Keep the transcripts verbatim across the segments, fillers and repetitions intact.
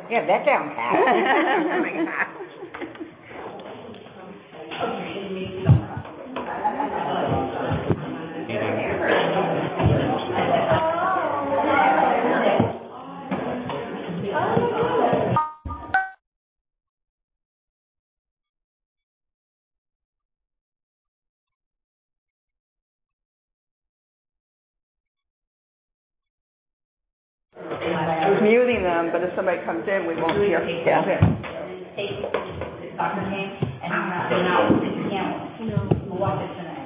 Yeah, that down pat. I was muting them, but if somebody comes in, we won't hear. Yeah. Take the soccer game and now you can't watch it tonight.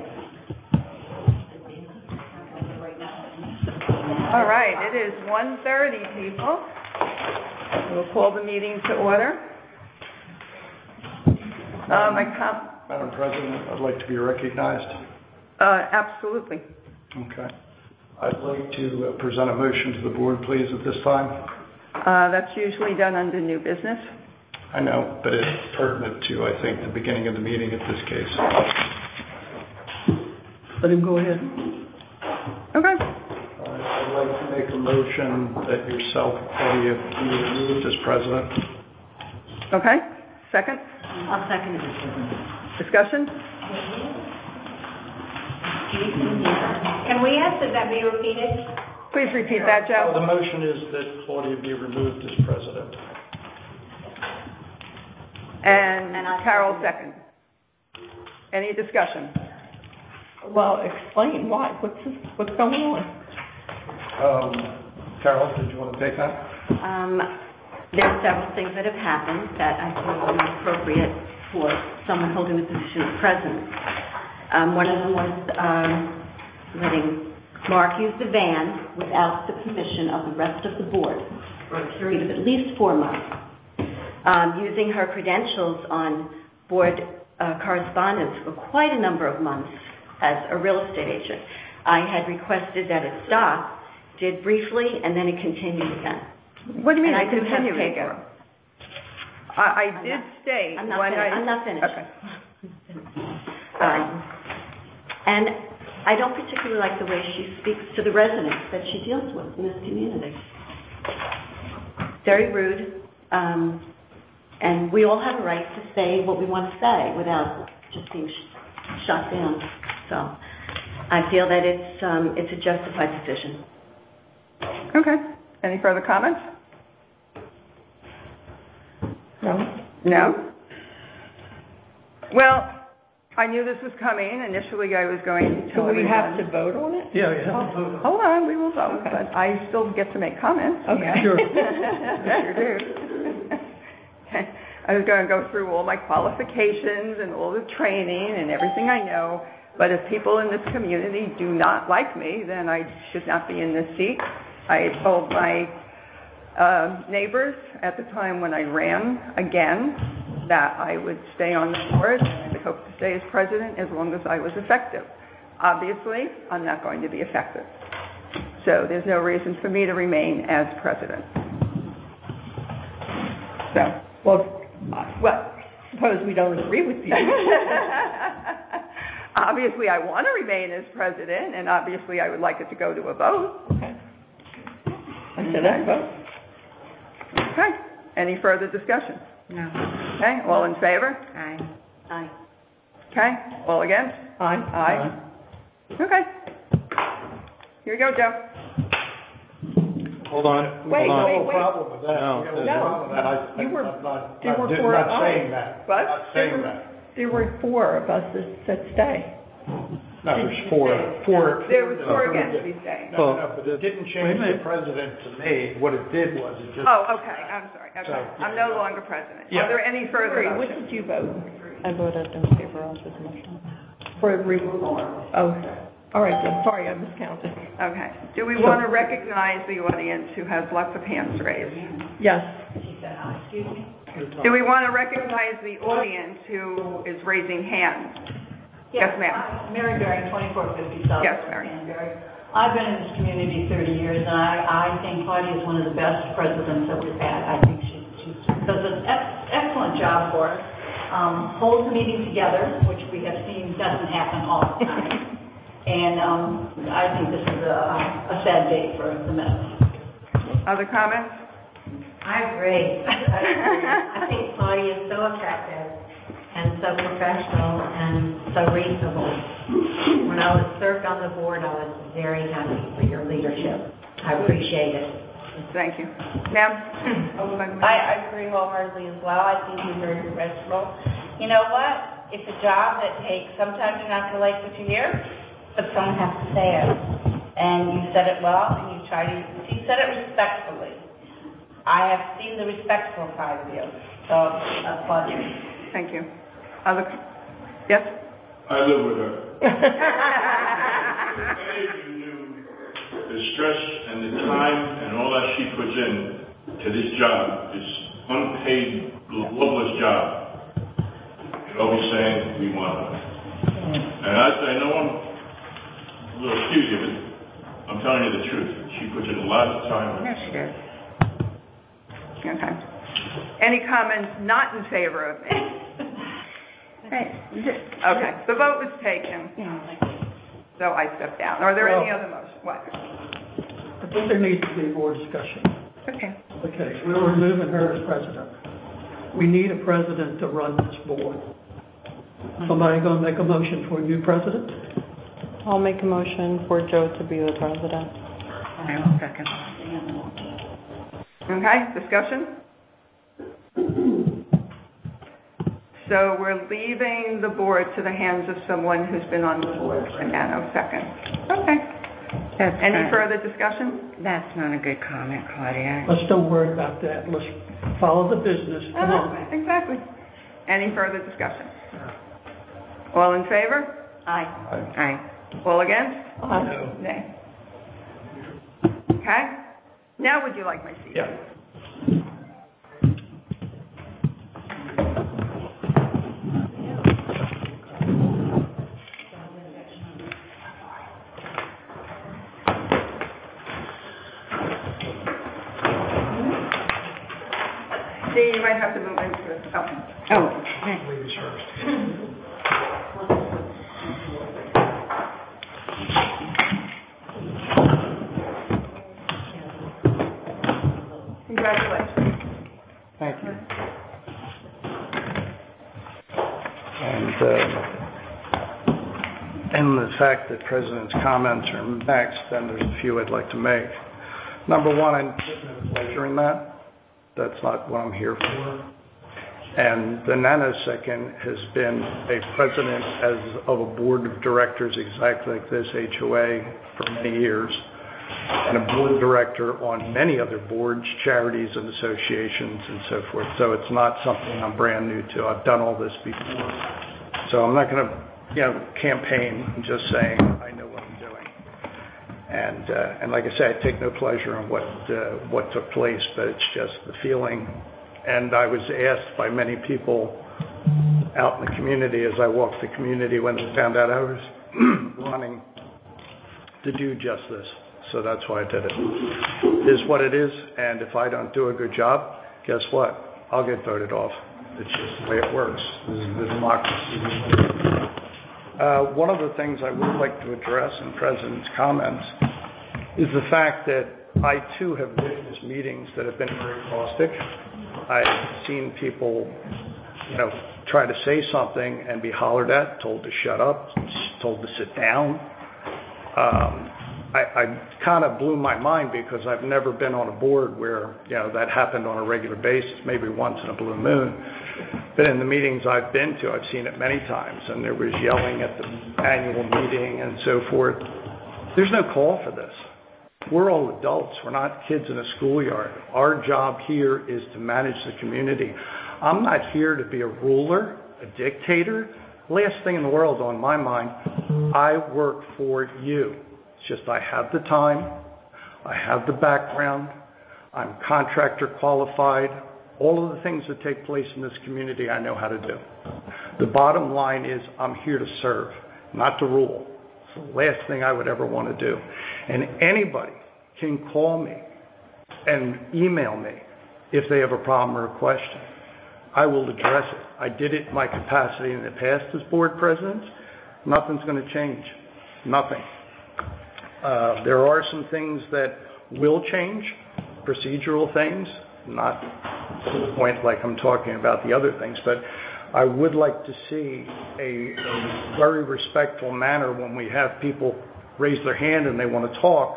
All right, it is one thirty, people. We'll call the meeting to order. Um, I com- Madam President, I'd like to be recognized. uh, absolutely. Okay. I'd like to uh, present a motion to the board, please, at this time. Uh, that's usually done under new business. I know, but it's pertinent to, I think, the beginning of the meeting in this case. Let him go ahead. Okay. All right, I'd like to make a motion that yourself, Claudia, be removed as president. Okay. Second? I'll second it. Discussion? Can we ask that that be repeated? Please repeat that, Uh, the Joe. motion is that Claudia be removed as president. And And I Carol second. second. Any discussion? Well, explain why. What's this, what's going on? Um, Carol, did you want to take that? Um, there are several things that have happened that I think are not appropriate for someone holding the position of president. Um, one of them was um, letting Mark use the van without the permission of the rest of the board for a period of at least four months. Um, using her credentials on board uh, correspondence for quite a number of months as a real estate agent. I had requested that it stop, did briefly, and then it continued again. What do you mean And I it do have continued again? paper. I, I I'm did not- state I'm not when finished. I... I'm not finished. Okay. Um, and I don't particularly like the way she speaks to the residents that she deals with in this community. Very rude, um, and we all have a right to say what we want to say without just being sh- shut down. So I feel that it's um, it's a justified decision. Okay. Any further comments? No? No? Well, I knew this was coming. Initially, I was going to tell Do we have everyone- to vote on it? Yeah, yeah. Hold on, we will vote, Okay. but I still get to make comments. Okay. Sure. Sure do. Okay. I was going to go through all my qualifications and all the training and everything I know, but if people in this community do not like me, then I should not be in this seat. I told my uh, neighbors at the time when I ran again that I would stay on the board. I would hope to stay as president as long as I was effective. Obviously, I'm not going to be effective. So there's no reason for me to remain as president. So, Well, well, suppose we don't agree with you. obviously I want to remain as president, and obviously I would like it to go to a vote. Okay. I said let's vote. Okay. Any further discussion? No. Okay. All in favor? Aye. Aye. Okay. All against? Aye. Aye. Okay. Here you go, Joe. Hold on. Wait, Hold on. wait, No wait. problem with that. No, We have no. problem with that. I, You were- I'm not, there I'm were not, four not ayes. saying that. What? I'm not saying There were- that. There were four of us that said stay. No, there's four. Four. There was four no, against it- me saying. No, no, but it didn't Wait a change the minute. president to me. What it did was it just. Oh, okay. I'm sorry. Okay. So- I'm no longer president. Yeah. Are there any further Lori, what motions? did you vote? I voted in favor of this motion. For removal? Oh, all right then. Sorry, I miscounted. Okay. Do we want to recognize the audience who has lots of hands raised? Yes. Excuse me? Do we want to recognize the audience who is raising hands? Yes, ma'am. Hi, Mary Berry, twenty-four fifty South. Yes, Mary. Danbury. I've been in this community thirty years, and I, I think Claudia is one of the best presidents that we've had. I think she, she does an ex- excellent job for us. Um, holds the meeting together, which we have seen doesn't happen all the time. And um, I think this is a, a sad day for the Mets. Other comments? I agree. I agree. I think Claudia is so effective and so professional and so reasonable. When I was served on the board, I was very happy for your leadership. I appreciate it. Thank you. Ma'am? I, I agree wholeheartedly as well. I think you're very professional. You know what? It's a job that takes, sometimes you're not going to like what you hear, but someone has to say it. And you said it well, and you tried to, you said it respectfully. I have seen the respectful side of you. So, applaud you. Thank you. Other, yes? I live with her. Many of you knew the stress and the time and all that she puts in to this job, this unpaid, loveless job. You're always saying we want her. And I, I know I'm a little accused of it. I'm telling you the truth. She puts in a lot of time. Yes, she does. Okay. Any comments not in favor of me? Okay. The vote was taken. So I step down. Are there well, any other motions? What? I think there needs to be more discussion. Okay. Okay. We're removing her as president. We need a president to run this board. Somebody going to make a motion for a new president? I'll make a motion for Joe to be the president. I will second. Okay, discussion? So we're leaving the board to the hands of someone who's been on the board for a nanosecond. Okay. That's Any not, further discussion? That's not a good comment, Claudia. Let's don't worry about that. Let's follow the business. Come Uh-huh, on. exactly. Any further discussion? All in favor? Aye. Aye. All against? No. Nay. Okay. Now would you like my seat? Yeah. See, you might have to move into it. Oh. Oh. Ladies first. Congratulations. Thank you. And, uh, and the fact that President's comments are next, then there's a few I'd like to make. Number one, I take no pleasure in that. That's not what I'm here for. And the nanosecond has been a president as of a board of directors exactly like this H O A for many years, and a board director on many other boards, charities, and associations, and so forth. So it's not something I'm brand new to. I've done all this before. So I'm not going to, you know, campaign. I'm just saying I know what I'm doing. And uh, and like I said, I take no pleasure in what uh, what took place, but it's just the feeling. And I was asked by many people out in the community as I walked the community when they found out I was running to do just this. So that's why I did it. It is what it is, and if I don't do a good job, guess what? I'll get voted off. It's just the way it works. This is the democracy. Uh, one of the things I would like to address in President's comments is the fact that I, too, have witnessed meetings that have been very caustic. I've seen people, you know, try to say something and be hollered at, told to shut up, told to sit down. Um, I, I kind of blew my mind because I've never been on a board where, you know, that happened on a regular basis, maybe once in a blue moon. But in the meetings I've been to, I've seen it many times, and there was yelling at the annual meeting and so forth. There's no call for this. We're all adults. We're not kids in a schoolyard. Our job here is to manage the community. I'm not here to be a ruler, a dictator. Last thing in the world on my mind, I work for you. It's just I have the time. I have the background. I'm contractor qualified. All of the things that take place in this community, I know how to do. The bottom line is I'm here to serve, not to rule. It's the last thing I would ever want to do. And anybody can call me and email me if they have a problem or a question. I will address it. I did it in my capacity in the past as board president. Nothing's going to change. Nothing. Uh, there are some things that will change, procedural things. not to the point like I'm talking about the other things, but I would like to see a, a very respectful manner when we have people raise their hand and they want to talk,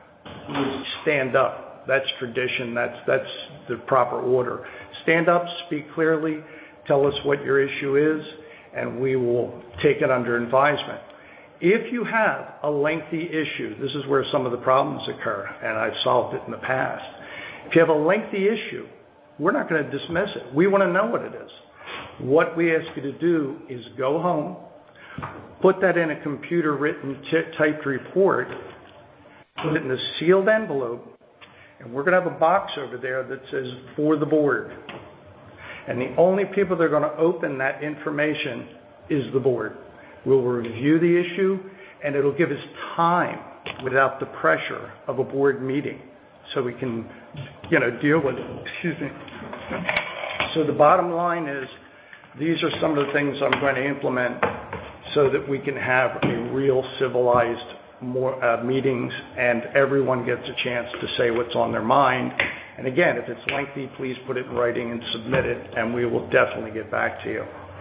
we stand up. That's tradition. That's, that's the proper order. Stand up, speak clearly, tell us what your issue is, and we will take it under advisement. If you have a lengthy issue, this is where some of the problems occur, and I've solved it in the past. If you have a lengthy issue, we're not going to dismiss it. We want to know what it is. What we ask you to do is go home, put that in a computer-written t- typed report, put it in a sealed envelope, and we're going to have a box over there that says, for the board. And the only people that are going to open that information is the board. We'll review the issue, and it'll give us time without the pressure of a board meeting so we can, you know, deal with it. Excuse me. So the bottom line is, these are some of the things I'm going to implement so that we can have a real civilized more, uh, meetings and everyone gets a chance to say what's on their mind. And again, if it's lengthy, please put it in writing and submit it, and we will definitely get back to you.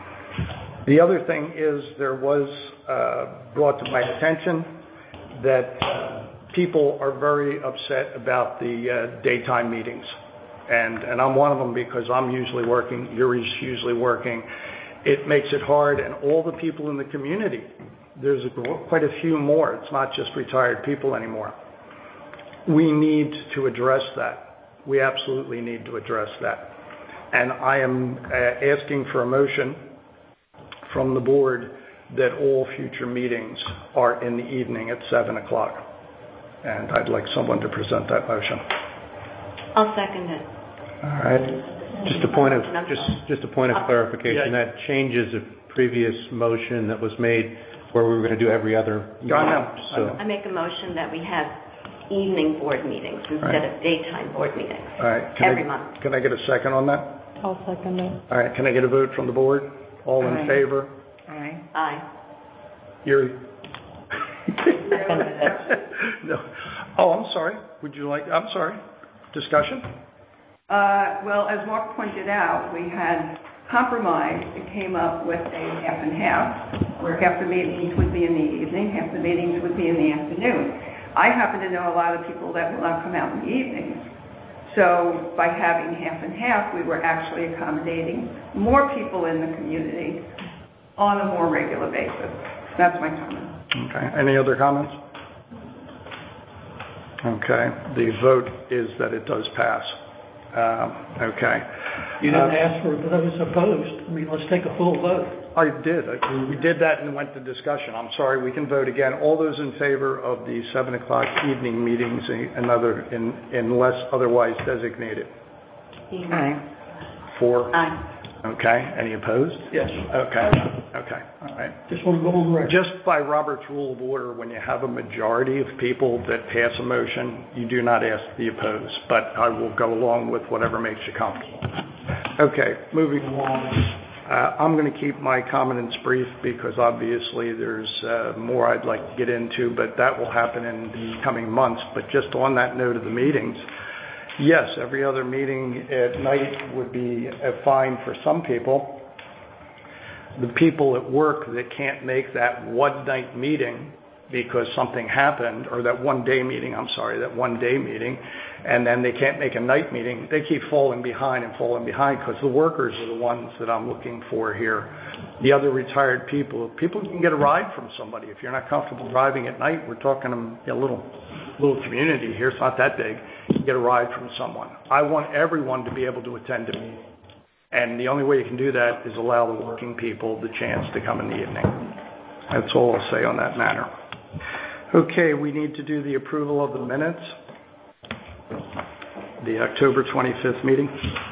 The other thing is there was uh, brought to my attention that uh, people are very upset about the uh, daytime meetings. And, and I'm one of them because I'm usually working, Yuri's usually working. It makes it hard, and all the people in the community, there's a, quite a few more. It's not just retired people anymore. We need to address that. We absolutely need to address that. And I am uh, asking for a motion from the board that all future meetings are in the evening at seven o'clock. And I'd like someone to present that motion. I'll second it. All right. Just a point of just just a point of clarification. Yeah. That changes a previous motion that was made where we were going to do every other. I know. So I make a motion that we have evening board meetings instead right. of daytime board meetings. All right. Can every I, month. Can I get a second on that? I'll second it. All right. Can I get a vote from the board? All in Aye. favor? Aye. Aye. Yuri? No. Oh, I'm sorry. Would you like, I'm sorry. Discussion? Uh, well, as Mark pointed out, we had compromised and came up with a half and half, where half the meetings would be in the evening, half the meetings would be in the afternoon. I happen to know a lot of people that will not come out in the evenings. So by having half and half, we were actually accommodating more people in the community on a more regular basis. That's my comment. Okay. Any other comments? Okay. The vote is that it does pass. Um, okay. You didn't uh, ask for those opposed. I mean, let's take a full vote. I did. I, we did that and went to discussion. I'm sorry. We can vote again. All those in favor of the seven o'clock evening meetings, another in, unless otherwise designated. Aye. Four. Aye. Okay. Any opposed? Yes. Okay. Okay. All right. Just want to go on the record. Just by Robert's Rule of Order, when you have a majority of people that pass a motion, you do not ask the opposed. But I will go along with whatever makes you comfortable. Okay. Moving along. Uh, I'm going to keep my comments brief because obviously there's uh, more I'd like to get into, but that will happen in the coming months. But just on that note of the meetings, yes, every other meeting at night would be uh, fine for some people. The people at work that can't make that one night meeting because something happened, or that one day meeting, I'm sorry, that one day meeting, and then they can't make a night meeting, they keep falling behind and falling behind because the workers are the ones that I'm looking for here. The other retired people, people can get a ride from somebody. If you're not comfortable driving at night, we're talking a little, little community here, it's not that big, you can get a ride from someone. I want everyone to be able to attend a meeting. And the only way you can do that is allow the working people the chance to come in the evening. That's all I'll say on that matter. Okay, we need to do the approval of the minutes. The October twenty-fifth meeting.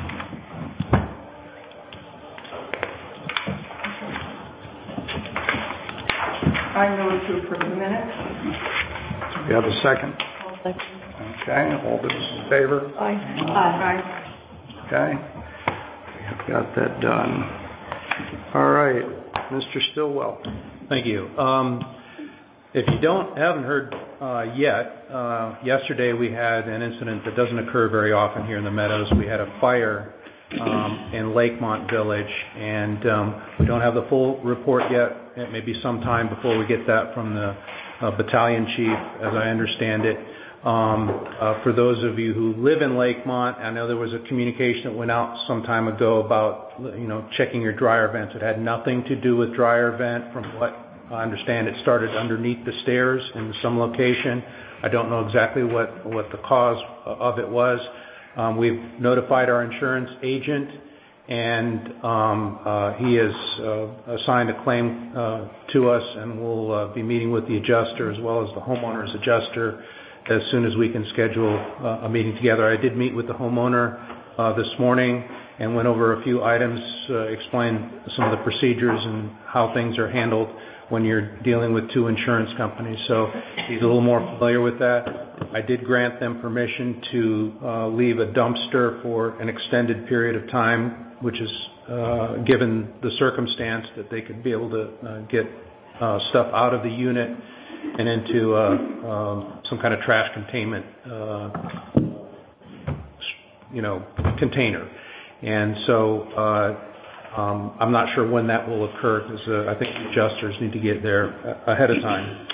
I move to approve the minutes. We have a second. I'll second. Okay, all those in favor? Aye. Aye. Okay, we have got that done. All right, Mister Stillwell. thank you. Um, if you don't haven't heard uh, yet. Uh, yesterday we had an incident that doesn't occur very often here in the Meadows. We had a fire um, in Lakemont Village, and um, we don't have the full report yet. It may be some time before we get that from the uh, battalion chief, as I understand it. Um, uh, for those of you who live in Lakemont, I know there was a communication that went out some time ago about, you know, checking your dryer vents. It had nothing to do with dryer vent. From what I understand, it started underneath the stairs in some location. I don't know exactly what, what the cause of it was. Um, we've notified our insurance agent, and um, uh, he has uh, assigned a claim uh, to us, and we'll uh, be meeting with the adjuster as well as the homeowner's adjuster as soon as we can schedule uh, a meeting together. I did meet with the homeowner uh, this morning and went over a few items, uh, explained some of the procedures and how things are handled when you're dealing with two insurance companies. So he's a little more familiar with that. I did grant them permission to uh, leave a dumpster for an extended period of time, which is uh, given the circumstance that they could be able to uh, get uh, stuff out of the unit and into uh, um, some kind of trash containment, uh, you know, container. And so uh, um, I'm not sure when that will occur, because uh, I think the adjusters need to get there ahead of time.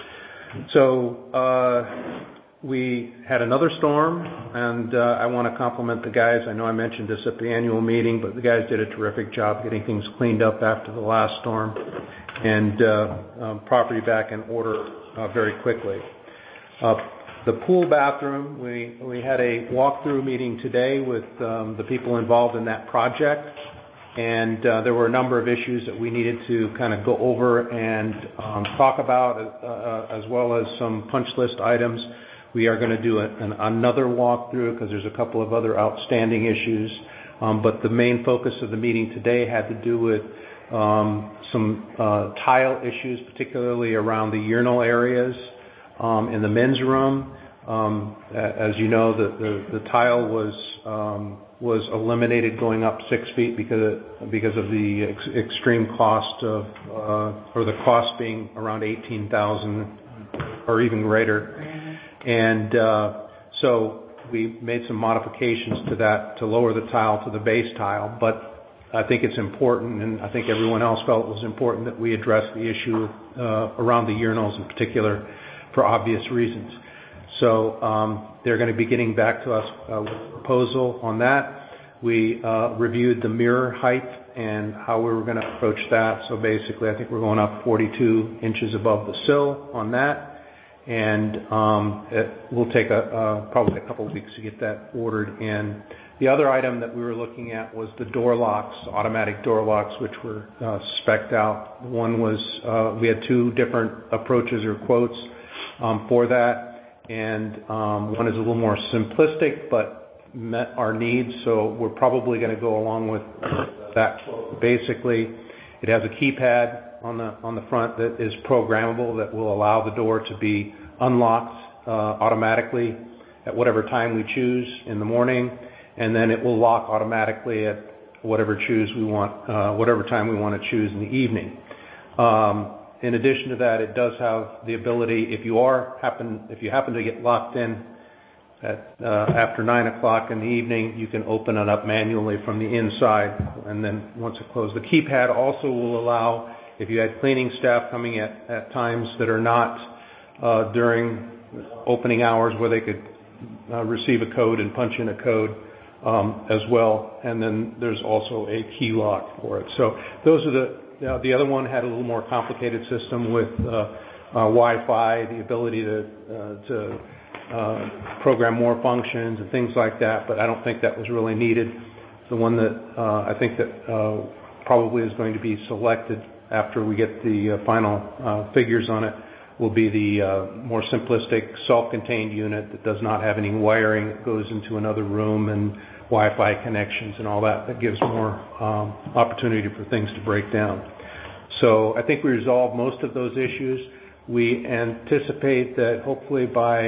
So uh, we had another storm, and uh, I want to compliment the guys. I know I mentioned this at the annual meeting, but the guys did a terrific job getting things cleaned up after the last storm and uh, um, property back in order Uh, very quickly. Uh, the pool bathroom, we, we had a walkthrough meeting today with um, the people involved in that project, and uh, there were a number of issues that we needed to kind of go over and um, talk about, uh, uh, as well as some punch list items. We are going to do a, an, another walkthrough because there's a couple of other outstanding issues, um, but the main focus of the meeting today had to do with Um, some uh, tile issues, particularly around the urinal areas um, in the men's room. Um, as you know, the, the, the tile was um, was eliminated going up six feet because of, because of the ex- extreme cost of, uh, or the cost being around eighteen thousand or even greater, and uh, so we made some modifications to that to lower the tile to the base tile, but I think it's important, and I think everyone else felt it was important, that we address the issue uh, around the urinals in particular for obvious reasons. So um, they're going to be getting back to us uh, with a proposal on that. We uh, reviewed the mirror height and how we were going to approach that. So basically, I think we're going up forty-two inches above the sill on that. And um, it will take a, uh, probably a couple of weeks to get that ordered in. The other item that we were looking at was the door locks, automatic door locks, which were uh, spec'd out. One was, uh, we had two different approaches or quotes um, for that, and um, one is a little more simplistic but met our needs, so we're probably going to go along with that quote. Basically, it has a keypad on the on the front that is programmable that will allow the door to be unlocked uh, automatically at whatever time we choose in the morning, and then it will lock automatically at whatever choose we want, uh, whatever time we want to choose in the evening. Um, in addition to that, it does have the ability, if you are happen if you happen to get locked in at uh, after nine o'clock in the evening, you can open it up manually from the inside, and then once it closes, the keypad also will allow, if you had cleaning staff coming at, at times that are not uh, during opening hours, where they could uh, receive a code and punch in a code. Um, as well, and then there's also a key lock for it. So those are the, you know, the other one had a little more complicated system with uh, uh, Wi-Fi, the ability to, uh, to uh, program more functions and things like that, but I don't think that was really needed. The one that uh, I think that uh, probably is going to be selected after we get the uh, final uh, figures on it will be the uh, more simplistic self-contained unit that does not have any wiring. It goes into another room and Wi-Fi connections and all that. That gives more um, opportunity for things to break down. So I think we resolved most of those issues. We anticipate that hopefully by,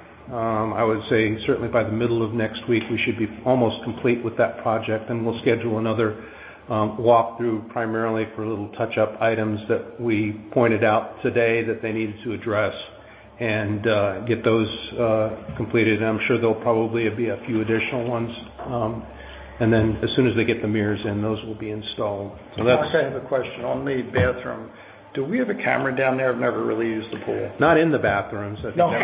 um, I would say certainly by the middle of next week, we should be almost complete with that project, and we'll schedule another Um, walk through primarily for little touch-up items that we pointed out today that they needed to address, and uh, get those uh, completed. And I'm sure there'll probably be a few additional ones. Um, and then as soon as they get the mirrors in, those will be installed. So that's. Mark, I have a question on the bathroom. Do we have a camera down there? I've never really used the pool. Not in the bathrooms. I think no.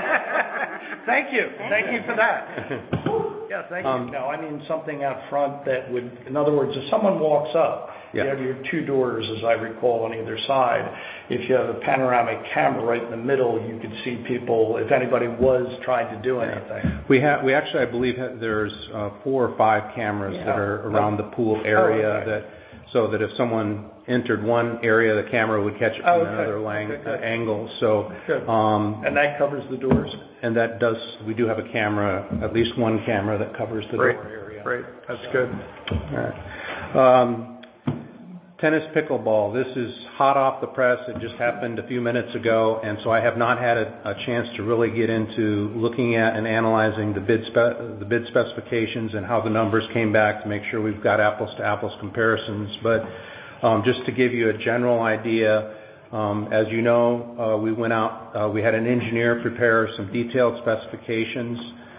Thank you. Thank you for that. Yeah, thank um, you. No, I mean something out front that would, in other words, if someone walks up, yeah. you have your two doors, as I recall, on either side. If you have a panoramic camera right in the middle, you could see people, if anybody was trying to do anything. We have, we actually, I believe, have, there's uh, four or five cameras yeah. that are around the pool area oh, okay. that, so that if someone entered one area, the camera would catch it from oh, okay. another lang- okay, uh, angle. So, um, and that covers the doors. And that does. We do have a camera, at least one camera that covers the Great. door area. Great, that's good. All right. Um, tennis pickleball. This is hot off the press. It just happened a few minutes ago, and so I have not had a, a chance to really get into looking at and analyzing the bid spe- the bid specifications and how the numbers came back to make sure we've got apples to apples comparisons. But Um, just to give you a general idea, um, as you know, uh, we went out, uh, we had an engineer prepare some detailed specifications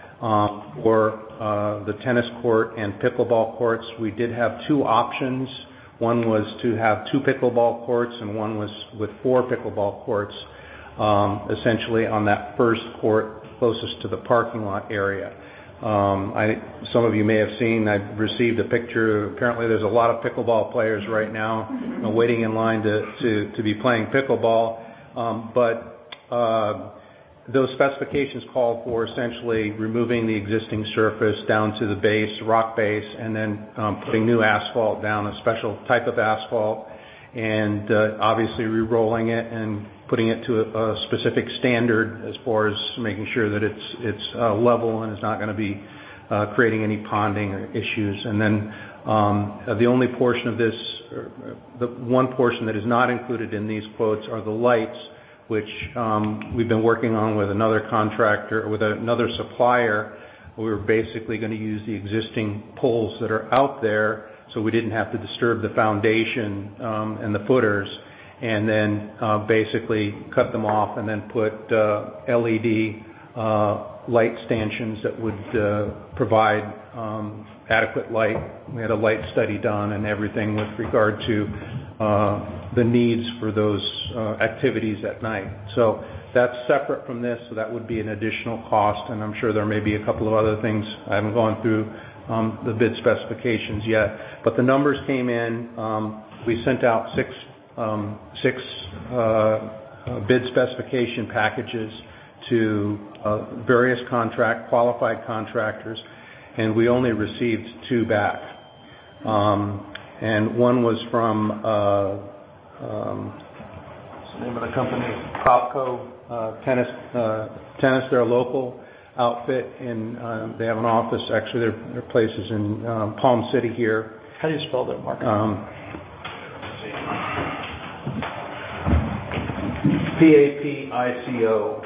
um, for uh, the tennis court and pickleball courts. We did have two options. One was to have two pickleball courts and one was with four pickleball courts, um, essentially on that first court closest to the parking lot area. Um, I, some of you may have seen, I've received a picture. Apparently there's a lot of pickleball players right now you know, waiting in line to, to, to be playing pickleball. Um, but uh, those specifications call for essentially removing the existing surface down to the base, rock base, and then um, putting new asphalt down, a special type of asphalt, and uh, obviously re-rolling it and putting it to a, a specific standard as far as making sure that it's it's uh, level and is not going to be uh, creating any ponding or issues. And then um, uh, the only portion of this, or, uh, the one portion that is not included in these quotes are the lights, which um, we've been working on with another contractor, with another supplier. We were basically going to use the existing poles that are out there, so we didn't have to disturb the foundation um, and the footers, and then uh, basically cut them off and then put uh, L E D uh, light stanchions that would uh, provide um, adequate light. We had a light study done and everything with regard to uh, the needs for those uh, activities at night. So that's separate from this, so that would be an additional cost, and I'm sure there may be a couple of other things. I haven't gone through um, the bid specifications yet, but the numbers came in. Um, we sent out six Um, six uh, uh, bid specification packages to uh, various contract qualified contractors, and we only received two back. Um, and one was from uh, um, what's the name of the company? Propco uh, Tennis. Uh, tennis. They're a local outfit, and uh, they have an office. Actually, their their place is in um, Palm City here. How do you spell that, Mark? Um, P A P I C O.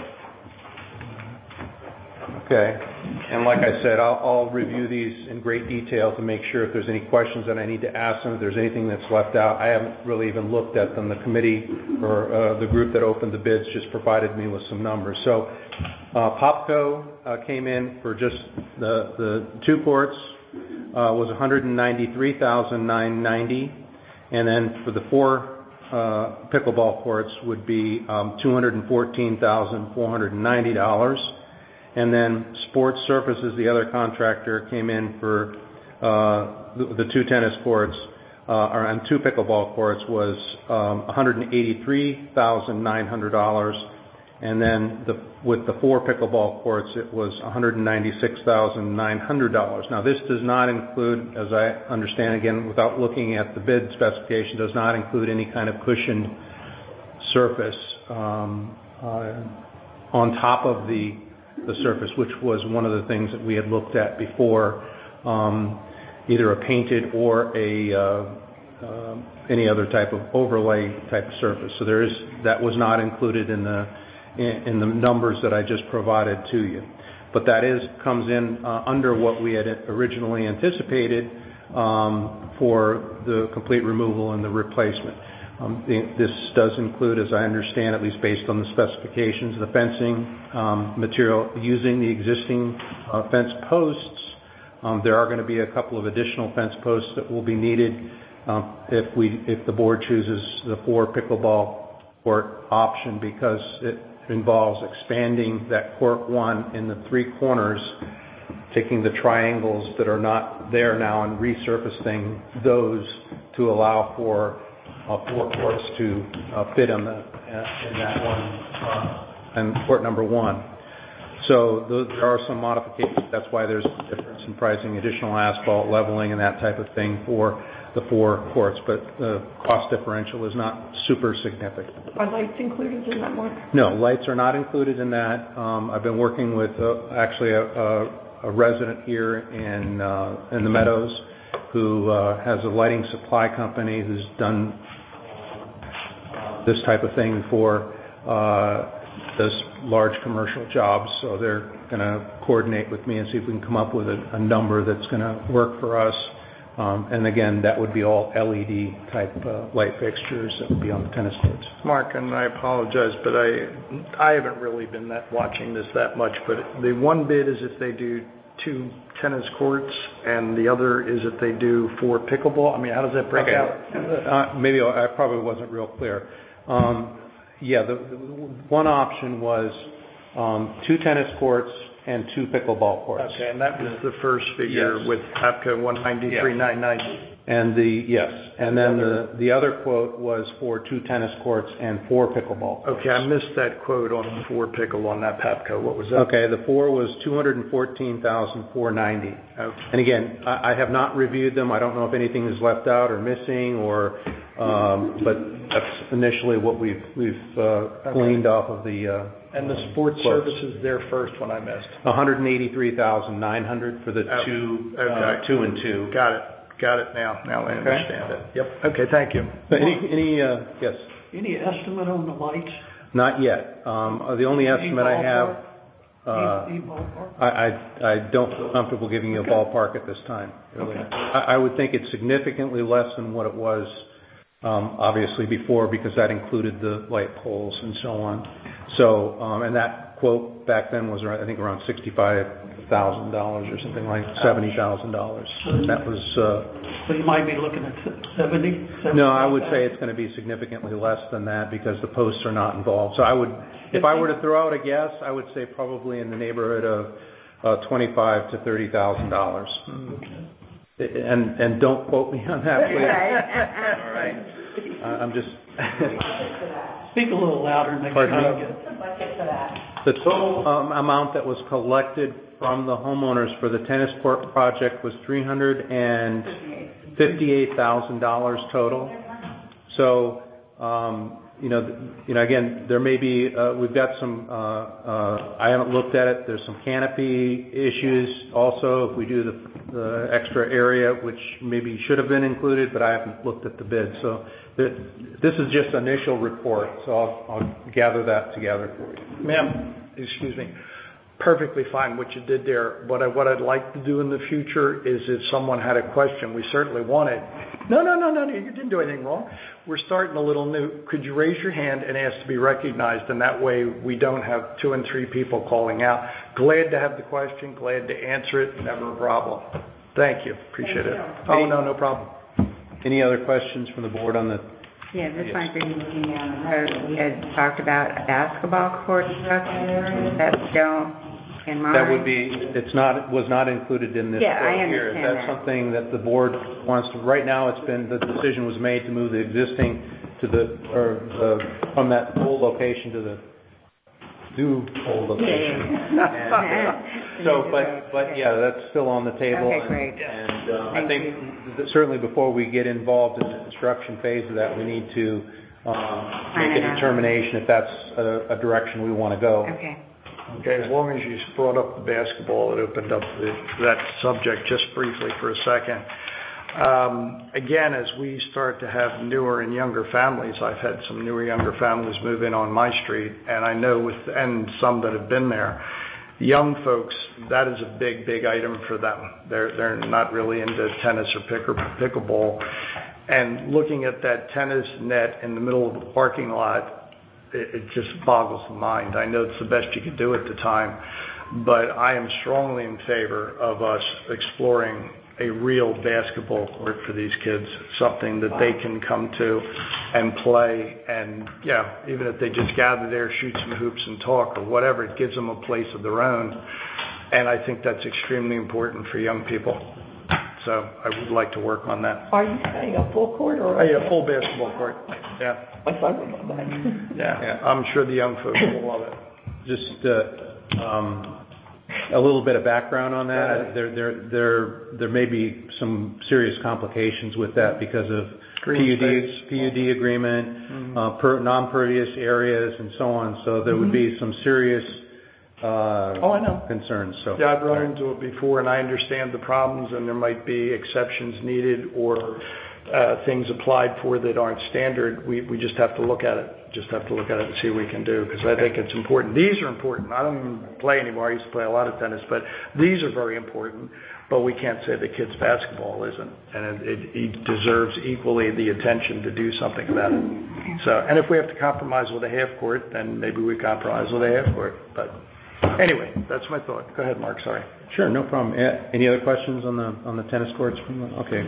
Okay. And like I said, I'll, I'll review these in great detail to make sure if there's any questions that I need to ask them, if there's anything that's left out. I haven't really even looked at them. The committee or uh, the group that opened the bids just provided me with some numbers. So uh, Popco uh, came in for just the, the two courts uh, was one hundred ninety-three thousand nine hundred ninety dollars. And then for the four Uh, pickleball courts would be um, two hundred fourteen thousand four hundred ninety dollars. And then Sports Surfaces, the other contractor, came in for uh, the, the two tennis courts, uh, or and two pickleball courts was um, one hundred eighty-three thousand nine hundred dollars. And then the, with the four pickleball courts, it was one hundred ninety-six thousand nine hundred dollars. Now, this does not include, as I understand, again, without looking at the bid specification, does not include any kind of cushioned surface um, uh, on top of the, the surface, which was one of the things that we had looked at before, um, either a painted or a uh, uh, any other type of overlay type of surface. So there is that was not included in the in the numbers that I just provided to you. But that is comes in uh, under what we had originally anticipated um, for the complete removal and the replacement. Um, the, this does include, as I understand, at least based on the specifications, the fencing um, material using the existing uh, fence posts. Um, there are going to be a couple of additional fence posts that will be needed um, if we, if the board chooses the four pickleball court option, because it involves expanding that court one in the three corners, taking the triangles that are not there now and resurfacing those to allow for uh, four courts to uh, fit in, the, uh, in that one, uh, and court number one. So those, there are some modifications. That's why there's a difference in pricing, additional asphalt, leveling, and that type of thing for the four courts. But the cost differential is not super significant. Are lights included in that one? No, lights are not included in that. Um, I've been working with uh, actually a, a, a resident here in uh, in the Meadows who uh, has a lighting supply company who's done this type of thing for uh, does large commercial jobs, so they're going to coordinate with me and see if we can come up with a, a number that's going to work for us. Um, and again, that would be all L E D type uh, light fixtures that would be on the tennis courts. Mark, and I apologize, but I I haven't really been that watching this that much. But the one bid is if they do two tennis courts, and the other is if they do four pickleball. I mean, how does that break okay. out? Uh, maybe I probably wasn't real clear. Um, yeah, the, the one option was um, two tennis courts and two pickleball courts. Okay, and that was the first figure yes. with APCO one ninety-three nine ninety. And the yes, and then the the other quote was for two tennis courts and four pickleball courts. Okay, I missed that quote on the four pickle on that PAPCO. What was that? Okay, the four was two hundred fourteen thousand four hundred ninety. Okay. And again, I, I have not reviewed them. I don't know if anything is left out or missing, or um, but that's initially what we've we've uh, okay. gleaned off of the. Uh, and the sports quotes. Services there first when I missed. one hundred eighty-three thousand nine hundred for the oh, two okay. uh, two and two. Got it. Got it now. Now I okay. understand it. Yep. Okay, thank you. But any, any uh, yes? Any estimate on the lights? Not yet. Um, the only estimate I have, uh, I, I, I don't feel comfortable giving you a ballpark at this time. Really. Okay. I, I would think it's significantly less than what it was, um, obviously before, because that included the light poles and so on. So, um, and that quote back then was, I think, around sixty-five thousand dollars or something like seventy thousand dollars. That was. Uh, so you might be looking at seventy. No, I would say it's going to be significantly less than that because the posts are not involved. So I would, if I were to throw out a guess, I would say probably in the neighborhood of uh, twenty-five to thirty thousand dollars. And and don't quote me on that, please. All right. Uh, I'm just. Speak a little louder and make sure I get it. What's the budget for that? The total um, amount that was collected from the homeowners for the tennis court project was three hundred fifty-eight thousand dollars total. So, um, you know, you know, again, there may be, uh, we've got some, uh, uh, I haven't looked at it. There's some canopy issues also if we do the, the extra area, which maybe should have been included, but I haven't looked at the bid. So the, this is just initial report, so I'll, I'll gather that together for you. Ma'am, excuse me. Perfectly fine what you did there. But I, what I'd like to do in the future is if someone had a question, we certainly want it. No, no, no, no, no, you didn't do anything wrong. We're starting a little new. Could you raise your hand and ask to be recognized? And that way we don't have two and three people calling out. Glad to have the question, glad to answer it, never a problem. Thank you. Appreciate it. Oh, no, no problem. Any other questions from the board on the... Yeah, this might be looking down the road. We had talked about a basketball court out there. That's still in mind. That would be, it's not, was not included in this yeah, quote I here. understand That's that. something that the board wants to, right now it's been, the decision was made to move the existing to the, or the, from that old location to the new old location. And, so, but, but yeah, that's still on the table. Okay, great. And, and uh, I think that certainly before we get involved in the construction phase of that, we need to um, make a determination if that's a, a direction we want to go. Okay. Okay, as long as you brought up the basketball, it opened up the, that subject just briefly for a second. Um, again, as we start to have newer and younger families, I've had some newer, younger families move in on my street, and I know with, and some that have been there, young folks, that is a big, big item for them. They're, they're not really into tennis or pick or pickleball. And looking at that tennis net in the middle of the parking lot, it, it just boggles the mind. I know it's the best you could do at the time, but I am strongly in favor of us exploring a real basketball court for these kids, something that they can come to and play. And, yeah, even if they just gather there, shoot some hoops and talk or whatever, it gives them a place of their own. And I think that's extremely important for young people. So I would like to work on that. Are you saying a full court or? A, a full basketball court, yeah. My son would love that. Yeah. yeah, I'm sure the young folks will love it. Just uh, um, a little bit of background on that. There, there, there, there may be some serious complications with that because of P U D, P U D agreement, mm-hmm. uh, per, non-pervious areas, and so on. So there mm-hmm. would be some serious uh, oh, I know. concerns. So yeah, I've run into it before, and I understand the problems, and there might be exceptions needed or uh, things applied for that aren't standard. We we just have to look at it. Just have to look at it and see what we can do, because I think it's important. These are important. I don't even play anymore. I used to play a lot of tennis, but these are very important. But we can't say the kid's basketball isn't, and it, it, it deserves equally the attention to do something about it. So, and if we have to compromise with a half court, then maybe we compromise with a half court. But anyway, that's my thought. Go ahead, Mark. Sorry. Sure, no problem. Any other questions on the on the tennis courts? Okay.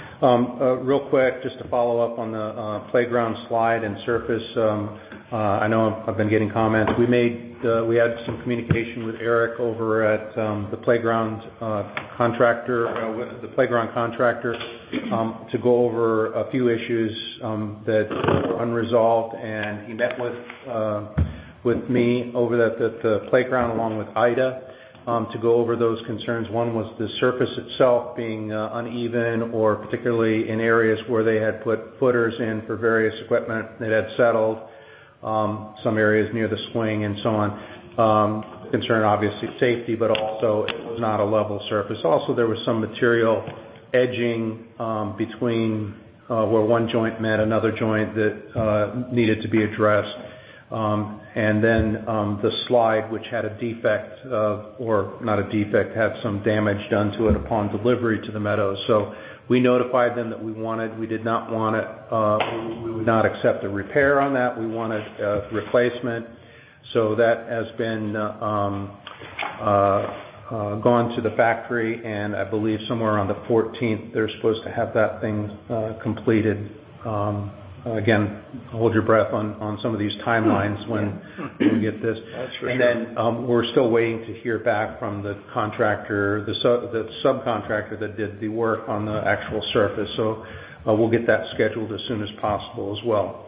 Um, uh, real quick, just to follow up on the uh, playground slide and surface. Um, uh, I know I've been getting comments. We made uh, we had some communication with Eric over at um, the playground uh, contractor, uh, with the playground contractor, um, to go over a few issues um, that were unresolved, and he met with uh, with me over at the, the playground along with Ida. Um, to go over those concerns. One was the surface itself being uh, uneven, or particularly in areas where they had put footers in for various equipment that had settled, um, some areas near the swing and so on. Um, concern obviously safety, but also it was not a level surface. Also there was some material edging um, between uh, where one joint met another joint that uh, needed to be addressed. Um, and then um, the slide, which had a defect, uh, or not a defect, had some damage done to it upon delivery to the Meadows. So we notified them that we wanted, we did not want it, uh, we would not accept a repair on that. We wanted a replacement. So that has been uh, um, uh, uh, gone to the factory, and I believe somewhere on the fourteenth they're supposed to have that thing uh, completed. Um, Again, hold your breath on, on some of these timelines when, when we get this. That's for and sure. then um, we're still waiting to hear back from the contractor, the, sub, the subcontractor that did the work on the actual surface. So uh, we'll get that scheduled as soon as possible as well.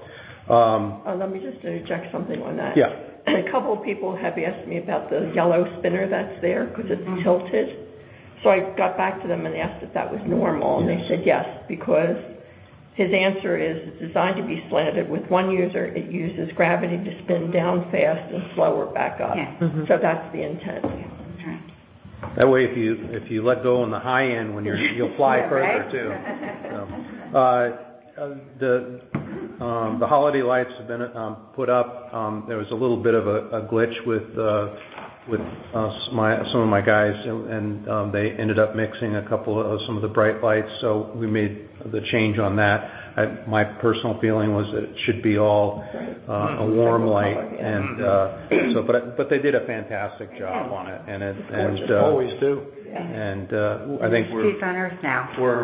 Um, uh, let me just interject something on that. Yeah. A couple of people have asked me about the yellow spinner that's there because it's mm-hmm. tilted. So I got back to them and asked if that was normal, and they said yes, because his answer is it's designed to be slanted. With one user, it uses gravity to spin down fast and slower back up. Yeah. Mm-hmm. So that's the intent. Right. That way, if you if you let go on the high end, when you're you'll fly yeah, further right? too. So, uh, the um, the holiday lights have been um, put up. Um, there was a little bit of a, a glitch with uh, with uh, my some of my guys, and, and um, they ended up mixing a couple of some of the bright lights. So we made the change on that. I, my personal feeling was that it should be all uh, a warm light, and uh, so. But but they did a fantastic job on it, and it and uh, always do. And uh, I think we're peace on earth now. We're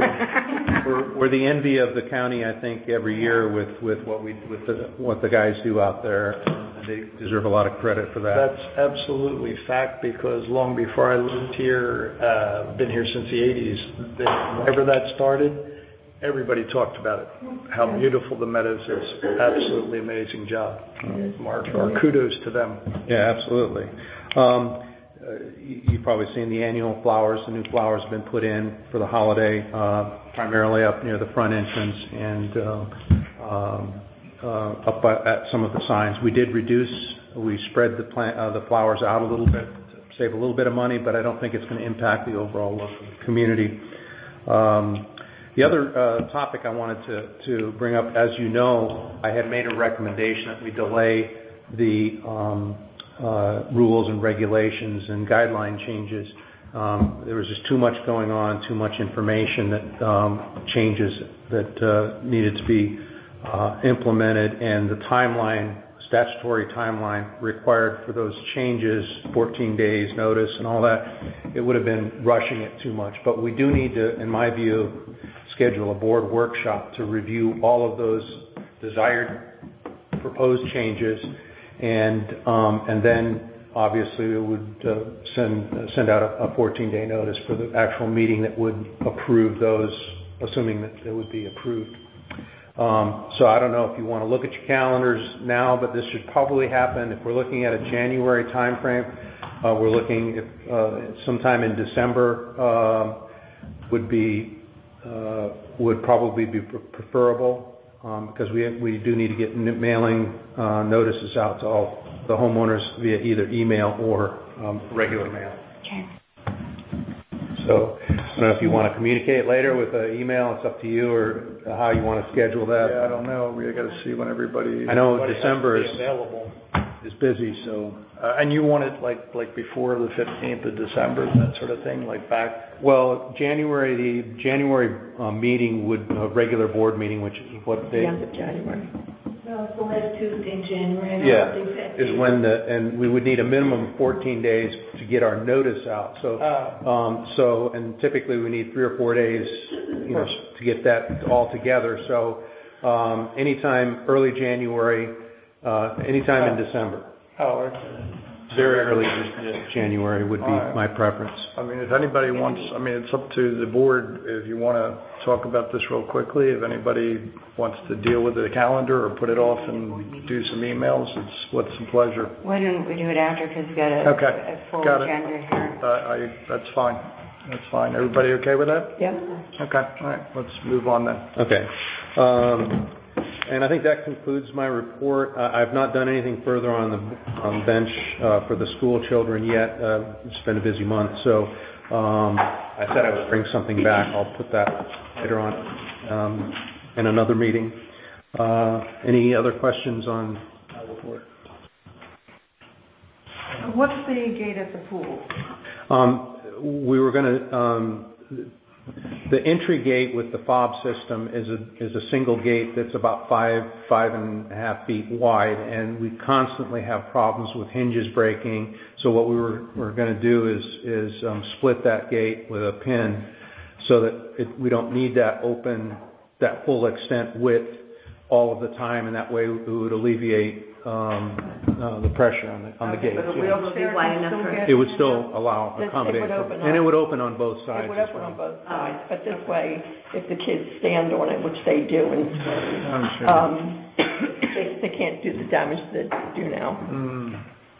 we're, we're we're the envy of the county. I think every year with, with what we with the, what the guys do out there. They deserve a lot of credit for that. That's absolutely fact, because long before I lived here, uh, been here since the eighties, whenever that started, everybody talked about it, how beautiful the Meadows is. Absolutely amazing job. Mark, our kudos to them. Yeah, absolutely. Um, uh, you, you've probably seen the annual flowers. The new flowers have been put in for the holiday, uh, primarily up near the front entrance and uh, um, Uh, up by, at some of the signs. We did reduce, we spread the plant, uh, the flowers out a little bit to save a little bit of money, but I don't think it's going to impact the overall look of the community. Um, the other uh, topic I wanted to, to bring up, as you know, I had made a recommendation that we delay the um, uh, rules and regulations and guideline changes Um, there was just too much going on, too much information that um, changes that uh, needed to be uh, implemented, and the timeline, statutory timeline required for those changes, fourteen days notice and all that, it would have been rushing it too much. But we do need to, in my view, schedule a board workshop to review all of those desired proposed changes, and um, and then obviously we would uh, send uh, send out a fourteen-day notice for the actual meeting that would approve those, assuming that it would be approved. Um, so I don't know if you want to look at your calendars now, but this should probably happen if we're looking at a January timeframe. Uh, we're looking at uh, sometime in December uh, would be uh, would probably be preferable um, because we we do need to get mailing uh, notices out to all the homeowners via either email or um, regular mail. Okay. So I don't know if you want to communicate later with an email. It's up to you, or how you want to schedule that. Yeah, I don't know. We got to see when everybody. I know everybody December has to is be available. is busy, so. Uh, and you want it like like before the fifteenth of December, that sort of thing, like back. Well, January the January uh, meeting would a regular board meeting, which is what they. The end of January. No, it's the last Tuesday in January. Yeah, is when the, and we would need a minimum of fourteen days to get our notice out. So, Uh, um, so, and typically we need three or four days, you know, to get that all together. So, um, anytime early January, uh, anytime in December. Oh, okay. Very early January would be Right. my preference. I mean, if anybody wants, I mean, it's up to the board if you want to talk about this real quickly. If anybody wants to deal with the calendar or put it off and do some emails, it's what's the pleasure. Why don't we do it after, because we've got a, Okay. a full Got it. agenda here. Uh, I, that's fine. That's fine. Everybody okay with that? Yeah. Okay. All right. Let's move on then. Okay. Um, and I think that concludes my report. Uh, I've not done anything further on the on the bench uh, for the school children yet. Uh, it's been a busy month, so um, I said I would bring something back. I'll put that later on um, in another meeting. Uh, any other questions on my report? What's the gate at the pool? Um, we were going to. Um, The entry gate with the fob system is a is a single gate that's about five five and a half feet wide, and we constantly have problems with hinges breaking. So what we were we're going to do is is um, split that gate with a pin, so that it, we don't need that open that full extent width all of the time, and that way we would alleviate um, uh, the pressure on the on the gate. But a Yeah. wheelchair wide can enough still for- get It would in still there? allow It would accommodate, open and on- it would open on both sides. It would as open well. on both sides, but this way, if the kids stand on it, which they do, and I'm sure. um, they, they can't do the damage that they do now. Mm.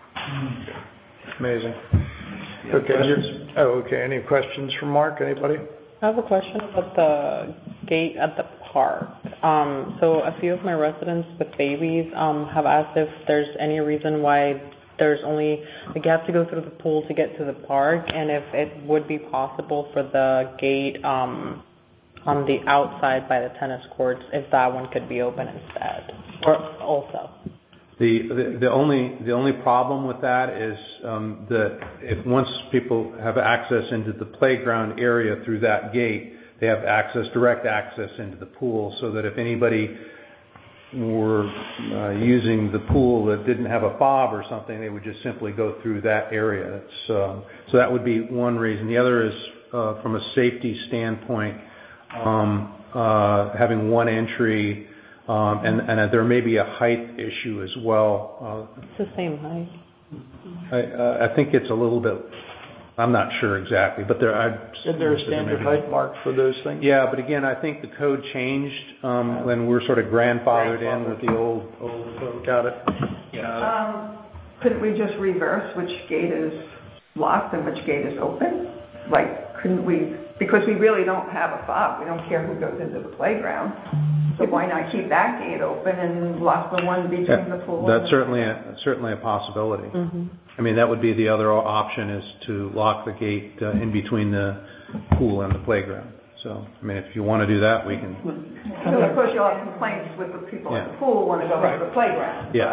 Amazing. Okay. you're- Oh, okay. Any questions from Mark? Anybody? I have a question about the gate at the park. Um, so a few of my residents with babies um, have asked if there's any reason why there's only, like you have to go through the pool to get to the park, and if it would be possible for the gate um, on the outside by the tennis courts, if that one could be open instead, or also. The, the the only the only problem with that is um, that if once people have access into the playground area through that gate, they have access, direct access into the pool, so that if anybody were uh, using the pool that didn't have a fob or something, they would just simply go through that area. That's, um, so that would be one reason. The other is uh, from a safety standpoint, um, uh, having one entry. Um, and, and there may be a height issue as well. Uh, It's the same height. I, uh, I think it's a little bit. I'm not sure exactly, but there. I, Is there a standard height mark for those things? Yeah, but again, I think the code changed um, when we're sort of grandfathered in with the old old code. Got it. Um, couldn't we just reverse which gate is locked and which gate is open? Like, couldn't we, because we really don't have a fob, we don't care who goes into the playground, so why not keep that gate open and lock the one between Yeah, the pool? that's and the certainly a, certainly a possibility. Mm-hmm. I mean, that would be the other option, is to lock the gate uh, in between the pool and the playground. So, I mean, if you want to do that, we can. So of course you'll have complaints with the people in the Yeah. pool when they go to the playground. Yes.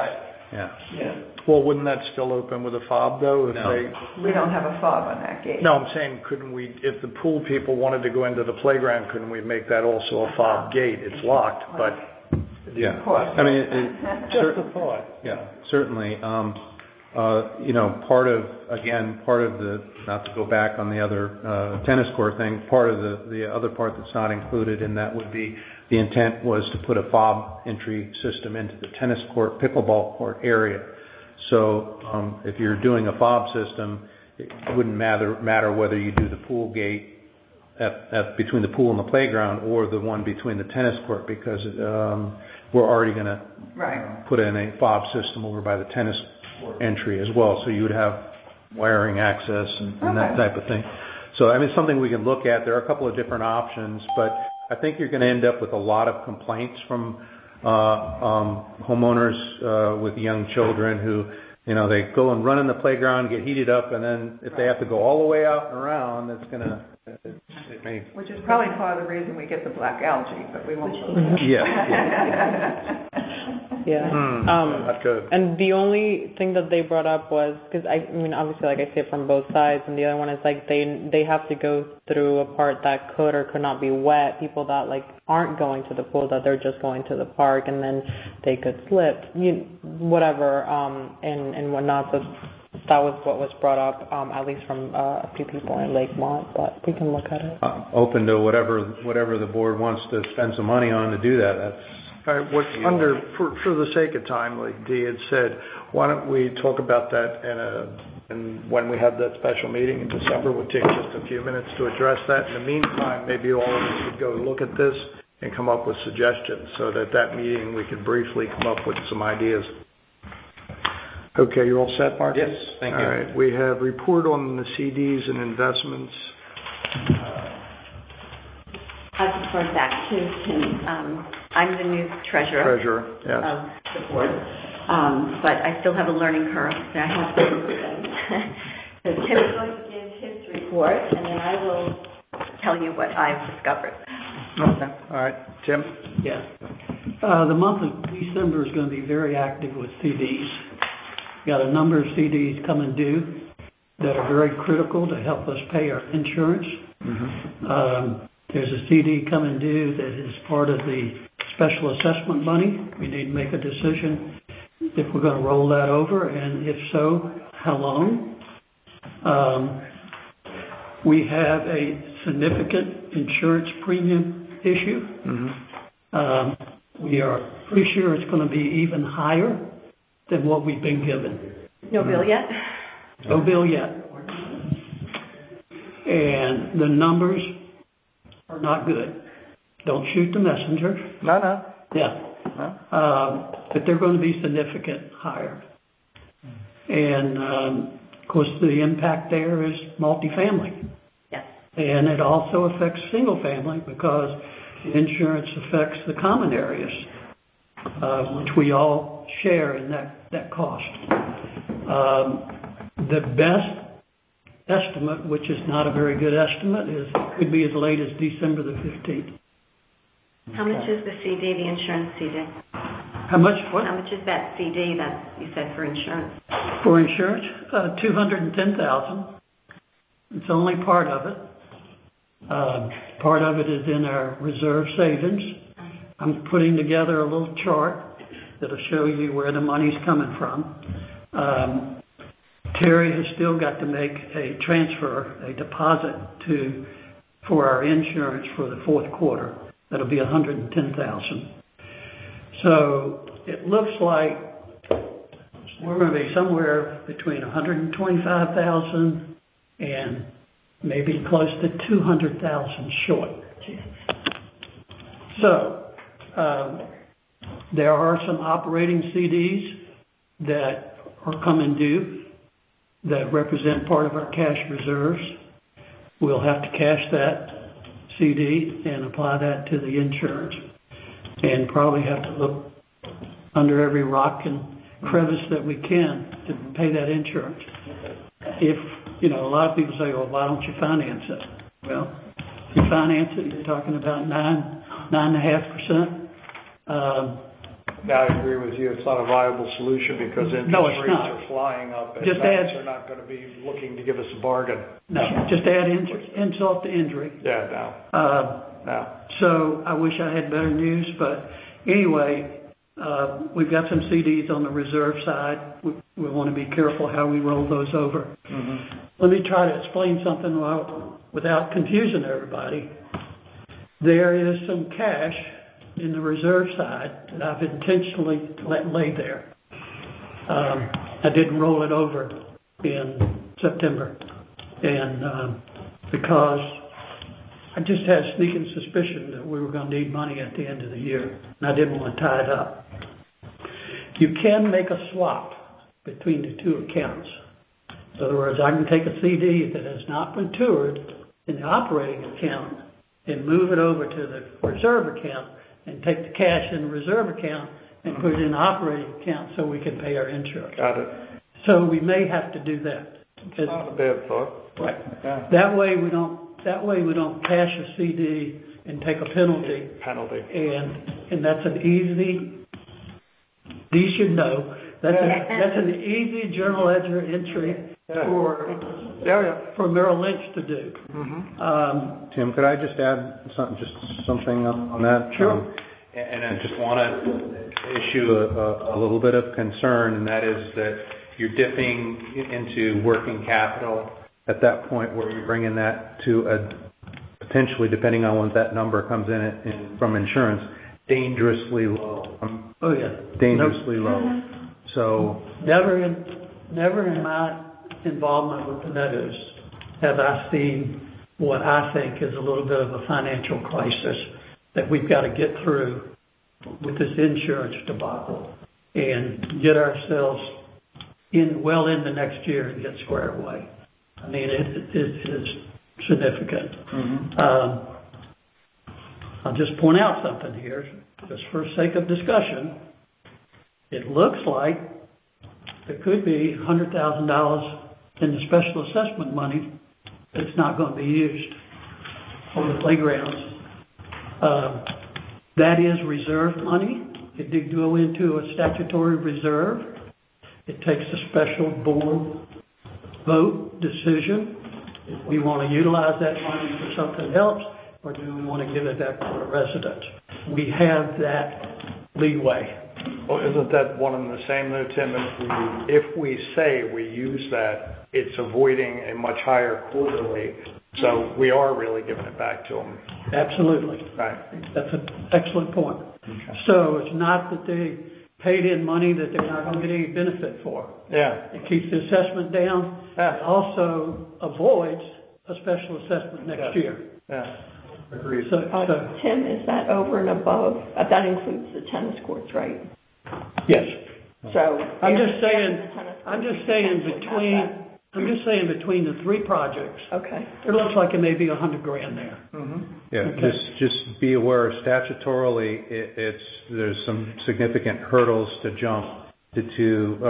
Yeah. Yeah. Well, wouldn't that still open with a fob though? If No. they, We don't have a fob on that gate. no, I'm saying, couldn't we, if the pool people wanted to go into the playground, couldn't we make that also a fob gate? It's locked, but Yeah. I mean, it, it, Just a thought. yeah, certainly. Um, uh, you know, part of, again, part of the, not to go back on the other uh, tennis court thing, part of the, the other part that's not included in that would be the intent was to put a fob entry system into the tennis court, pickleball court area. So um, if you're doing a fob system, it wouldn't matter matter whether you do the pool gate at, at between the pool and the playground or the one between the tennis court, because um, we're already going to Right. put in a fob system over by the tennis court entry as well. So you would have wiring access and, and that Okay. type of thing. So I mean, it's something we can look at. There are a couple of different options, but I think you're going to end up with a lot of complaints from uh, um, homeowners uh, with young children who, you know, they go and run in the playground, get heated up, and then if they have to go all the way out and around, it's going to, it, it may. Which is probably part of the reason we get the black algae, but we won't. Yeah. yeah. Yeah. Hmm, Um, not good. And the only thing that they brought up was, because I, I mean, obviously, like I say, from both sides, and the other one is like they they have to go through a part that could or could not be wet. People that like aren't going to the pool, that they're just going to the park, and then they could slip, you, whatever, um, and and whatnot. So that was what was brought up, um, at least from uh, a few people in Lakemont. But we can look at it. Uh, open to whatever whatever the board wants to spend some money on to do that. That's all right, what, under, for, for the sake of time, like Dee had said, why don't we talk about that in a, and when we have that special meeting in December, we'll take just a few minutes to address that. In the meantime, maybe all of us would go look at this and come up with suggestions so that that meeting we could briefly come up with some ideas. Okay, you're all set, Mark? Yes, thank you. All right, we have report on the C Ds and investments. I'll defer that to Tim. Um, I'm the new treasurer, Treasurer, yes. of the board, um, but I still have a learning curve that I have to do. So Tim is going to give his report, and then I will tell you what I've discovered. Okay, all right. Tim? Yeah. Uh, the month of December is going to be very active with C Ds. We got a number of C Ds coming due that are very critical to help us pay our insurance. Mm-hmm. Um, there's a C D coming due that is part of the special assessment money. We need to make a decision if we're going to roll that over, and if so, how long. Um, we have a significant insurance premium issue. Mm-hmm. Um, we are pretty sure it's going to be even higher than what we've been given. No bill yet? No bill yet. And the numbers are not good. Don't shoot the messenger. No, no. Yeah. No. Um, but they're going to be significant higher. And, um, of course, the impact there is multifamily. Yes. And it also affects single family because insurance affects the common areas, uh, which we all share in that, that cost. Um, the best estimate, which is not a very good estimate, is could be as late as December the fifteenth. How much is the C D, the insurance C D? How much? What? How much is that C D that you said for insurance? For insurance, uh, two hundred ten thousand dollars. It's only part of it. Uh, part of it is in our reserve savings. I'm putting together a little chart that'll show you where the money's coming from. Um, Terry has still got to make a transfer, a deposit to for our insurance for the fourth quarter. That'll be one hundred ten thousand dollars. So it looks like we're going to be somewhere between one hundred twenty-five thousand dollars and maybe close to two hundred thousand dollars short. So um, there are some operating C Ds that are coming due that represent part of our cash reserves. We'll have to cash that C D and apply that to the insurance, and probably have to look under every rock and crevice that we can to pay that insurance. If, you know, a lot of people say, well, why don't you finance it? Well, if you finance it, you're talking about nine, nine and a half percent. Um, I agree with you. It's not a viable solution because interest No, it's rates not. are flying up, and Just banks add- are not going to be looking to give us a bargain. No, just add in- insult to injury. Yeah, no, Uh, no. So I wish I had better news, but anyway, uh, we've got some C Ds on the reserve side. We, we want to be careful how we roll those over. Mm-hmm. Let me try to explain something while, without confusing everybody. There is some cash in the reserve side that I've intentionally let lay there. Um, I didn't roll it over in September, and um, because I just had a sneaking suspicion that we were going to need money at the end of the year, and I didn't want to tie it up. You can make a swap between the two accounts. In other words, I can take a C D that has not matured in the operating account and move it over to the reserve account and take the cash in the reserve account and put it in the operating account so we can pay our insurance. Got it. So we may have to do that. It's not a bad thought. Right. Yeah. That way we don't. That way we don't cash a C D and take a penalty. Penalty. And and that's an easy. These should know. That's a, that's an easy journal ledger entry Yeah. for Yeah, yeah. for Merrill Lynch to do. Mm-hmm. Um, Tim, could I just add some, just something on on that? Sure. Um, and I just want to issue a, a, a little bit of concern, and that is that you're dipping into working capital at that point where you're bringing that to a potentially, depending on what that number comes in, in from insurance, dangerously low. Um, oh yeah. dangerously Nope. low. So Never in never in my involvement with the Meadows have I seen what I think is a little bit of a financial crisis that we've got to get through with this insurance debacle and get ourselves in well in the next year and get squared away. I mean, it, it, it is significant. Mm-hmm. Um, I'll just point out something here, just for sake of discussion. It looks like there could be one hundred thousand dollars in the special assessment money that's not going to be used on the playgrounds. Um, that is reserve money. It did go into a statutory reserve. It takes a special board vote decision if we want to utilize that money for something else or do we want to give it back to the residents. We have that leeway. Well, isn't that one and the same though, Tim? If we, if we say we use that, it's avoiding a much higher quarterly, so we are really giving it back to them. Absolutely. Right. That's an excellent point. Okay. So it's not that they paid in money that they're not going to get any benefit for. Yeah. It keeps the assessment down. Yeah. It also avoids a special assessment next Yeah. year. Yeah. Agreed. So, Uh, so Tim, is that over and above? Uh, that includes the tennis courts, right? yes. So I'm after- just saying. after the tennis I'm courts, just saying you potentially have between. I'm just saying between the three projects, that. Okay. it looks like it may be a hundred grand there. Mm-hmm. yeah, Okay. just just be aware. Statutorily, it, it's there's some significant hurdles to jump to. to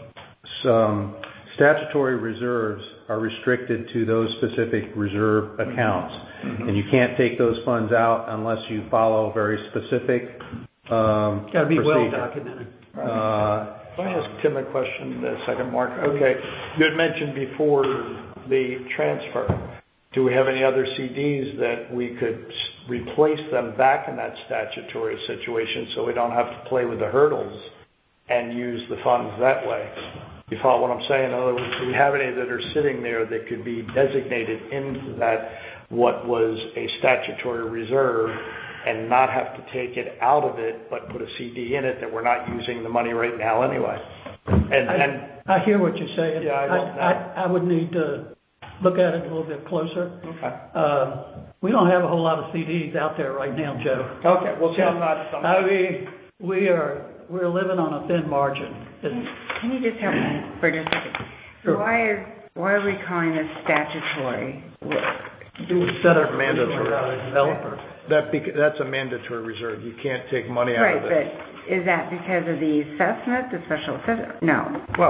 uh, some statutory reserves are restricted to those specific reserve accounts, Mm-hmm. and you can't take those funds out unless you follow very specific um, Got to be well procedure. documented. Uh, Can I ask Tim a question a second, Mark? Okay. You had mentioned before the transfer. Do we have any other C Ds that we could s- replace them back in that statutory situation so we don't have to play with the hurdles and use the funds that way? You follow what I'm saying? In other words, do we have any that are sitting there that could be designated into that, what was a statutory reserve, and not have to take it out of it, but put a C D in it that we're not using the money right now anyway? And, I, and I hear what you're saying. Yeah, I don't know. I, I, I would need to look at it a little bit closer. okay, Um, we don't have a whole lot of C Ds out there right now, Joe. okay. Well, see, I'm not. I'm I mean, we are we're living on a thin margin. It's, Can you just help me for just a second? Sure. Why is why are we calling this statutory? it was set up Mandatory. by the developer. That bec- that's a mandatory reserve. You can't take money out Right, of it. but is that because of the assessment, the special assessment? No. Well,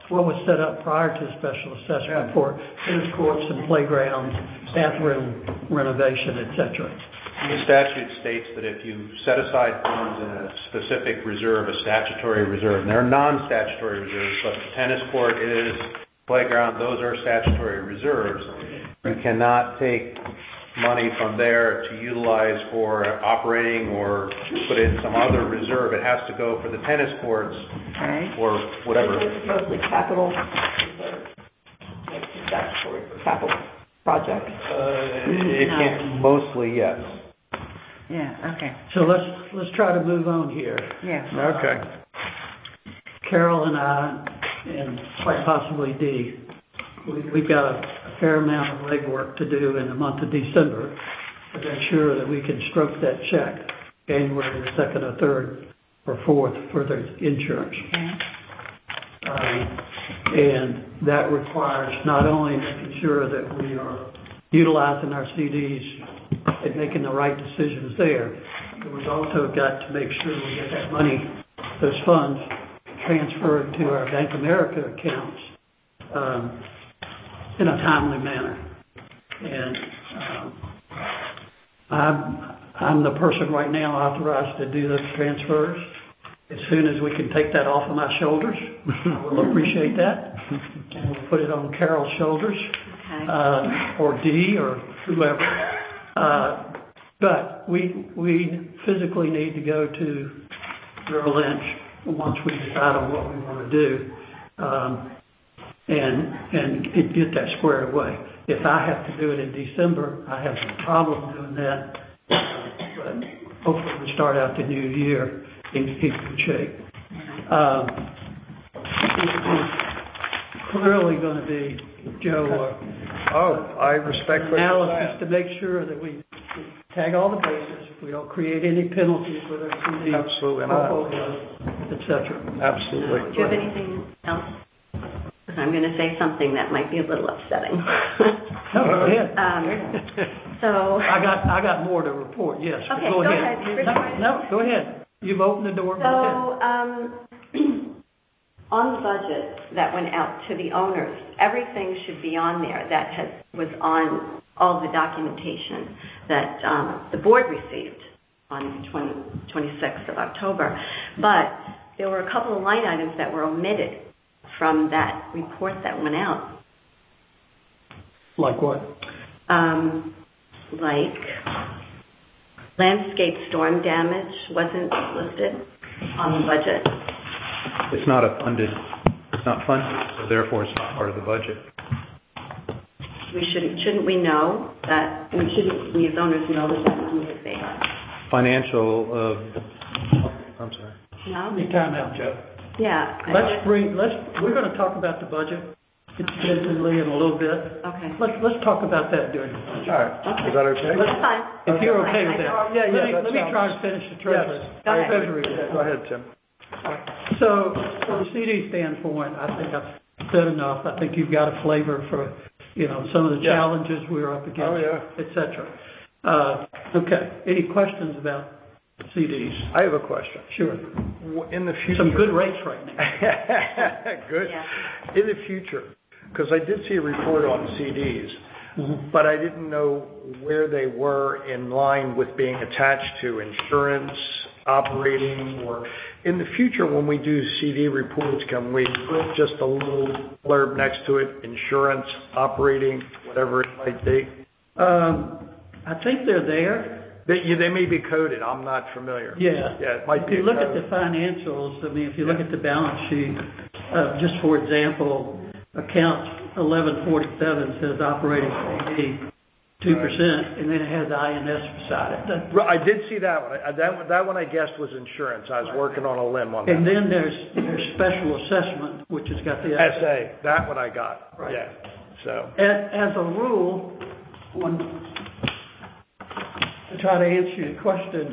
what was set up prior to the special assessment Yeah. for tennis courts and playgrounds, bathroom renovation, et cetera. The statute states that if you set aside funds in a specific reserve, a statutory reserve, and there are non-statutory reserves, but the tennis court is, playground, those are statutory reserves. You cannot take money from there to utilize for operating or put in some other reserve. It has to go for the tennis courts Okay. or whatever. It's mostly capital reserve, like statutory for capital projects. Uh, it can, mostly, yes. Yeah, okay. So let's let's try to move on here. Yeah. Okay. Carol and I, and quite possibly Dee, we, we've got a, a fair amount of legwork to do in the month of December to make sure that we can stroke that check January the second or third or fourth for the insurance. Okay. Um, and that requires not only making sure that we are utilizing our C Ds and making the right decisions there, but we've also got to make sure we get that money, those funds, transferred to our Bank of America accounts um, in a timely manner. And um, I'm, I'm the person right now authorized to do those transfers. As soon as we can take that off of my shoulders, I will appreciate that. And we'll put it on Carol's shoulders, Okay. uh, or Dee, or whoever. Uh, but we we physically need to go to Merrill Lynch once we decide on what we want to do, um, and and get that squared away. If I have to do it in December, I have no problem doing that. But hopefully we start out the new year in good shape. Um, it's clearly going to be, Joe, uh, Oh, I respect what you're analysis saying. to make sure that we tag all the bases, we don't create any penalties with our C D Absolutely not. portfolios, et cetera. Absolutely. Do you have anything else? Because I'm going to say something that might be a little upsetting. No, go ahead. um, so, I got I got more to report. Yes, but Okay, go, go ahead. ahead. No, no, go ahead. You've opened the door. Go ahead. so um, on the budget that went out to the owners, everything should be on there that has was on all the documentation that um, the board received on the twenty-sixth of October. But there were a couple of line items that were omitted from that report that went out. Like what? Um, like landscape storm damage wasn't listed on the budget. It's not a funded, it's not funded, so therefore it's not part of the budget. We shouldn't, shouldn't we know that, we shouldn't, we as owners know that that money is there? Financial, uh, I'm sorry. No? Need time out, Joe. Yeah. I Let's just- bring. Let's. We're going to talk about the budget extensively in a little bit. Okay. Let's let's talk about that during the budget. All right. Is that okay? That's fine. If you're okay I- with I that. know- Yeah, yeah, Let me, that let me sounds- try to finish the treasury. Yes. Go ahead. Treasury. Go ahead, Tim. So, from the C D standpoint, I think I've said enough. I think you've got a flavor for, you know, some of the Yeah. challenges we're up against, Oh, yeah. et cetera. Uh, okay. Any questions about C Ds? I have a question. Sure. W- In the future, Some good rates right now. good. Yeah. In the future, because I did see a report on C Ds, Mhm. but I didn't know where they were in line with being attached to insurance, operating, or in the future when we do C D reports, can we put just a little blurb next to it, insurance, operating, whatever it might be? Um, I think they're there. They, yeah, they may be coded. I'm not familiar. Yeah. Yeah, it might If be you look at code. the financials, I mean, if you look Yeah. at the balance sheet, uh, just for example, account eleven forty-seven says operating C D two percent, and then it has I N S beside it. That- Right, I did see that one. I- That one, that one I guessed was insurance. I was working on a limb on that. And then there's, there's special assessment, which has got the S A, that one I got. Right. Yeah. So, As, as a rule, when, to try to answer your question,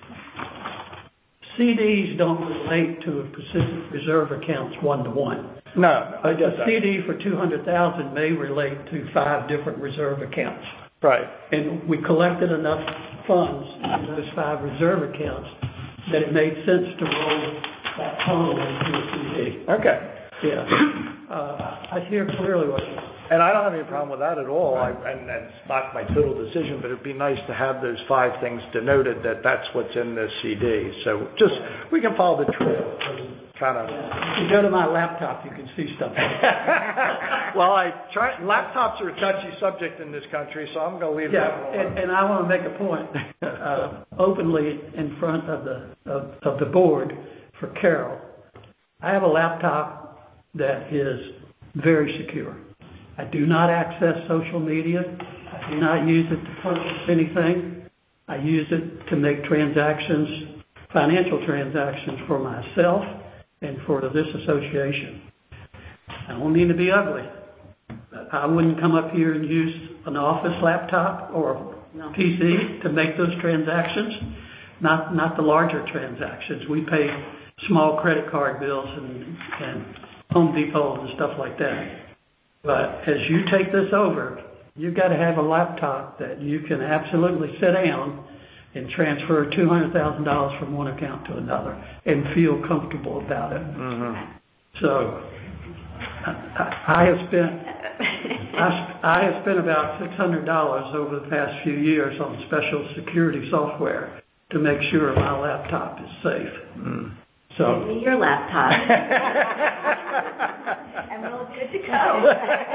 C Ds don't relate to a specific reserve accounts one-to-one. no, I get A that. C D for two hundred thousand may relate to five different reserve accounts. Right. And we collected enough funds in those five reserve accounts that it made sense to roll that total into a C D. Okay. Yeah. Uh, I hear clearly what you And I don't have any problem with that at all, I, and, and it's not my total decision, but it'd be nice to have those five things denoted that that's what's in this C D. So just, we can follow the trail, kind of. If you go to my laptop, you can see stuff. Well, I try, laptops are a touchy subject in this country, so I'm going to leave Yeah, that alone. and, and I want to make a point uh, openly in front of the of, of the board for Carol. I have a laptop that is very secure. I do not access social media. I do not use it to purchase anything. I use it to make transactions, financial transactions for myself and for this association. I don't mean to be ugly. I wouldn't come up here and use an office laptop or No. P C to make those transactions, not not the larger transactions. We pay small credit card bills and, and Home Depot and stuff like that. But as you take this over, you've got to have a laptop that you can absolutely sit down and transfer two hundred thousand dollars from one account to another and feel comfortable about it. Mm-hmm. So I, I have spent I, I have spent about six hundred dollars over the past few years on special security software to make sure my laptop is safe. Mm. So Give me your laptop. And we'll good to go.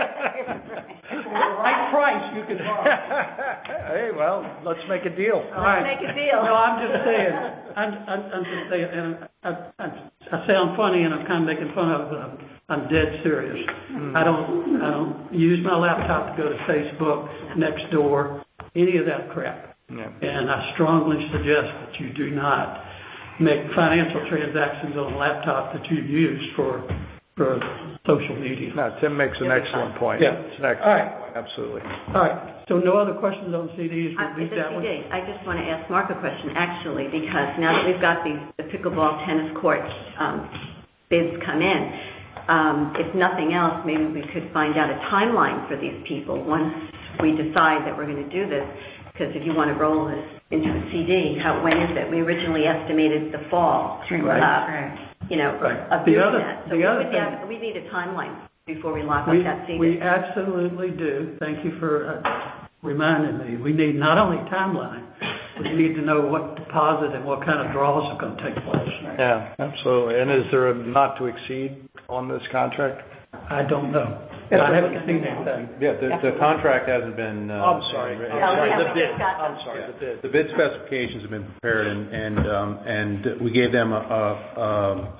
for the right price, you can borrow. Hey, well, let's make a deal. All right. Make a deal. No, I'm just saying. I'm, I'm, I'm just saying, and I, I, I sound funny, and I'm kind of making fun of it, but I'm, I'm dead serious. Mm. I don't, I don't use my laptop to go to Facebook, Nextdoor, any of that crap. Yeah. And I strongly suggest that you do not make financial transactions on a laptop that you use for for social media. No, Tim makes an excellent point. Yeah. It's an excellent All right. point, absolutely. All right. So no other questions on C Ds? Uh, We'll leave the that one. C D. I just want to ask Mark a question, actually, because now that we've got these the pickleball tennis court um, bids come in, um, if nothing else, maybe we could find out a timeline for these people once we decide that we're going to do this. Because if you want to roll this into a C D, how, when is it? We originally estimated the fall. Right. Uh, Right. You know, Right. of The doing other- that. So the we, other would thing- have, we need a timeline before we lock We, up that C D. we absolutely do. Thank you for uh, reminding me. We need not only timeline, we need to know what deposit and what kind of draws are going to take place. Yeah, absolutely. And is there a not to exceed on this contract? I don't know. I haven't seen anything. Yeah, the, the contract hasn't been. Uh, I'm sorry. written. I'm sorry. Yeah, The we bid. just got them. I'm sorry. The bid. The bid specifications have been prepared, and and um, and we gave them a, a, um,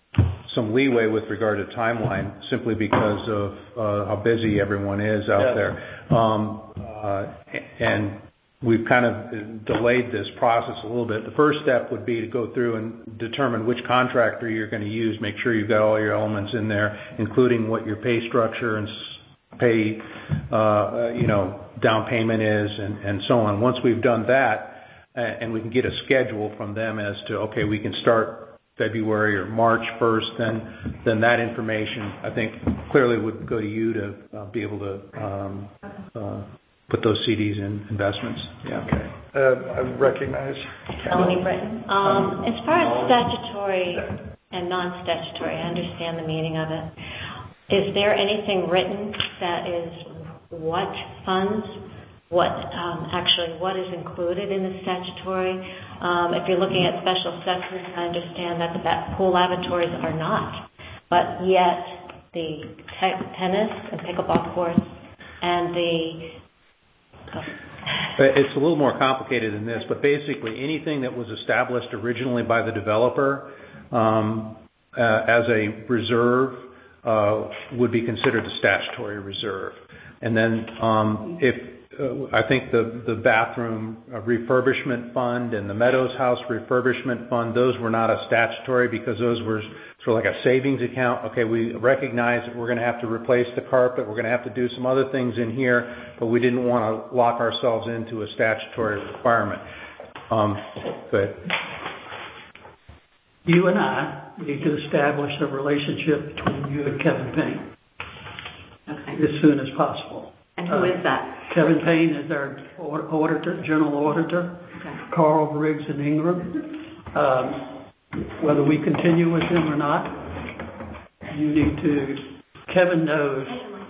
some leeway with regard to timeline, simply because of uh, how busy everyone is out Yes. there, um, uh, and we've kind of delayed this process a little bit. The first step would be to go through and determine which contractor you're going to use. Make sure you've got all your elements in there, including what your pay structure and pay, uh, you know, down payment is, and, and so on. Once we've done that, uh, and we can get a schedule from them as to, okay, we can start February or March first, then then that information, I think, clearly would go to you to uh, be able to um, uh, put those C Ds in investments. Yeah. Okay. Uh, I recognize. Melanie Britton. Um, as far as statutory and non-statutory, I understand the meaning of it. Is there anything written that is what funds, what um, actually what is included in the statutory? Um, if you're looking at special assessments, I understand that the ba- pool lavatories are not, but yet the te- tennis and pickleball courts and the It's a little more complicated than this, but basically anything that was established originally by the developer um, uh, as a reserve uh, would be considered a statutory reserve. And then um, if uh, I think the, the bathroom refurbishment fund and the Meadows House refurbishment fund, those were not a statutory because those were sort of like a savings account. Okay, we recognize that we're going to have to replace the carpet, we're going to have to do some other things in here, but we didn't want to lock ourselves into a statutory requirement. Um, but You and I need to establish a relationship between you and Kevin Payne Okay. as soon as possible. And who Uh, is that? Kevin Payne is our au- auditor, general auditor. Okay. Carl Briggs and Ingram. Um, whether we continue with him or not, you need to, Kevin knows,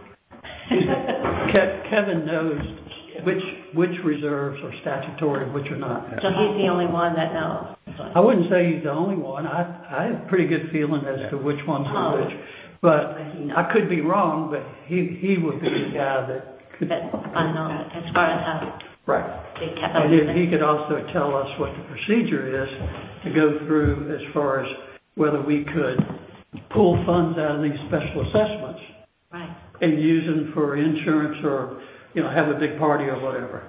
Ke- Kevin knows which which reserves are statutory and which are not. So he's the only one that knows. I wouldn't say he's the only one. I I have a pretty good feeling as to which ones are which. But I could be wrong, but he he would be the guy that could. That I know as far as how. Right. They kept And then he could also tell us what the procedure is to go through as far as whether we could pull funds out of these special assessments right. and use them for insurance or, you know, have a big party or whatever.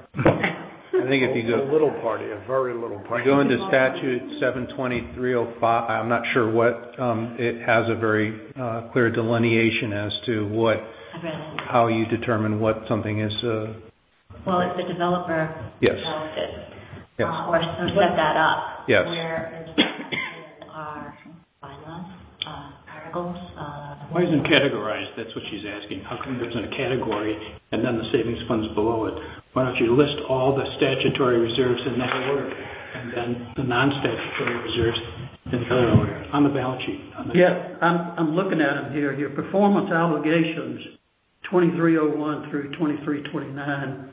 I think if you go a little party, a very little party. You go into statute seven twenty-three oh five. I'm not sure what um, it has a very uh, clear delineation as to what how you determine what something is. Uh, well, it's the developer yes. developed it, yes. uh, or set that up. Yes. Where in our bylaws, uh, articles. Uh, Why isn't it categorized? That's what she's asking. How come there's a category and then the savings funds below it? Why don't you list all the statutory reserves in that order and then the non-statutory reserves in the other order on the balance sheet? The yeah, I'm I'm looking at them here. Your performance obligations, twenty-three oh one through twenty-three twenty-nine.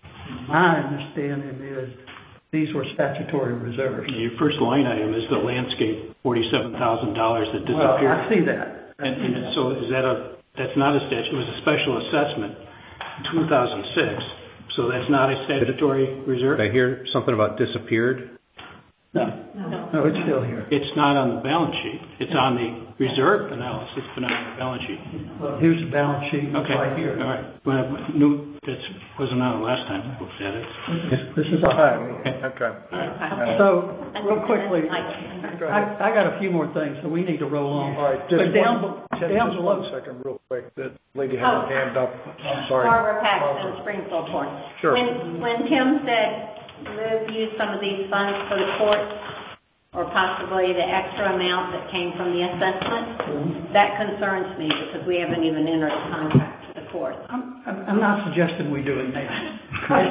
My understanding is these were statutory reserves. Your first line item is the landscape, forty-seven thousand dollars that disappeared. Well, I see that. I and, see and that. so is that a, that's not a statute, it was a special assessment in two thousand six, so that's not a statutory reserve? Did I hear something about disappeared? No. No. No, it's still here. It's not on the balance sheet. It's on the reserve analysis, but not on the balance sheet. Well, here's the balance sheet okay. right here. All right. Well, I knew that wasn't on the last time we looked at it. This is a Okay. Okay. Right. So, real quickly, I, I got a few more things, so we need to roll on. All right, just but down, one, down just below. one second, real quick. The lady had Oh. her hand up. I'm sorry. Barbara Paxton, Springfield Court. Sure. When, when Tim said, Liz used some of these funds for the courts, or possibly the extra amount that came from the assessment, mm-hmm. that concerns me because we haven't even entered a contract to the court. I'm, I'm, I'm not suggesting we do it now.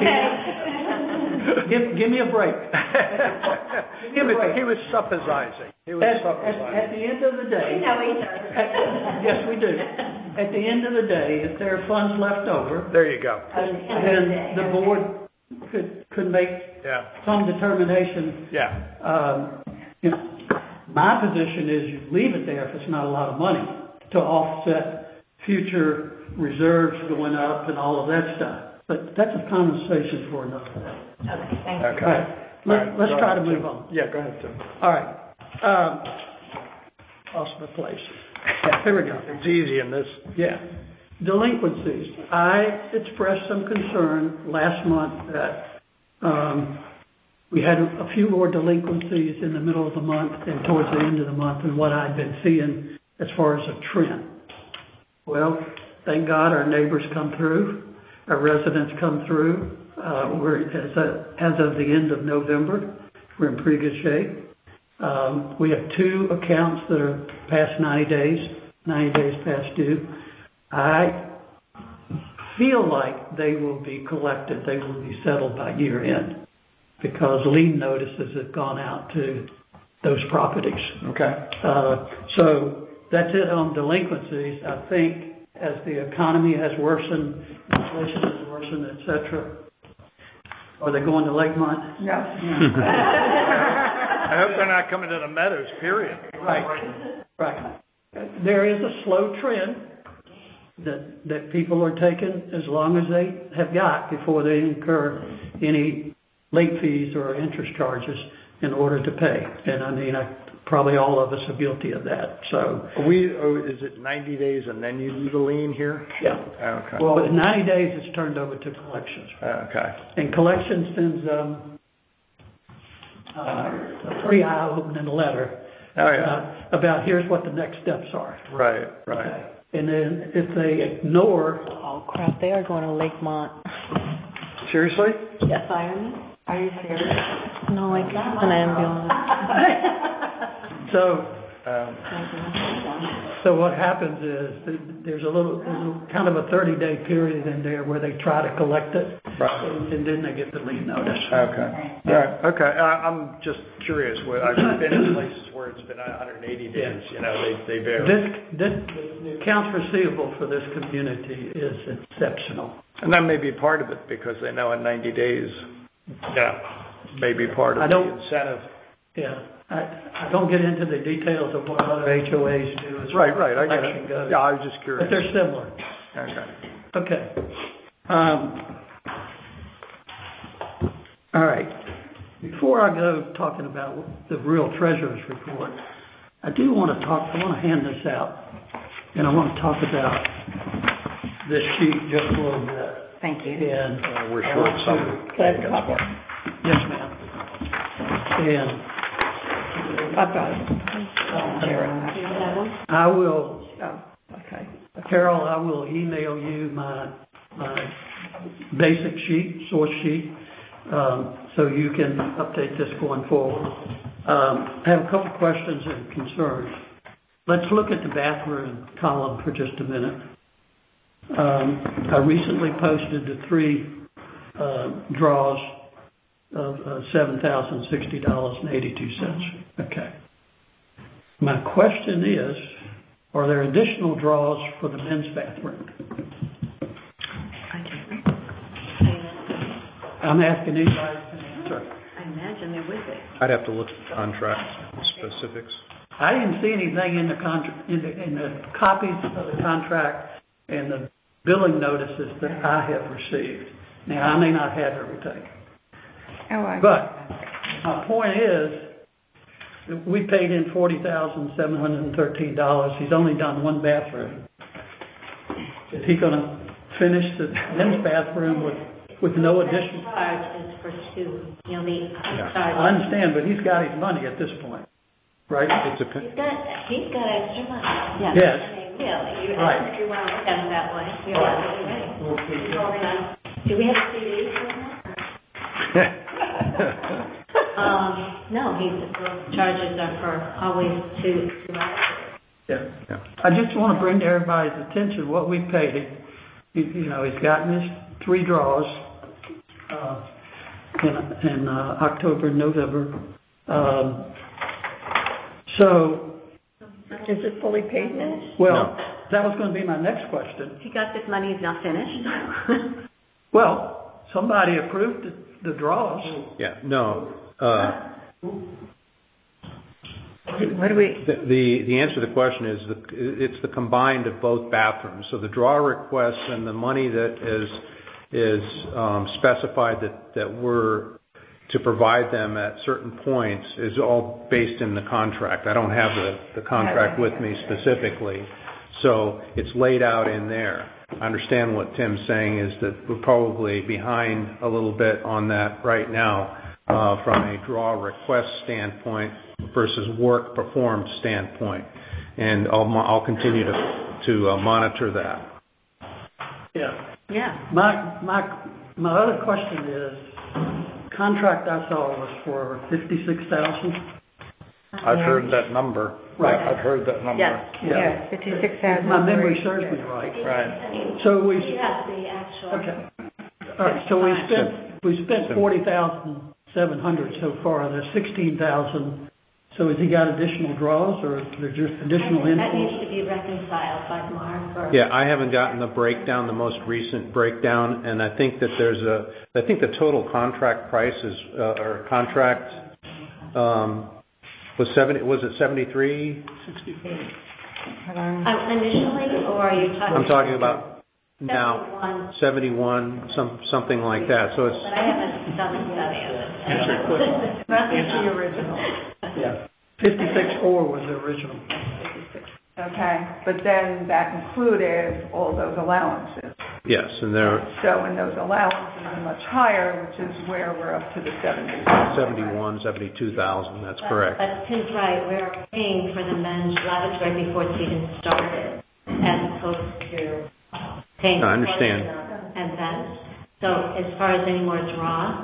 Okay. give, give me a break. he, was, he was supposizing. He was at, supposizing. At, at the end of the day, we know each other. Yes, we do. At the end of the day, if there are funds left over, there you go. And the, the board could could make yeah. some determination. Yeah. Um, you know, my position is you leave it there if it's not a lot of money to offset future reserves going up and all of that stuff. But that's a conversation for another day. Okay, thank you. Okay. All right. Let, All right. let's Go try ahead, to move Tim. on. Yeah, go ahead, Tim. All right. Um, lost my place. Here we go. It's easy in this. Yeah. Delinquencies. I expressed some concern last month that um, we had a few more delinquencies in the middle of the month and towards the end of the month than what I'd been seeing as far as a trend. Well, thank God our neighbors come through, our residents come through. Uh, we're as, a, as of the end of November, we're in pretty good shape. Um, we have two accounts that are past ninety days, ninety days past due. I feel like they will be collected, they will be settled by year end because lien notices have gone out to those properties. Okay. Uh, so that's it on delinquencies. I think as the economy has worsened, inflation has worsened, et cetera. Are they going to Lakemont? No. I hope they're not coming to the Meadows, period. Right. Right. There is a slow trend that that people are taking as long as they have got before they incur any late fees or interest charges in order to pay. And I mean, I, probably all of us are guilty of that. So are we, oh, is it ninety days and then you do the lien here? Yeah. Okay. Well, in ninety days, it's turned over to collections. Okay. And collections sends um, uh, a pretty eye-opening letter. Oh, yeah. uh, about here's what the next steps are. Right, right. Okay. And then if they ignore... Oh, crap, they are going to Lakemont. Seriously? Yes, I am. Are you serious? No, like an ambulance. So Um, So what happens is that there's a little, there's a, kind of a thirty-day period in there where they try to collect it, Right. and then they get the lien notice. Okay. All right. Okay. I, I'm just curious. Where I've been in places where it's been one hundred eighty days. You know, they they vary. This, this, the accounts receivable for this community is exceptional. And that may be part of it because they know in ninety days, yeah, may be part I of the don't- incentive. Yeah, I, I don't get into the details of what other H O As do as Right, far as right. I get collection it. goes. Yeah, I was just curious. But they're similar. Okay. Okay. Um, all right. Before I go talking about the real treasurer's report, I do want to talk, I want to hand this out, and I want to talk about this sheet just a little bit. Thank you. And Uh, we're short some. Can I have a copy? Yes, ma'am. And I've got it. I will, Oh, okay. Carol, I will email you my, my basic sheet, source sheet, um, so you can update this going forward. Um, I have a couple questions and concerns. Let's look at the bathroom column for just a minute. Um, I recently posted the three uh, draws of uh, seven thousand sixty dollars and eighty-two cents. Okay. My question is, are there additional draws for the men's bathroom? I'm asking anybody to answer. I imagine there would be. I'd have to look at the contract specifics. I didn't see anything in the contract, in the, in the copies of the contract and the billing notices that I have received. Now, I may not have everything. Oh, I But my point is, we paid in forty thousand seven hundred thirteen dollars. He's only done one bathroom. Is he going to finish the men's bathroom with, with no additional? The charge is for two, you know, the I charge. understand, but he's got his money at this point, right? It's a, He's got, he's got extra money. Yeah. Yes. I mean, really, you, Right. if you want to look at it that way, you're Right. absolutely right. He's holding on. Do we have a C D for that? Um, no, he's, those charges are for always two, two hours. Yeah. yeah. I just want to bring to everybody's attention what we paid him. You, you know, he's gotten his three draws uh, in, in uh, October and November. Um, so, Is it fully paid now? well, No. that was going to be my next question. He got this money, he's not finished. Well, somebody approved the, the draws. Yeah, no. Uh, What do we? the, the the answer to the question is the, it's the combined of both bathrooms. So the draw requests and the money that is is um, specified that, that we're to provide them at certain points is all based in the contract. I don't have the, the contract with me specifically, so it's laid out in there. I understand what Tim's saying is that we're probably behind a little bit on that right now uh, from a draw request standpoint versus work performed standpoint, and I'll, I'll continue to to uh, monitor that. Yeah. Yeah. My my my other question is, contract I saw was for fifty-six thousand. I've heard that number. Right. I've heard that number. Yes. Yeah, fifty-six thousand. My memory serves me right. Right. So we He has the actual. okay. All right. So we spent we spent forty thousand seven hundred so far. There's sixteen thousand. So has he got additional draws, or there's just additional I think that needs inflows? to be reconciled by Mark or. Yeah, I haven't gotten the breakdown, the most recent breakdown, and I think that there's a, I think the total contract price is, uh, or contract, um, was seventy, was it seventy-three? Uh, Initially, or are you talking? I'm talking about now, seventy-one, some, something like that, so But it's, I haven't done the study of it. Answer your question. That's the original. Yeah. Fifty-six four was the original. Okay, but then that included all those allowances. yes, and there, So, and those allowances are much higher, which is where we're up to the seventy. seventy-one, seventy-two thousand, that's correct. But Tim's right, we're paying for the men's lavatory before it's even started, as opposed to paying. I understand. for the- And then, so as far as any more draw,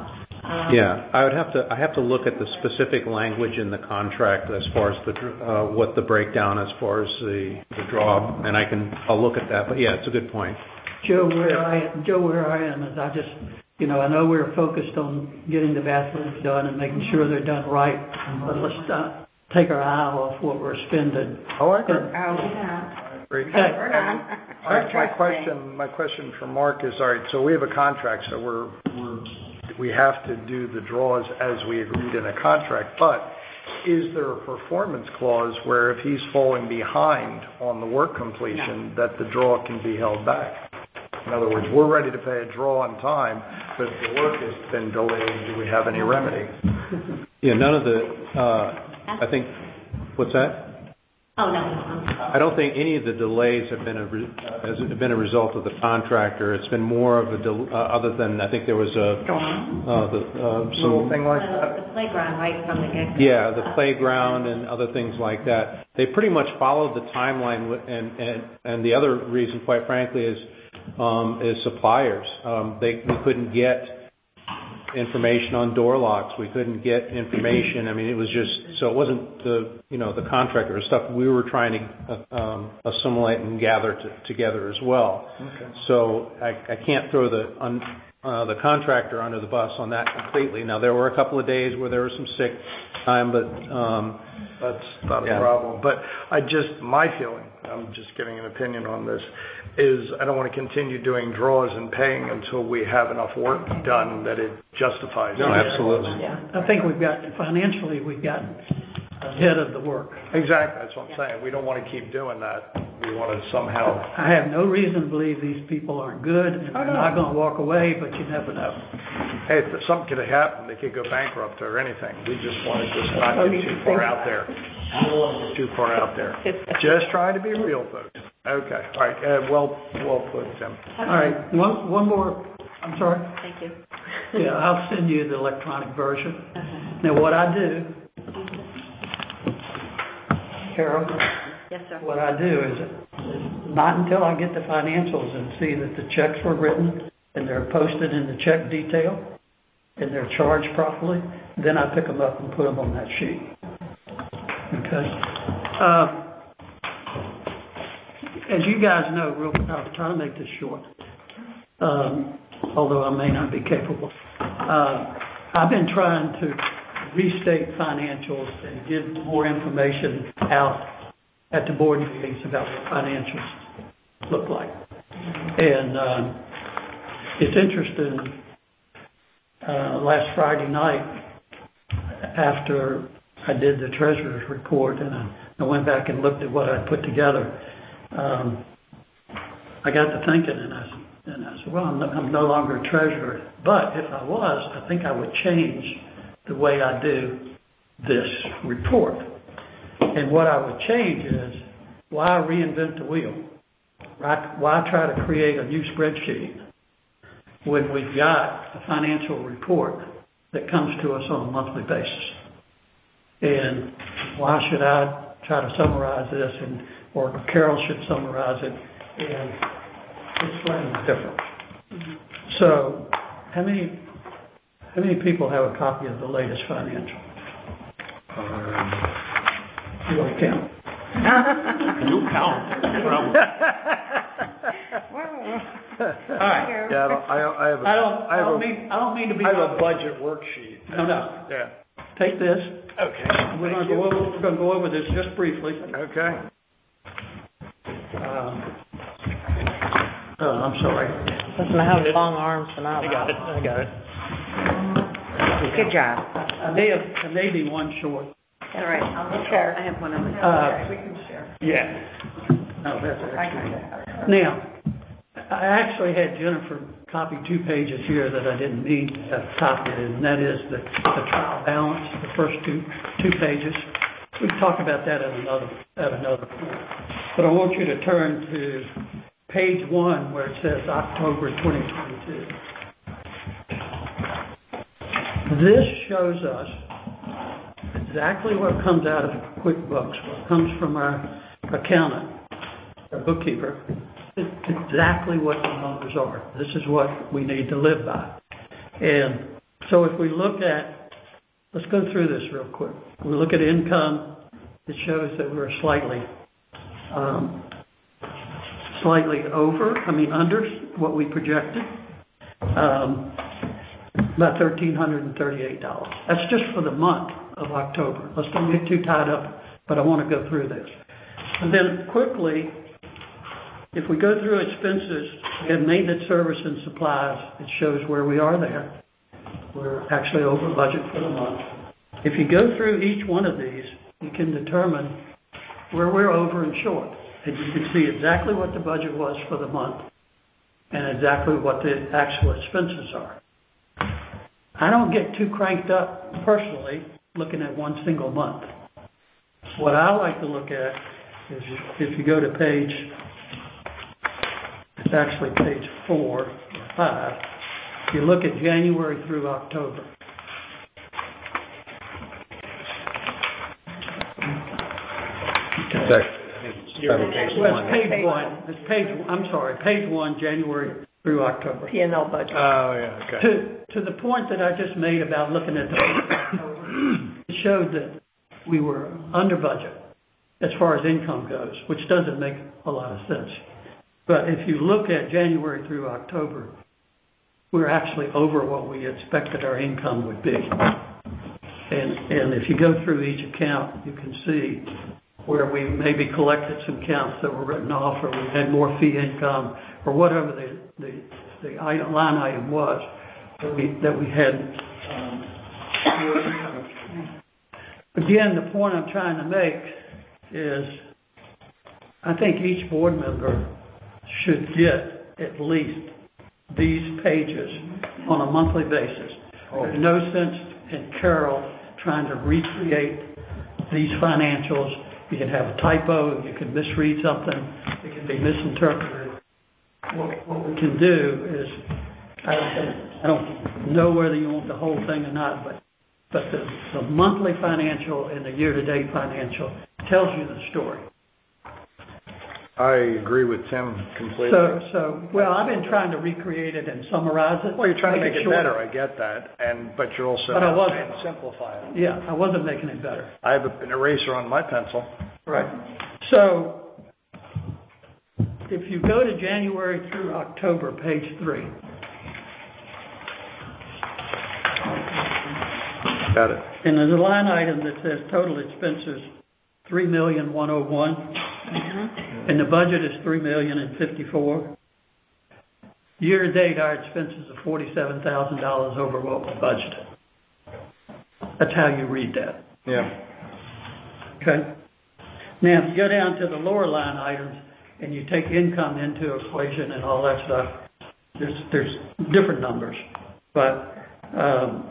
Um, Yeah, I would have to, I have to look at the specific language in the contract as far as the, uh, what the breakdown as far as the, the draw, and I can, I'll look at that, but yeah, it's a good point. Joe, where I, Joe, where I am is I just, you know, I know we're focused on getting the bathrooms done and making sure they're done right, but let's uh, take our eye off what we're spending. Oh, I agree. Oh, yeah. Great. We're on. My, my question, my question for Mark is, all right, so we have a contract, so we're, we're, we have to do the draws as we agreed in a contract, but is there a performance clause where if he's falling behind on the work completion, no. that the draw can be held back? In other words, we're ready to pay a draw on time, but if the work has been delayed, do we have any remedy? Yeah, none of the, uh, I think, what's that? Oh, no. I don't think any of the delays have been a re, has been a result of the contractor. It's been more of a del, uh, other than I think there was a uh, the uh, some thing like that. The playground right from the get-go. Yeah, the playground and other things like that. They pretty much followed the timeline, and and and the other reason, quite frankly, is um, is suppliers. Um, they we couldn't get information on door locks. We couldn't get information. I mean, it was just, so it wasn't the, you know, the contractor stuff. We were trying to uh, um, assimilate and gather t- together as well. Okay. So I, I can't throw the un, uh, the contractor under the bus on that completely. Now, there were a couple of days where there was some sick time, but um, that's not yeah. a problem. But I just, my feeling, I'm just giving an opinion on this, is I don't want to continue doing draws and paying until we have enough work done that it justifies No, it. absolutely. Yeah, I think we've got, financially, we've gotten ahead of the work. Exactly, that's what I'm saying. We don't want to keep doing that. We want to somehow... I have no reason to believe these people aren't good, and they're not going to walk away, but you never know. Hey, if something could have happened, they could go bankrupt or anything. We just want to just not get too far out there. We don't want to get too far out there. Just trying to be real, folks. Okay, all right, uh, well, well put, Tim. All right, one, one more, I'm sorry? Thank you. Yeah, I'll send you the electronic version. Now, what I do, Carol, yes, sir. what I do is, is not until I get the financials and see that the checks were written and they're posted in the check detail and they're charged properly, then I pick them up and put them on that sheet. Okay? Uh, as you guys know, real, I'll try to make this short, um, although I may not be capable. Uh, I've been trying to restate financials and give more information out at the board meetings about what financials look like. And um, it's interesting, uh, last Friday night, after I did the treasurer's report and I, I went back and looked at what I put together, um, I got to thinking and I, and I said, well, I'm no, I'm no longer a treasurer, but if I was, I think I would change the way I do this report. And what I would change is, why reinvent the wheel? Why, why try to create a new spreadsheet when we've got a financial report that comes to us on a monthly basis? And why should I try to summarize this, and or Carol should summarize it and explain the difference? So, how many how many people have a copy of the latest financial? Um, you don't count. You count. All right. Yeah, I don't. I, I have. A, I don't. I have don't a, mean. I don't mean to be. I have a budget worksheet. No, no. Yeah. Take this. Okay. We're going to go over. We're going to go over this just briefly. Okay. Um, oh, I'm sorry. Listen, I have long arms and I I got it. I got it. Good job. I may have. I may be one short. All right. I'll share. I have one on my. Uh, we can share. Yeah. No, that's actually. Now, I actually had Jennifer copy two pages here that I didn't mean to have copied, and that is the, the trial balance, the first two two pages. We can talk about that at another at another point. But I want you to turn to page one where it says October twenty twenty-two. This shows us exactly what comes out of QuickBooks, what comes from our accountant, our bookkeeper. It's exactly what the numbers are. This is what we need to live by. And So if we look at, let's go through this real quick. We look at income, it shows that we're slightly, um, slightly over, I mean under what we projected, um, about one thousand three hundred thirty-eight dollars. That's just for the month of October. Let's don't get too tied up, but I want to go through this. And then quickly, if we go through expenses, we have maintenance, service, and supplies. It shows where we are there. We're actually over budget for the month. If you go through each one of these, you can determine where we're over and short. And you can see exactly what the budget was for the month and exactly what the actual expenses are. I don't get too cranked up, personally, looking at one single month. What I like to look at is if you go to page, it's actually page four or five, you look at January through October. Okay. Well, it's page one. It's page. I'm sorry, page one, January through October. P and L budget. Oh, yeah, okay. To to the point that I just made about looking at the October, it showed that we were under budget as far as income goes, which doesn't make a lot of sense. But if you look at January through October, we're actually over what we expected our income would be. And and if you go through each account, you can see where we maybe collected some accounts that were written off, or we had more fee income, or whatever the the, the item, line item was that we that we had. Um, more income. Again, the point I'm trying to make is, I think each board member should get at least these pages on a monthly basis. There's no sense in Carol trying to recreate these financials. You can have a typo, you can misread something, it can be misinterpreted. What, what we can do is, I don't, I don't know whether you want the whole thing or not, but but the, the monthly financial and the year-to-date financial tells you the story. I agree with Tim completely. So, so well, I've been trying to recreate it and summarize it. Well, you're trying to make it short. better. I get that, and but you're also But I wasn't. trying to simplify it. Yeah, I wasn't making it better. I have an eraser on my pencil. Right. So, if you go to January through October, page three. Got it. And there's a line item that says total expenses three million one hundred one, mm-hmm. and the budget is three million fifty-four. Year to date, our expenses are forty-seven thousand dollars over what we budgeted. That's how you read that. Yeah. Okay. Now, if you go down to the lower line items and you take income into equation and all that stuff, there's there's different numbers, but. Um,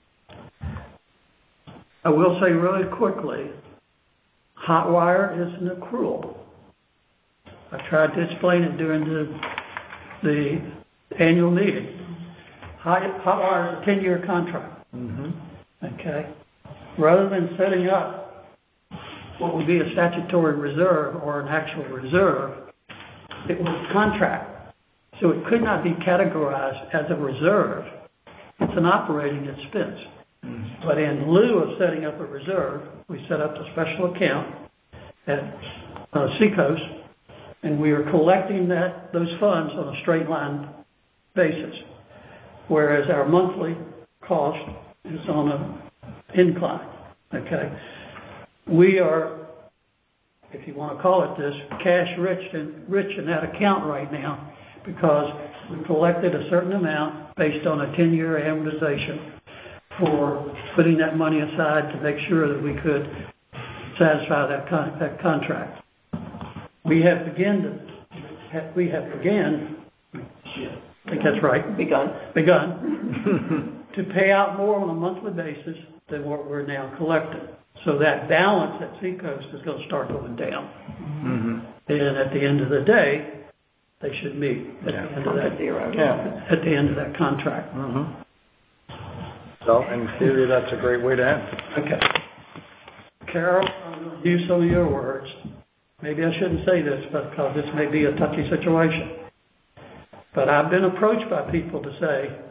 I will say really quickly, Hotwire is an accrual. I tried to explain it during the the annual meeting. Hotwire is a ten-year contract. Mm-hmm. Okay? Rather than setting up what would be a statutory reserve or an actual reserve, it was a contract. So it could not be categorized as a reserve. It's an operating expense. But in lieu of setting up a reserve, we set up a special account at uh, Seacoast, and we are collecting that those funds on a straight line basis, whereas our monthly cost is on an incline. Okay, we are, if you want to call it this, cash rich and rich in that account right now because we collected a certain amount based on a ten-year amortization for putting that money aside to make sure that we could satisfy that con- that contract. We have begun to, we have began, I think that's right, begun, begun to pay out more on a monthly basis than what we're now collecting. So that balance at Seacoast is going to start going down. Mm-hmm. And at the end of the day, they should meet at yeah. the end of that zero. Yeah. At the end of that contract. Mm-hmm. So, in theory, that's a great way to end. Okay. Carol, I'm going to use some of your words. Maybe I shouldn't say this because this may be a touchy situation. But I've been approached by people to say,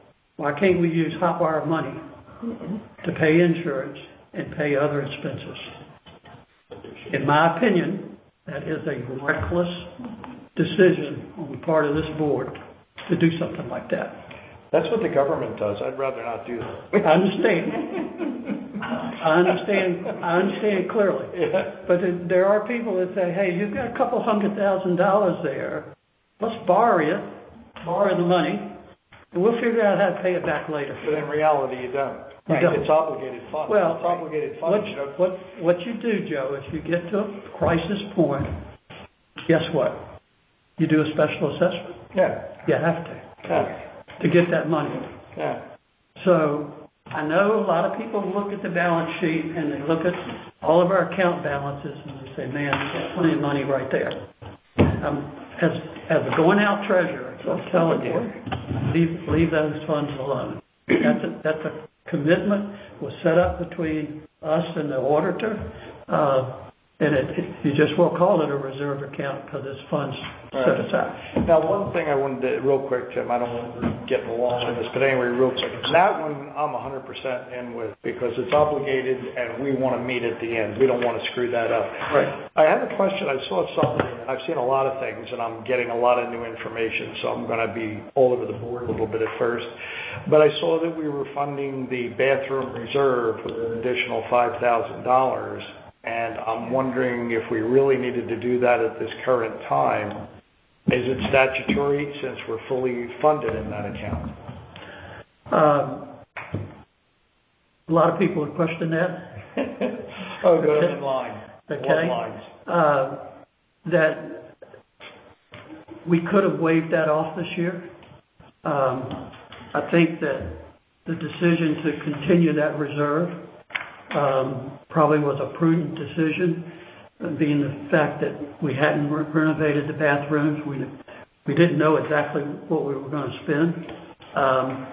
why can't we use hot wire money to pay insurance and pay other expenses? In my opinion, that is a reckless decision on the part of this board to do something like that. That's what the government does. I'd rather not do that. I understand. I understand. I understand clearly. Yeah. But there are people that say, "Hey, you've got a couple hundred thousand dollars there. Let's borrow it, borrow the money, and we'll figure out how to pay it back later." But in reality, you don't. You don't. It's obligated funds. Well, it's obligated funds. What, what what you do, Joe, if you get to a crisis point, guess what? You do a special assessment. Yeah. You have to. Yeah. To get that money. Yeah. So I know a lot of people look at the balance sheet and they look at all of our account balances and they say, "Man, that's plenty of money right there." Um, as as a going out treasurer, I'm telling you, leave leave those funds alone. That's a, that's a commitment was set up between us and the auditor, uh, and it, it, you just will call it a reserve account because it's funds Right. set aside. Now, one thing I wanted to, real quick, Tim, I don't want to get along with this, but anyway, real quick. That one I'm one hundred percent in with because it's obligated and we want to meet at the end. We don't want to screw that up. Right. I have a question. I saw something, and I've seen a lot of things, and I'm getting a lot of new information, so I'm going to be all over the board a little bit at first. But I saw that we were funding the bathroom reserve with an additional five thousand dollars, and I'm wondering if we really needed to do that at this current time. Is it statutory since we're fully funded in that account? Um, a lot of people have questioned that. Oh, go Okay. in line. Okay. What lines? Uh, that we could have waived that off this year. Um, I think that the decision to continue that reserve um, probably was a prudent decision, being the fact that we hadn't re- renovated the bathrooms. We we didn't know exactly what we were going to spend. Um,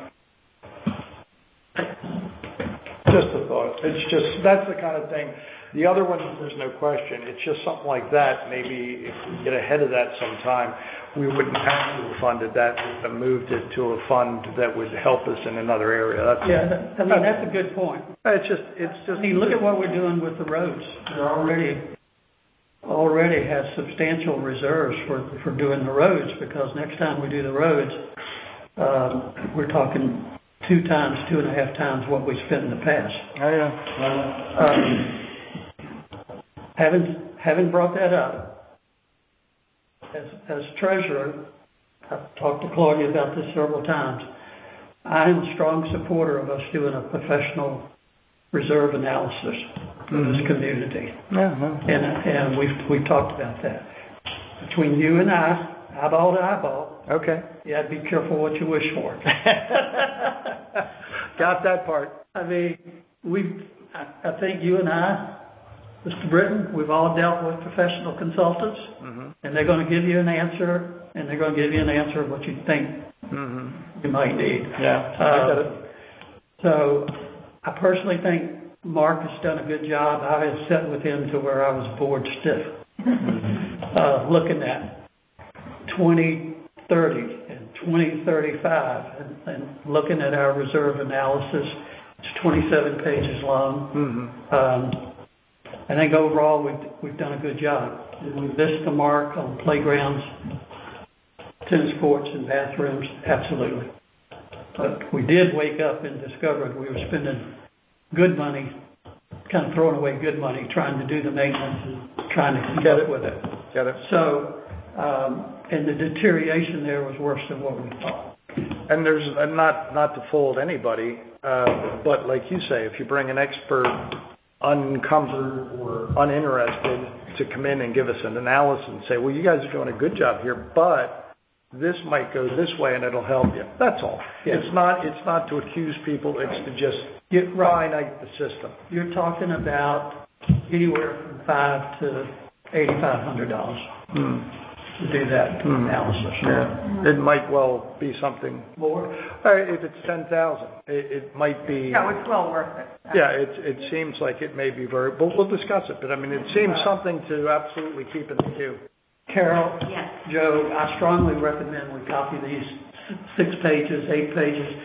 Just a thought. It's just, that's the kind of thing. The other one, there's no question. It's just something like that. Maybe if we get ahead of that sometime, we wouldn't have to have funded that. We'd have moved it to a fund that would help us in another area. That's, yeah, that, I mean, that's a good point. It's just, it's just. I mean, look at what we're doing with the roads. We're already already has substantial reserves for, for doing the roads because next time we do the roads, um, we're talking two times, two and a half times what we spent in the past. Oh, yeah. Um, having, having brought that up, as, as treasurer, I've talked to Claudia about this several times. I am a strong supporter of us doing a professional reserve analysis for this community. Yeah, no. And, and we've, we've talked about that. Between you and I, eyeball to eyeball, Okay. yeah, be careful what you wish for. Got that part. I mean, we've, I, I think you and I, Mister Britton, we've all dealt with professional consultants, Mm-hmm. and they're going to give you an answer, and they're going to give you an answer of what you think Mm-hmm. you might need. Yeah, I Uh, get it. So I personally think Mark has done a good job. I have sat with him to where I was bored stiff, uh, looking at twenty thirty and twenty thirty-five and, and looking at our reserve analysis. It's twenty-seven pages long. Mm-hmm. Um, I think overall we've, we've done a good job. We missed the mark on playgrounds, tennis courts, and bathrooms, absolutely. But we did wake up and discover we were spending good money, kind of throwing away good money, trying to do the maintenance and trying to keep up with it. Get it. So, um, and the deterioration there was worse than what we thought. And there's uh, not not to fool anybody, uh, but like you say, if you bring an expert, unencumbered or uninterested, to come in and give us an analysis and say, well, you guys are doing a good job here, but this might go this way and it'll help you. That's all. Yeah. It's not it's not to accuse people. It's to just You're right. finite the system. You're talking about anywhere from five to eighty-five hundred dollars Hmm. to do that Hmm. analysis. Yeah. It might well be something More. Uh, if it's ten thousand, it, it might be. No, it's well worth it. Yeah, it it seems like it may be very. But we'll discuss it. But I mean, it seems something to absolutely keep in the queue. Carol, Yes. Joe, I strongly recommend we copy these six pages, eight pages,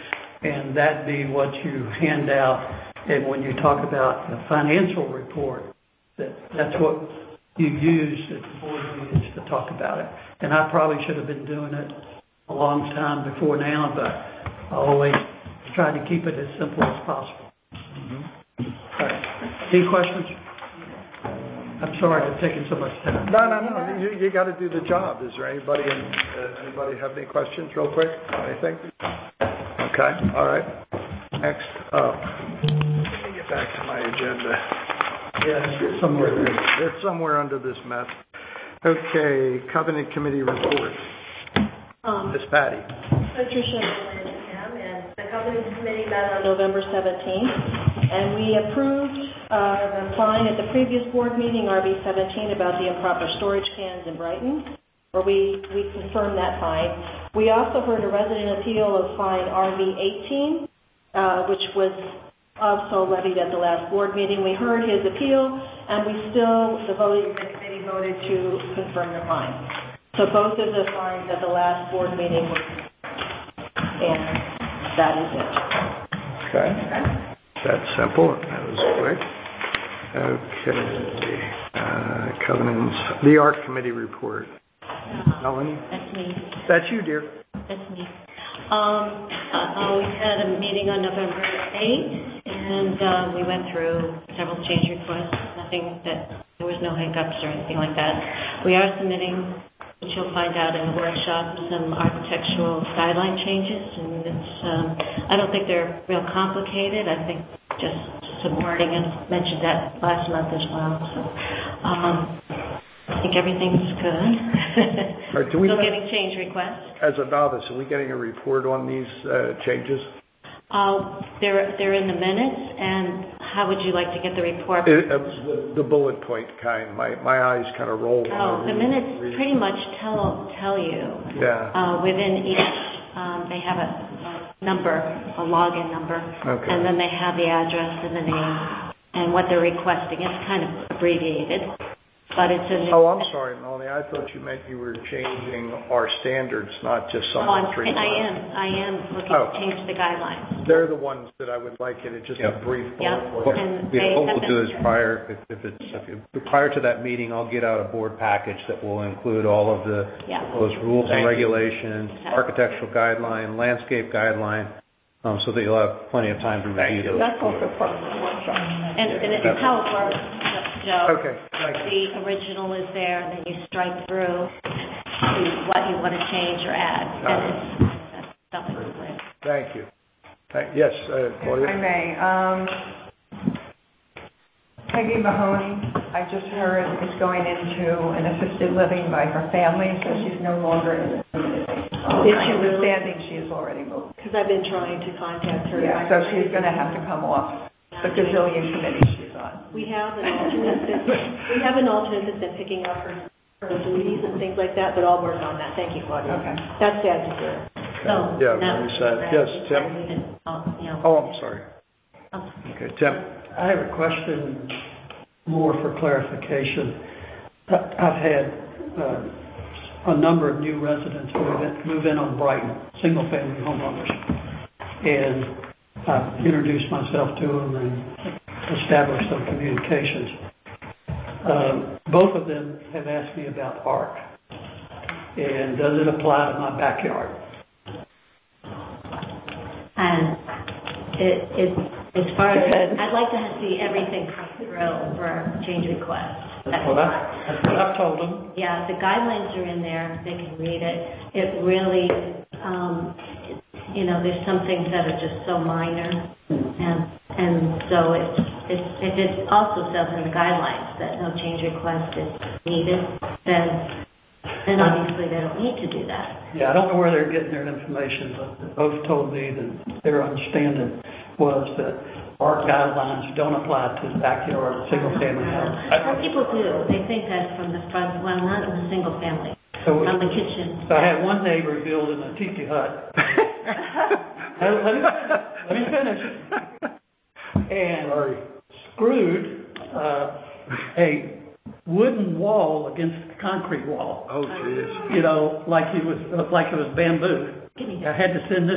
and that be what you hand out. And when you talk about the financial report, that that's what you use at the board meetings to talk about it. And I probably should have been doing it a long time before now, but I always try to keep it as simple as possible. Mm-hmm. All right. Any questions? I'm sorry I've taken so much time. No, no, no. You, you got to do the job. Is there anybody? In, uh, anybody have any questions, real quick? Anything? Okay. All right. Next up, let me get back to my agenda. Yeah, it's somewhere there. It's somewhere under this mess. Okay. Covenant Committee report. Um, Miss Patty. Patricia and the Covenant Committee met on November seventeenth, and we approved uh, the fine at the previous board meeting, R B seventeen, about the improper storage cans in Brighton, where we, we confirmed that fine. We also heard a resident appeal of fine R B eighteen, uh, which was also levied at the last board meeting. We heard his appeal, and we still, the voting the committee voted to confirm the fine. So both of the fines at the last board meeting were, and that is it. Okay. That's simple. That was quick. Okay. Uh, covenants. The Art Committee report. Uh, Melanie? That's me. That's you, dear. That's me. Um, uh, we had a meeting on November eighth, and uh, we went through several change requests. Nothing that, there was no hiccups or anything like that. We are submitting, which you'll find out in the workshop, some architectural guideline changes, and it's, um, I don't think they're real complicated. I think just some wording, and mentioned that last month as well. So, um, I think everything's good. Right, do we Still have, getting change requests. as a novice, are we getting a report on these uh, changes? Uh, they're they're in the minutes, and how would you like to get the report? It, uh, the, the bullet point kind. My my eyes kind of roll. Oh, the read, minutes read. pretty much tell tell you. Yeah. Uh, within each, um, they have a, a number, a login number, okay. and then they have the address and the name and what they're requesting. It's kind of abbreviated. But it's in oh, I'm sorry, Melanie. I thought you meant you were changing our standards, not just some. Oh, I'm, I am. I am looking oh. to change the guidelines. They're the ones that I would like you to just yep. a brief bullet Yep. What, and yeah, what we'll do is prior, if, if it's if, prior to that meeting, I'll get out a board package that will include all of the yeah. those rules Thank and regulations, exactly. architectural guideline, landscape guideline, um, so that you'll have plenty of time to review those. That's also part of the workshop. And, and it's how it works. So okay. the original is there, and then you strike through what you want to change or add. And it's that's self-explanatory. Thank you. Thank, yes, uh, Claudia. If I may. Um, Peggy Mahoney, I just heard, is going into an assisted living by her family, so she's no longer in the community. Um, Is my she really? understanding she has already moved. Because I've been trying to contact her. Yeah, so she's going to have to come off the gazillion committee she's on. We have an alternate that, we have an alternate that's been picking up her, her duties and things like that, but I'll work on that. Thank you, Claudia. Okay. That's sad to hear. So Yeah, now, very sad. that Yes, is Tim? even, oh, you know, Oh, I'm sorry. oh, Okay, Tim. I have a question more for clarification. I've had uh, a number of new residents move in, move in on Brighton, single-family homeowners, and I've introduced myself to them and established some communications. Uh, both of them have asked me about ARC, and does it apply to my backyard? and it, it, as far as, I'd like to see everything come through for a change request. That's Well, that, that's what I've told them. Yeah, the guidelines are in there. They can read it. It really, um, it, you know, there's some things that are just so minor, and and so it's, it's, if it also says in the guidelines that no change request is needed, then then obviously they don't need to do that. Yeah, I don't know where they're getting their information, but they both told me that their understanding was that our guidelines don't apply to the backyard single-family house. Some people do. They think that from the front, well, not in the single family, So, from the kitchen. so I had one neighbor building a tiki hut. Now, let, me, let me finish. And Sorry. screwed uh, a wooden wall against the concrete wall. Oh, jeez. You know, like it was like it was bamboo. I had to send this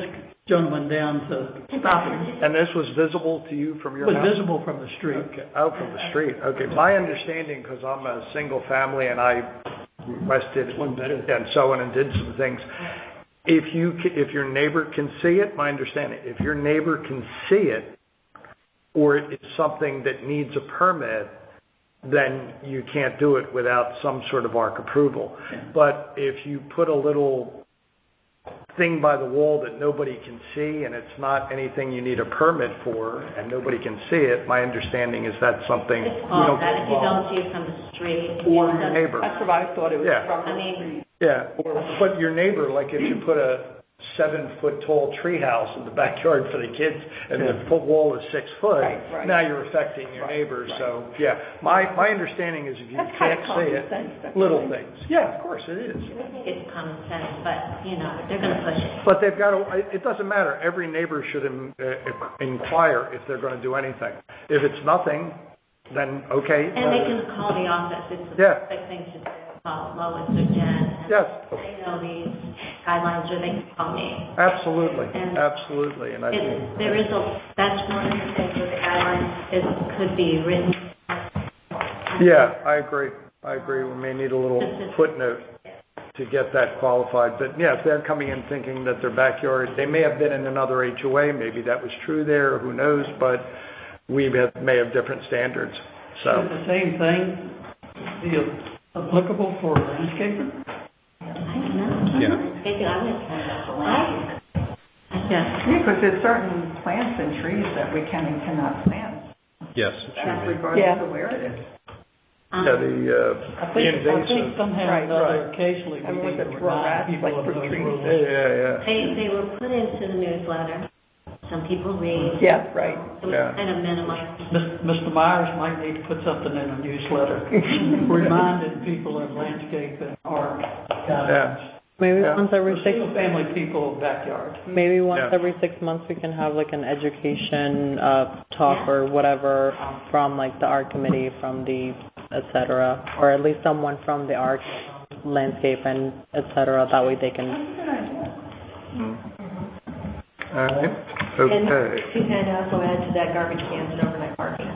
gentleman down to stop him. And this was visible to you from It your was house? visible from the street. Okay. Oh, from the street. Okay. My understanding, because I'm a single family and I requested One better. and so on and did some things. If you ca- if your neighbor can see it, my understanding, if your neighbor can see it, or it's something that needs a permit, then you can't do it without some sort of A R C approval. But if you put a little thing by the wall that nobody can see and it's not anything you need a permit for and nobody can see it, my understanding is that's something you It's don't all get that if you involved don't see it from the street. or it your doesn't- neighbor. That's what I thought it was Yeah. from I the mean, street. Yeah, or, but your neighbor, like if you put a seven-foot tall tree house in the backyard for the kids and the foot wall is six foot, Right, right. now you're affecting your Right, neighbors. right. So, yeah, my, my understanding is if you That's can't kind of see common it, sense, don't you little think? things. Yeah, of course it is. I think it's common sense, but, you know, they're going to push it. But they've got to, it doesn't matter. Every neighbor should in- uh, inquire if they're going to do anything. If it's nothing, then okay. And they can call the office. It's a Yeah. perfect thing to do. Call Lois or Jen. and Yes. They know these guidelines, or they can call me. Absolutely, And absolutely. And I think, It, there is a, that's one of the things with the guidelines, it could be written. yeah, I agree. I agree. We may need a little footnote to get that qualified. But yeah, if they're coming in thinking that their backyard, they may have been in another H O A, maybe that was true there, who knows, but we have, may have different standards. Is So, the same thing be applicable for landscaping? I don't know. Yeah. Maybe I would, I, Yeah, because there's certain plants and trees that we can and cannot plant, Yes, it should be. regardless Yeah. of where it is. um, yeah, the, uh, I the think, I invasive. think somehow or Right, another right. occasionally And we with need the to drawbacks, remind people like of for those trees. rules. Yeah, yeah, yeah. They, they were put into the newsletter. Some people read. Yeah, right. It was Yeah. kind of minimized. Mis- Mister Myers might need to put something in a newsletter reminding people of landscape and art guidelines. Yeah. Maybe Yeah. once every For six single-family people backyard. maybe once Yeah. every six months we can have like an education uh, talk Yeah. or whatever um, from like the art committee, from the et cetera, or at least someone from the art landscape and et cetera. That way they can. All right. And Okay. if you can also add to that garbage cans and overnight parking.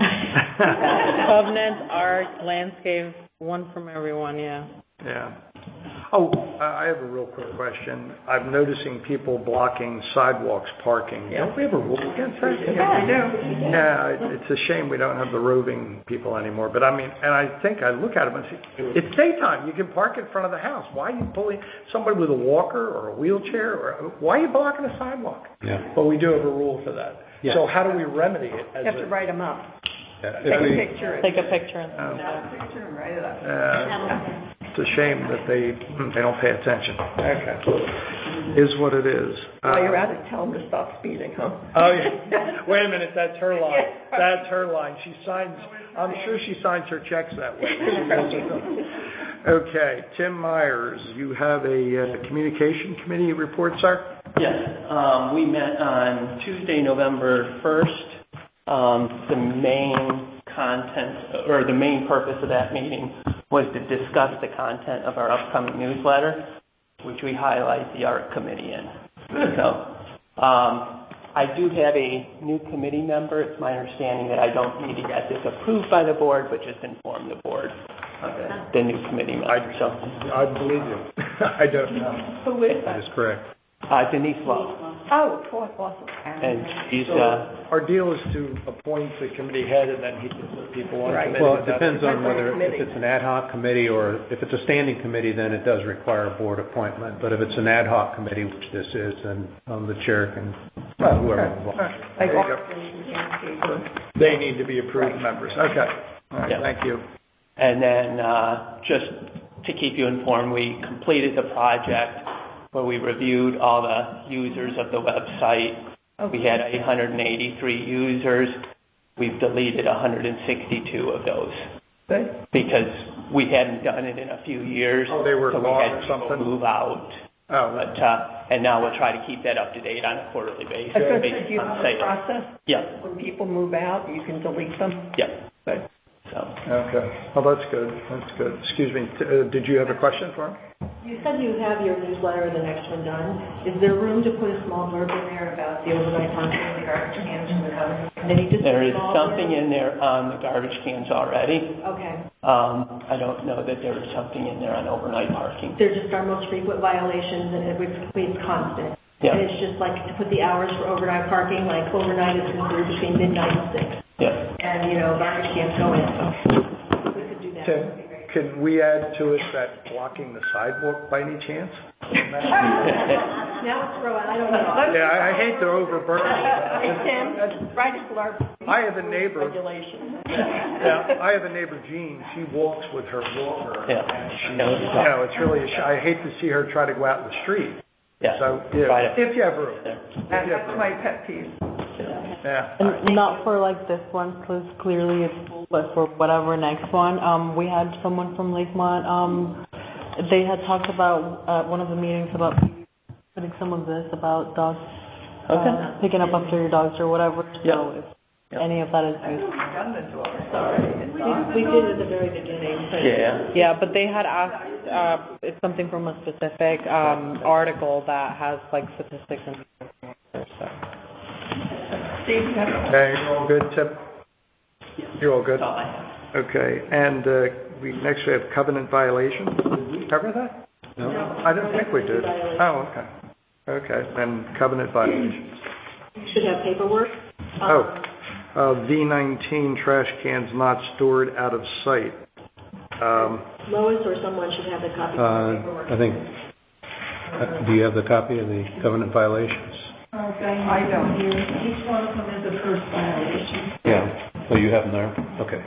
Covenant, art, landscape, one from everyone. Yeah. Yeah. Oh, I I have a real quick question. I'm noticing people blocking sidewalks parking. Don't we have a rule against that? Yeah, we do. Yeah, it- it's a shame we don't have the roving people anymore. But I mean, and I think I look at them and say, it's daytime. You can park in front of the house. Why are you pulling somebody with a walker or a wheelchair? Or why are you blocking a sidewalk? Yeah. But we do have a rule for that. Yeah. So how do we remedy it? As You have to a, write them up. Yeah. Take If a we, picture. Take a picture and Oh. Take a picture and write it up. uh, it's a shame that they they don't pay attention. Okay, is what it is. While you're Uh, at it, tell them to stop speeding, huh? Oh, yeah. Wait a minute, that's her line. That's her line. She signs, I'm sure she signs her checks that way. She knows it does. Okay, Tim Myers, you have a uh, communication committee report, sir? Yes, um, we met on Tuesday, November first. Um, the main content, or the main purpose of that meeting was to discuss the content of our upcoming newsletter, which we highlight the art committee in. So, um, I do have a new committee member. It's my understanding that I don't need to get this approved by the board, but just inform the board of the, the new committee member. So, I believe you. I don't know. Who is that that? is correct. uh, Denise Love, Oh, cool, awesome. and she's So uh, our deal is to appoint the committee head and then he can put people on Right. committee. Well, it Is that- depends on Depends on the whether, if committee. it's an ad hoc committee or if it's a standing committee, then it does require a board appointment. But if it's an ad hoc committee, which this is, then um, the chair can, Oh, whoever okay. involved. All right. Like There you go. art and landscape. They need to be approved members. Okay. All right, Yeah. thank you. And then uh, just to keep you informed, we completed the project where we reviewed all the users of the website. We had eight hundred eighty-three users. We've deleted one hundred sixty-two of those Good. because we hadn't done it in a few years. Oh, they were so we gone had or people something? move out. Oh, But uh, and now we'll try to keep that up to date on a quarterly basis. I was going to based say, do you on have a sales. process? Yeah, When people move out, you can delete them? yeah. Good. So. Okay. Well, that's good. That's good. Excuse me. T- uh, did you have a question for him? You said you have your newsletter, the next one done. Is there room to put a small blurb in there about the overnight parking, the garbage cans, and the covenant committee? Just There a is small something blurb? in there on the garbage cans already. Okay. Um, I don't know that there is something in there on overnight parking. They're just our most frequent violations, and it- it's constant. Yeah. And it's just like to put the hours for overnight parking, like overnight is considered between midnight and six. Yeah. And, you know, garbage cans go in, so we could do that. Can, can we add to it that blocking the sidewalk by any chance? Now it's throwing, I don't know. Yeah, I, I hate to overburden. Hey, Tim, write a blurb. I have a neighbor. Regulations. Yeah, I have a neighbor, Jean. She walks with her walker. Yeah. And she, you know, it's really. A sh- I hate to see her try to go out in the street. Yeah. So, yeah, if you have room. That, that's my pet peeve. Yeah. And not for like this one, because clearly it's full, but for whatever next one. Um, we had someone from Lakemont. Um, they had talked about at one of the meetings about putting some of this about dogs, Okay. uh, picking up after your dogs or whatever. So Yeah. if any of that is useful. Sorry. We, we did it at the very beginning. But Yeah. Yeah, but they had asked. Uh, it's something from a specific um, article that has like statistics and so. Steve, you have a- Okay, you're all good, Tim? You're all good? Okay, and uh, we next we have covenant violations. Did we cover that? No. I don't think we did. Oh, okay. Okay, and covenant violations. you should have paperwork. Oh, uh, V nineteen trash cans not stored out of sight. Um, Lois or someone should have the copy of the Uh, paperwork. I think, uh, do you have the copy of the covenant violations? Okay, I don't. Each one of them is a first violation. Yeah. Oh, you have them there? Okay.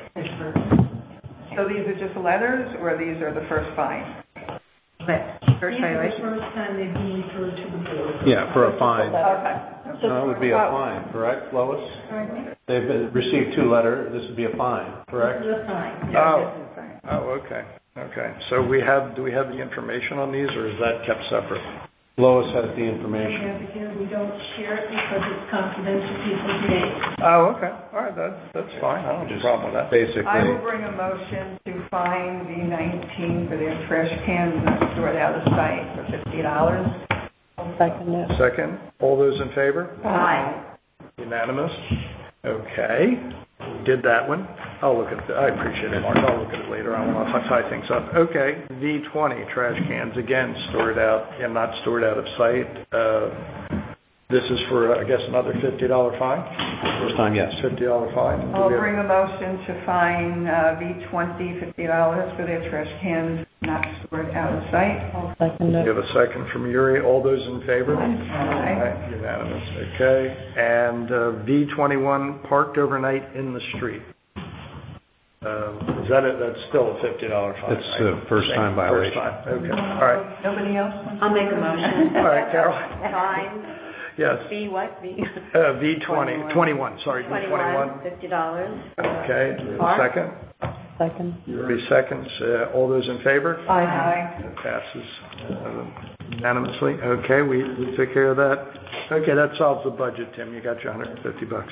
So these are just letters, or these are the first fine? But first These are the violation? first time they've been referred to the board. Yeah, for a fine. Okay. No, it would be a fine, correct, Lois? They've been- received two letters, this would be a fine, correct? This is a fine. oh, oh, okay, okay. So we have, do we have the information on these, or is that kept separate? Lois has the We information. have it here. We don't share it because it's confidential people's names. Oh, okay. All right, that's that's fine. I don't have a problem with that. Basically, I will bring a motion to fine V nineteen for their trash cans not stored out of sight for fifty dollars. Second it. Second, all those in favor? Aye. Unanimous? Okay, we did that one. I'll look at the, I appreciate it, Mark. I'll look at it later on when I tie things up. Okay, V twenty, trash cans, again, stored out, and not stored out of sight. Uh, This is for, I guess, another fifty dollars fine? first time, yes. fifty dollars fine. Do I'll we have- bring a motion to fine uh, V twenty fifty dollars for their trash cans not stored out of sight. I'll second We it. have a second from Yuri. All those in favor? Aye. Aye, unanimous. Okay. And uh, V twenty-one, parked overnight in the street. Um, Is that it? That's still a fifty dollars fine, It's right? a first-time Same, violation. First time, okay. All right. Nobody else? I'll make a motion. All right, Carol. Fine. Yes. B what? B? Uh, V twenty, twenty-one, sorry, V Twenty-one, twenty-one. fifty dollars. Okay. Park. Second? Second. Yuri seconds. Uh, All those in favor? Aye. It passes uh, unanimously. Okay, we, we took care of that. Okay, that solves the budget, Tim. You got your one hundred fifty bucks.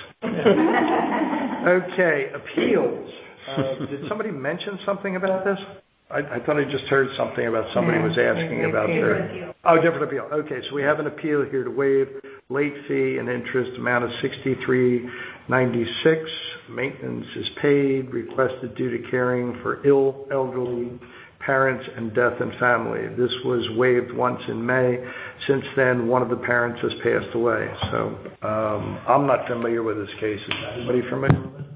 Okay, appeals. Uh, did somebody mention something about this? I, I thought I just heard something about somebody was asking about their. Oh, different appeal. Okay, so we have an appeal here to waive late fee and interest amount of sixty-three ninety-six. Maintenance is paid, requested due to caring for ill elderly parents and death in family. This was waived once in May. Since then, one of the parents has passed away. So um, I'm not familiar with this case. Is anybody familiar with it?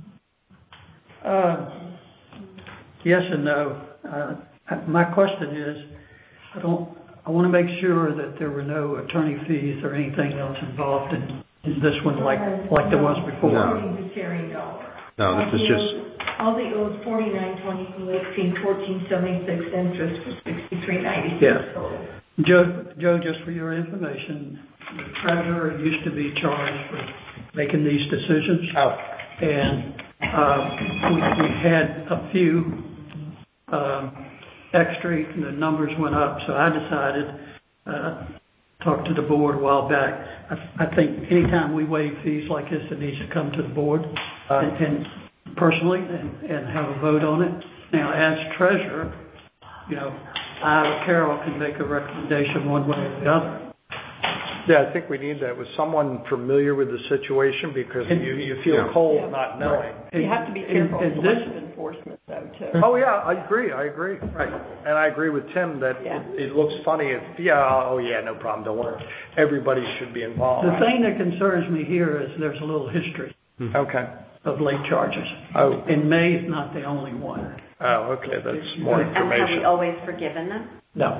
Uh, Yes and no. Uh, My question is, I don't, I want to make sure that there were no attorney fees or anything else involved in in this one like like there was before. No. Carrying dollar. No, this is just, All the owes forty-nine twenty-two, eighteen fourteen seventy-six, interest for sixty-three ninety-six Yeah. total. Joe, Joe, just for your information, the treasurer used to be charged for making these decisions. Oh. And uh, we, we had a few um, extra, and the numbers went up, so I decided, uh, talked to the board a while back. I, I think anytime we waive fees like this, it needs to come to the board. Uh. And, and personally and, and have a vote on it. Now, as treasurer, you know, I or Carol can make a recommendation one way or the other. Yeah, I think we need that with someone familiar with the situation because And- you, you feel Yeah. cold Yeah. not knowing. And- You have to be and- careful and of this- selective enforcement, though, too. Oh, yeah, I agree, I agree. Right. And I agree with Tim that Yeah. it, it looks funny if, yeah, oh, yeah, no problem, don't worry. Everybody should be involved. The thing that concerns me here is there's a little history Okay. of late charges. Oh, And May is not the only one. oh, okay, that's more And have we information. always forgiven them? No.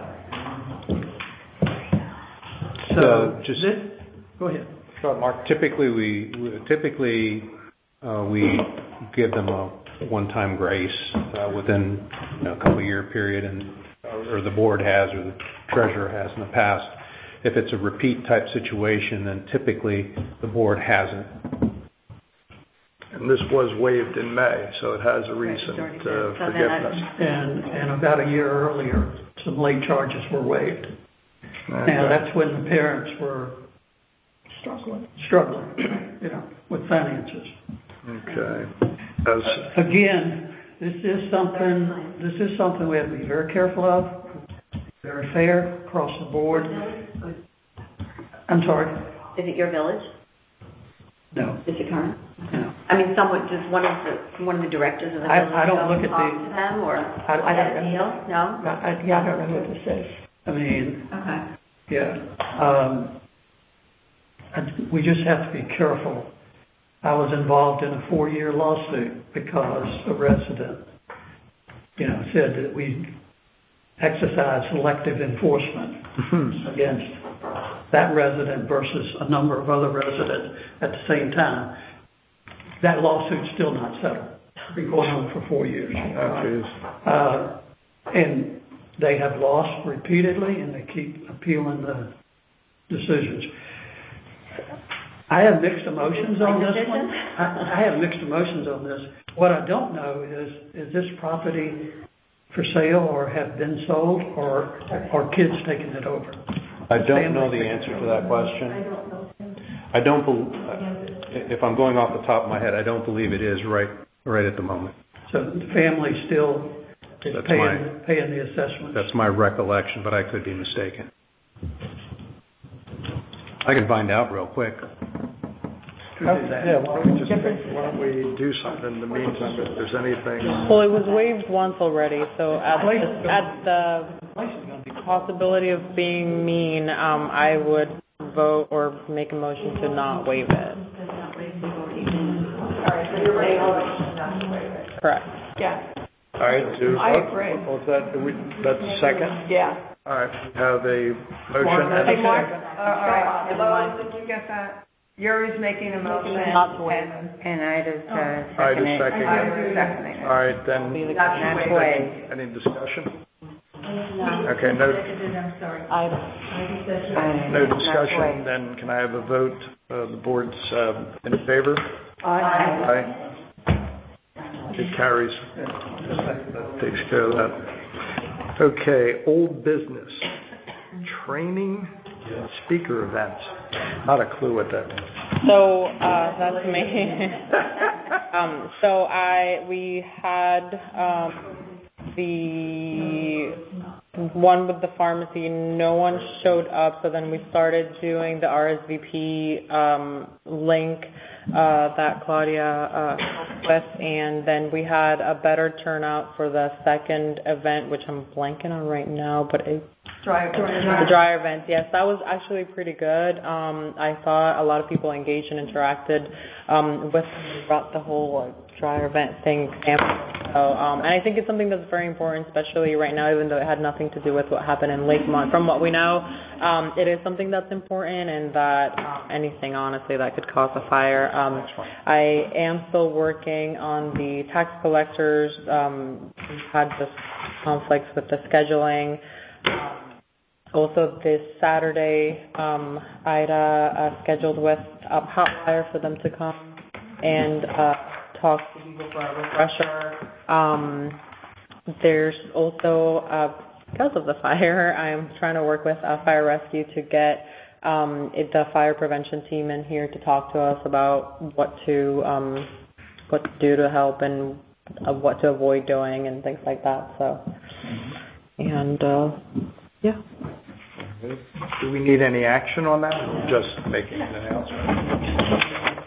So So, just- this, go ahead. Sure, Mark. Typically, we we- typically uh, we give them a one-time grace uh, within you know, a couple-year period, and or the board has, or the treasurer has in the past. If it's a repeat type situation, then typically the board hasn't. And this was waived in May, so it has a recent already uh, been. So then forgiveness. And, and about a year earlier, some late charges were waived. Now, Okay. that's when the parents were Struggling. struggling, you know, with finances. Okay. As, Again, this is something, this is something we have to be very careful of, very fair across the board. I'm sorry? Is it your village? No. Is it current? No. I mean, someone, does one of the, one of the directors of the I- village I don't go look at talk the- to them, or I- I don't that know. deal? No? I, I- yeah, I don't know who this is. I mean, Okay. yeah. Um, I- we just have to be careful. I was involved in a four-year lawsuit because a resident, you know, said that we exercise selective enforcement against that resident versus a number of other residents at the same time. That lawsuit's still not settled. It's been going on for four years. oh, geez. Uh, and they have lost repeatedly, and they keep appealing the decisions. I have mixed emotions on this one. I, I have mixed emotions on this. What I don't know is, is this property for sale or have been sold, or are kids taking it over? I don't know Family the taking answer it to over. that question. I don't bel if I'm going off the top of my head, I don't believe it is right right at the moment. So the family still is That's paying, my- paying the assessment. That's my recollection, but I could be mistaken. I can find out real quick. Could do that. Yeah, why don't we just, why don't we do something in the meantime if there's anything? Well, it was waived once already, so at the, at the possibility of being mean, um, I would vote or make a motion to not waive it. Correct. Yeah. All right, do. I agree. Was that, do we, that's a second? Yeah. All right, we have a motion and Hey, a Mark, second. uh, all right, Lois, did you get that? Yuri's making a motion. Not to waive. and- And I just uh, I second just it. second I it. was seconding it. All right, then, Not to waive. any discussion? No. Okay, no, I'm sorry. I, I- no not to discussion, waive. then can I have a vote? Uh, the board's uh, in favor? Aye. It carries. That takes care of that. Okay, old business. Training, speaker events. Not a clue what that is. so uh, that's me. um, so I we had um, the one with the pharmacy. No one showed up, so then we started doing the R S V P um, link uh, that Claudia uh, helped with, and then we had a better turnout for the second event, which I'm blanking on right now, but it the dryer event, yes, that was actually pretty good. Um, I saw a lot of people engaged and interacted um, with about the whole like, dryer event thing. So, um, and I think it's something that's very important, especially right now, even though it had nothing to do with what happened in Lakemont. From what we know, um, it is something that's important, and that um, anything, honestly, that could cause a fire. Um, I am still working on the tax collectors. Um, we've had this conflicts with the scheduling. Um, Also, this Saturday, um, Ida uh, scheduled with a Hotwire for them to come and uh, talk to people for a refresher. Um, there's also, uh, because of the fire, I'm trying to work with uh, Fire Rescue to get um, it, the fire prevention team in here to talk to us about what to um, what to do to help and uh, what to avoid doing and things like that. So, and uh, yeah. Do we need any action on that, or just making an announcement?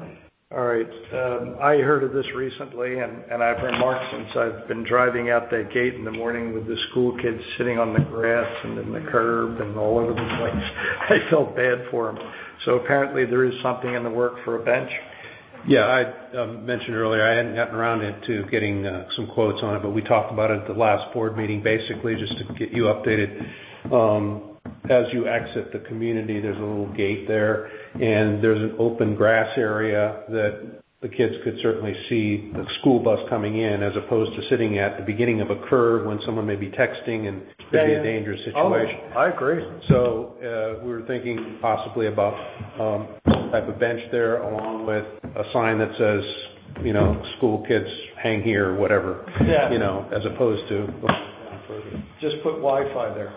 All right. Um, I heard of this recently, and, and I've remarked since I've been driving out that gate in the morning with the school kids sitting on the grass and in the curb and all over the place. I felt bad for them. So apparently there is something in the work for a bench. Yeah, I um, mentioned earlier I hadn't gotten around it to getting uh, some quotes on it, but we talked about it at the last board meeting, basically just to get you updated. Um, as you exit the community, there's a little gate there, and there's an open grass area that the kids could certainly see the school bus coming in, as opposed to sitting at the beginning of a curve when someone may be texting and could yeah, be yeah. a dangerous situation. Oh, I agree. So uh, we were thinking possibly about um, some type of bench there, along with a sign that says, you know, school kids hang here or whatever, yeah. you know, as opposed to going down further. Just put Wi-Fi there.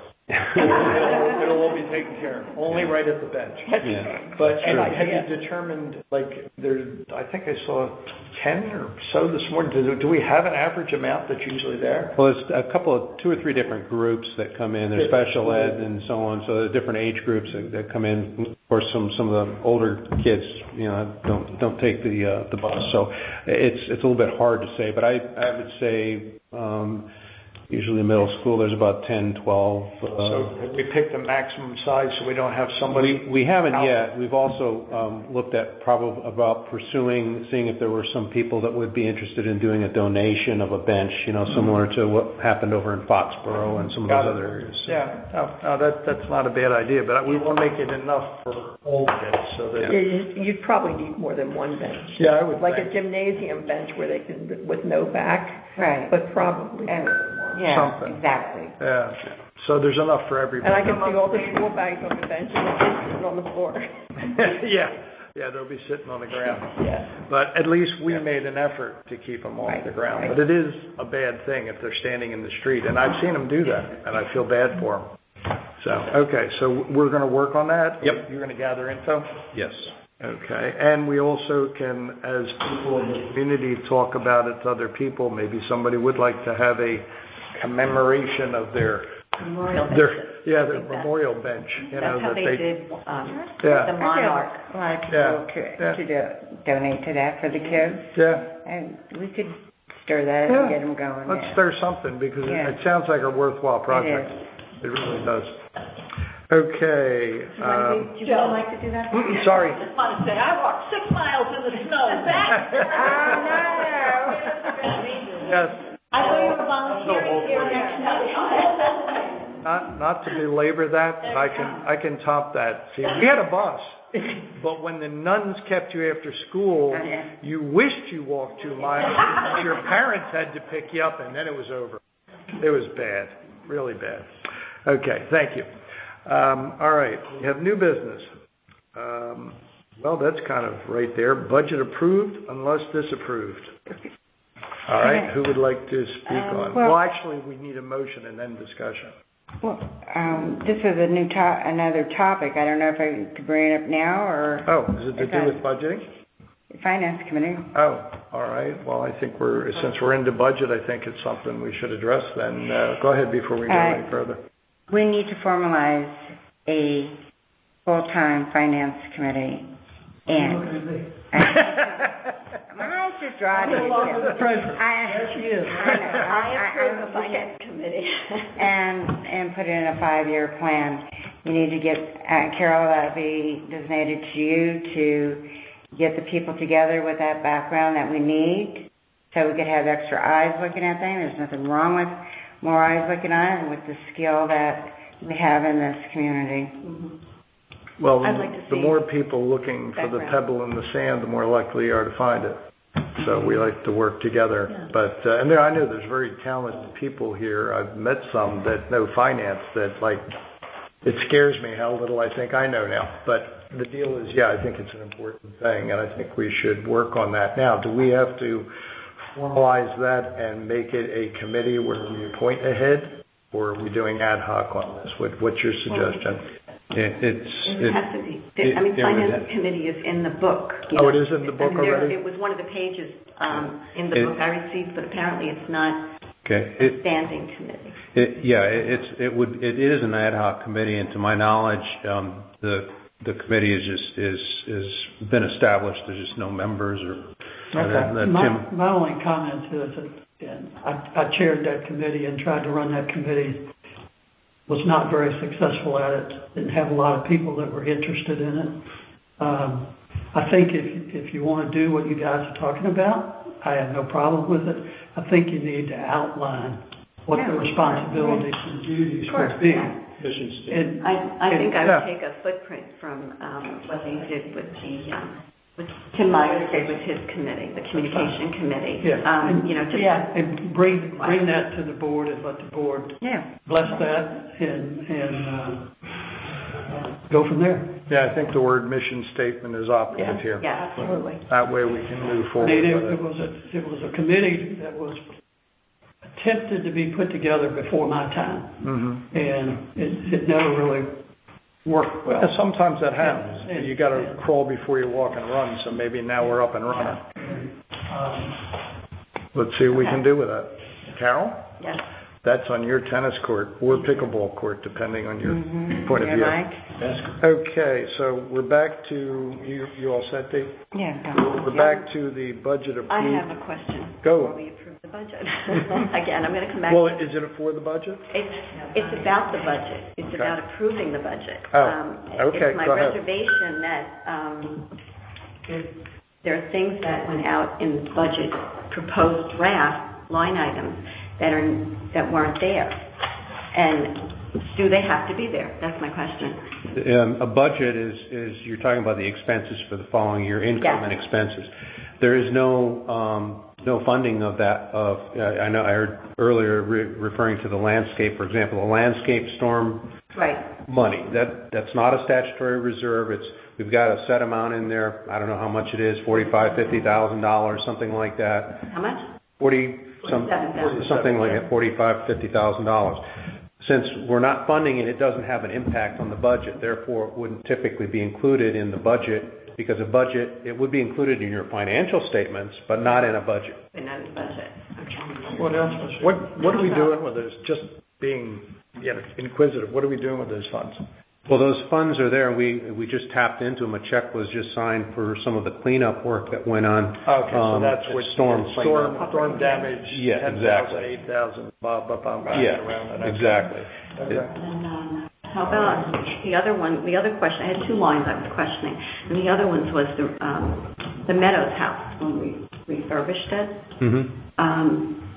it'll, it'll all be taken care of. Only right at the bench. Yeah. But and have you determined, like, there? I think I saw ten or so this morning. Do, do we have an average amount that's usually there? Well, there's a couple of two or three different groups that come in. There's special ed and so on. So the different age groups that, that come in. Of course, some some of the older kids, you know, don't don't take the uh, the bus. So it's it's a little bit hard to say. But I I would say. Um, Usually middle school, there's about ten, twelve. Uh, so have we picked the maximum size so we don't have somebody? We, we haven't out. yet. We've also um, looked at probably about pursuing, seeing if there were some people that would be interested in doing a donation of a bench, you know, similar to what happened over in Foxborough and some of Got those it. other areas. So. Yeah, no, no, that, that's not a bad idea, but we want to make it enough for all kids. So that yeah. You'd probably need more than one bench. Yeah, I would Like think. a gymnasium bench where they can, with no back. Right. But probably. And, yeah, something. Exactly. Yeah. So at least enough for everybody. And I can see all the school bags on the bench and the kids sitting on the floor. yeah. Yeah, they'll be sitting on the ground. Yeah. But at least we made an effort to keep them off right. the ground. Right. But it is a bad thing if they're standing in the street. And I've seen them do that, and I feel bad for them. So, okay, so we're going to work on that? Yep. You're going to gather info? Yes. Okay, and we also can, as people in the community talk about it to other people, maybe somebody would like to have a commemoration of their memorial their bench. yeah their memorial bench. You That's know how that they, they did um, yeah. the Monarch. A lot of people Yeah. to, Yeah. to do, donate to that for the kids. Yeah. And we could stir that Yeah. and get them going. Let's there. stir something because Yeah. it, it sounds like a worthwhile project. It, it really does. Okay. Um, Would you like to do that? sorry. I just want to say, I walked six miles in the snow and back. Yes. I thought you were volunteering here next month. Not not to belabor that, but I can I can top that. See, we had a bus, but when the nuns kept you after school, you wished you walked two miles. Your parents had to pick you up, and then it was over. It was bad, really bad. Okay, thank you. Um, all right, we have new business. Um, well, that's kind of right there. Budget approved unless disapproved. All right, who would like to speak um, on? Well, well, actually, we need a motion and then discussion. Well, um, this is a new to- another topic. I don't know if I could bring it up now or. Oh, is it to do with budgeting? Finance committee. Oh, all right. Well, I think we're since we're into budget, I think it's something we should address. Then uh, go ahead before we go uh, any further. We need to formalize a full-time finance committee, and my eyes just dry. There she is. I approve the finance committee. and and put in a five-year plan. You need to get uh, Carol. That'll be designated to you to get the people together with that background that we need, so we could have extra eyes looking at things. There's nothing wrong with more eyes looking on it, and with the skill that we have in this community. Mm-hmm. Well, I'd like to the see more people looking for the background. pebble in the sand, the more likely you are to find it. So we like to work together. Yeah. But uh, and there, I know there's very talented people here. I've met some that know finance that like. It scares me how little I think I know now. But the deal is, yeah, I think it's an important thing, and I think we should work on that. Now, do we have to formalize that and make it a committee where we appoint a head, or are we doing ad hoc on this? What, what's your suggestion? It, it's, It it, has to be. it- I mean, it would finance have- committee is in the book. you Oh, know. it is in the book I mean, there- already? It was one of the pages um, in the It- book I received, but apparently it's not Okay. a It, standing committee. it, yeah, it, it's it would it is an ad hoc committee, and to my knowledge, um, the the committee is just is is been established. There's just no members or. Okay. That, that my, Tim, my only comment is that and I, I chaired that committee and tried to run that committee. Was not very successful at it. Didn't have a lot of people that were interested in it. Um, I think if if you want to do what you guys are talking about, I have no problem with it. I think you need to outline what Yeah, the responsibilities right. and duties Of course, would be. yeah. And, I, I and- think I yeah. would take a footprint from um, what they did with the, um, what Tim Myers did with his committee, the communication committee. Yeah, Um, and, you know, just yeah, and bring bring that to the board and let the board Yeah. bless that and and uh, go from there. Yeah, I think the word mission statement is operative Yeah. here. Yeah, absolutely. That way we can move I forward mean, it, with it it. was a it was a committee that was attempted to be put together before my time, Mm-hmm. and it, it never really worked well. And sometimes that happens. Yeah, and- You got to crawl before you walk and run. So maybe now we're up and running. Um, Let's see what we can do with that. Carol, Yes. that's on your tennis court or pickleball court, depending on your Mm-hmm. point of Yeah, view. Mike? Okay, so we're back to you. You all set, Dave? Yeah. go. We're back to the budget approved. I have a question Go. before we approve the budget. Again, I'm going to come back. Well, to is it for the budget? It's, it's about the budget. It's Okay. about approving the budget. Oh, Um, okay, It's my go ahead. reservation that um, there's, there are things that went out in the budget proposed draft line items that are that weren't there. And do they have to be there? That's my question. Um, a budget is, is you're talking about the expenses for the following year, income Yeah. and expenses. There is no um, no funding of that. Of uh, I know I heard earlier re- referring to the landscape, for example, the landscape storm Right. money. That that's not a statutory reserve. It's we've got a set amount in there. I don't know how much it is, forty-five, fifty thousand dollars, something like that. How much? Forty some Forty-seven thousand. something like that, forty-five, fifty thousand dollars. Since we're not funding it, it doesn't have an impact on the budget. Therefore, it wouldn't typically be included in the budget because a budget, it would be included in your financial statements, but not in a budget. But not in the budget. Okay. what else was What What are we doing with those? Just being you know, inquisitive. What are we doing with those funds? Well, those funds are there. We we just tapped into them. A check was just signed for some of the cleanup work that went on. Okay, so um, that's at what storm storm, cleanup. storm damage. Yeah, ten exactly. thousand, eight thousand, blah blah blah. blah Yeah, around and exactly. Okay. And um, how about the other one? The other question, I had two lines I was questioning, and the other ones was the um, the Meadows house when we refurbished it. Mm-hmm. Um,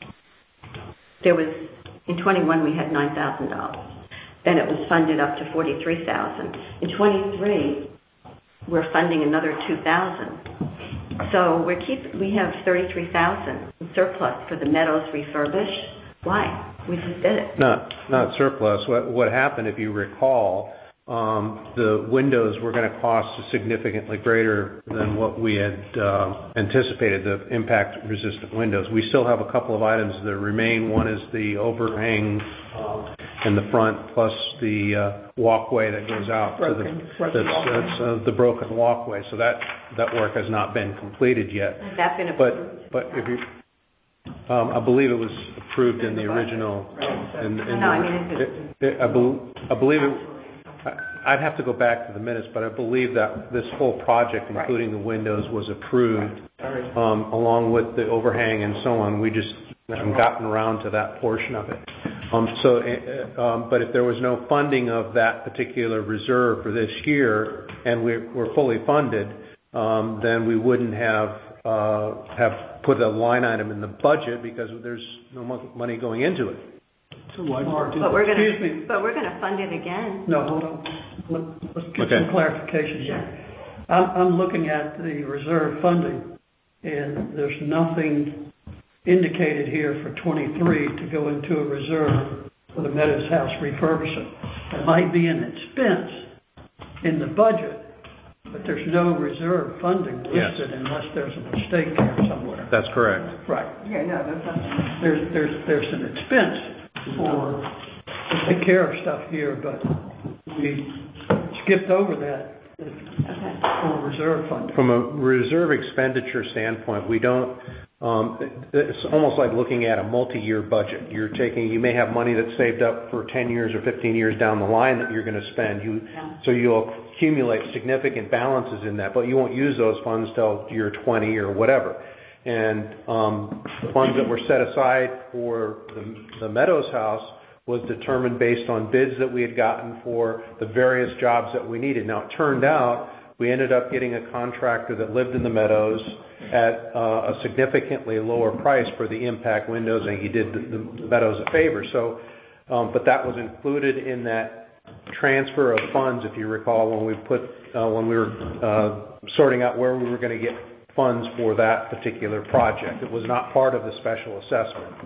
there was in twenty-one we had nine thousand dollars. Then it was funded up to forty-three thousand dollars. In twenty-three, we're funding another two thousand dollars. So we're keep we have thirty-three thousand dollars in surplus for the Meadows refurbish. Why? We just did it. Not not surplus. What what happened, if you recall, um, the windows were going to cost significantly greater than what we had uh, anticipated. The impact-resistant windows. We still have a couple of items that remain. One is the overhang uh, in the front, plus the uh, walkway that goes out Broken- to the broken that's, walkway. that's uh, the broken walkway. So that that work has not been completed yet. Has that been approved? But but if you Um, I believe it was approved in the original. In, in No, I the- mean, it, it, I, bel I believe it. I- I'd have to go back to the minutes, but I believe that this whole project, including the windows, was approved um, along with the overhang and so on. We just haven't gotten around to that portion of it. Um, so, uh, um, but if there was no funding of that particular reserve for this year, and we're, we're fully funded, um, then we wouldn't have uh, have put a line item in the budget because there's no mo- money going into it. So why do But we're going Excuse me. to, but we're going to fund it again. No, hold on. Let- Let's get Okay. some clarification here. I'm, I'm looking at the reserve funding, and there's nothing indicated here for twenty-three to go into a reserve for the Meadows House refurbishment. There might be an expense in the budget, but there's no reserve funding Yes. listed unless there's a mistake here somewhere. That's correct. Right. Yeah, no, there's nothing. There's, there's, there's an expense for, to take care of stuff here, but we skipped over that. Okay. full reserve fund? From a reserve expenditure standpoint, we don't, um, it's almost like looking at a multi-year budget. You're taking, you may have money that's saved up for ten years or fifteen years down the line that you're going to spend. You, so you'll accumulate significant balances in that, but you won't use those funds till year twenty or whatever. And um, the funds that were set aside for the, the Meadows House was determined based on bids that we had gotten for the various jobs that we needed. Now, it turned out we ended up getting a contractor that lived in the Meadows at uh, a significantly lower price for the impact windows, and he did the, the Meadows a favor. So, um, but that was included in that transfer of funds, if you recall, when we put uh, when we were uh, sorting out where we were going to get funds for that particular project. It was not part of the special assessment.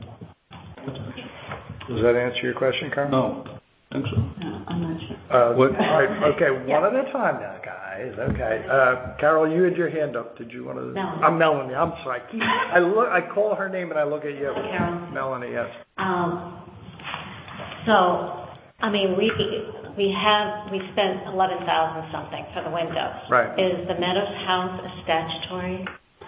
Does that answer your question, Carl? No. I think so. No, I'm not sure. Uh, all right, okay, one at a time now, guys. Okay. Uh, Carol, you had your hand up. Did you want to? Melanie. I'm Melanie. I'm sorry. I look. I call her name and I look at you. Carol. Melanie, yes. Um, so, I mean, we we have we spent eleven thousand something for the windows. Right. Is the Meadows House a statutory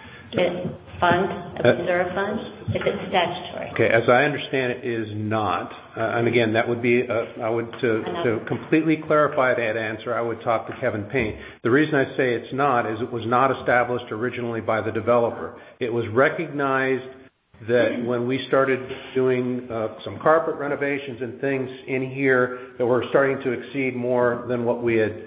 fund, a Uh, reserve fund? If it's statutory. Okay, as I understand it, is not. Uh, and again, that would be, uh, I would, to, to completely clarify that answer, I would talk to Kevin Payne. The reason I say it's not is it was not established originally by the developer. It was recognized that when we started doing uh, some carpet renovations and things in here that were starting to exceed more than what we had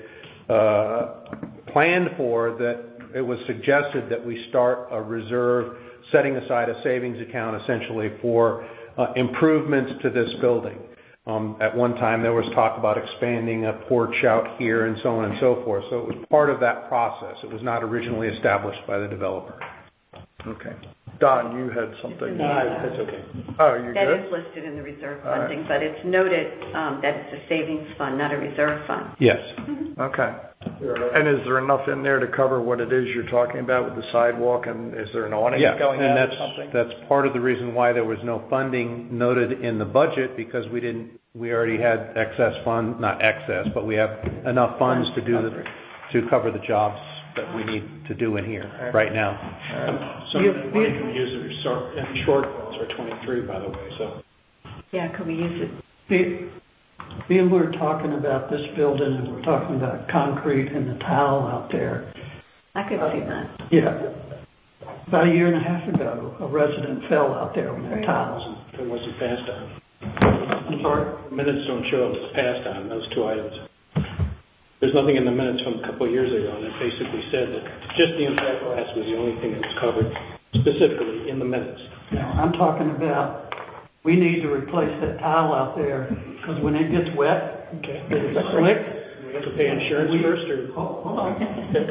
uh, planned for, that it was suggested that we start a reserve, setting aside a savings account essentially for uh, improvements to this building. Um, at one time there was talk about expanding a porch out here and so on and so forth. So it was part of that process. It was not originally established by the developer. Okay. Don, you had something. No, that's okay. Oh, you're That good? is listed in the reserve All funding, right. but it's noted um, that it's a savings fund, not a reserve fund. Yes. Okay. And is there enough in there to cover what it is you're talking about with the sidewalk? And is there an awning Yeah, going and out that's, or something? that's part of the reason why there was no funding noted in the budget, because we didn't, we already had excess fund, not excess, but we have enough funds to do the, to cover the jobs that we need to do in here right now. Some of that money can be used in short- in shortfalls for twenty-three, by the way, so. Yeah, could we use it? Be- Being we're talking about this building and we're talking about concrete and the tile out there. I could see that. Yeah. About a year and a half ago, a resident fell out there on that tile. It wasn't passed on. I'm sorry? The minutes don't show it was passed on, those two items. There's nothing in the minutes from a couple of years ago that basically said that just the impact glass was the only thing that was covered specifically in the minutes. Now, I'm talking about, we need to replace that tile out there because when it gets wet, Okay. it's slick. We have to pay insurance We- first, or? Hold hold on.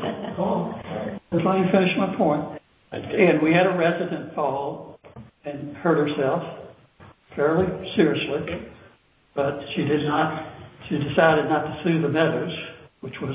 Hold on. Just let me finish my point. And we had a resident fall and hurt herself fairly seriously, but she did not, she decided not to sue the Meadows, which was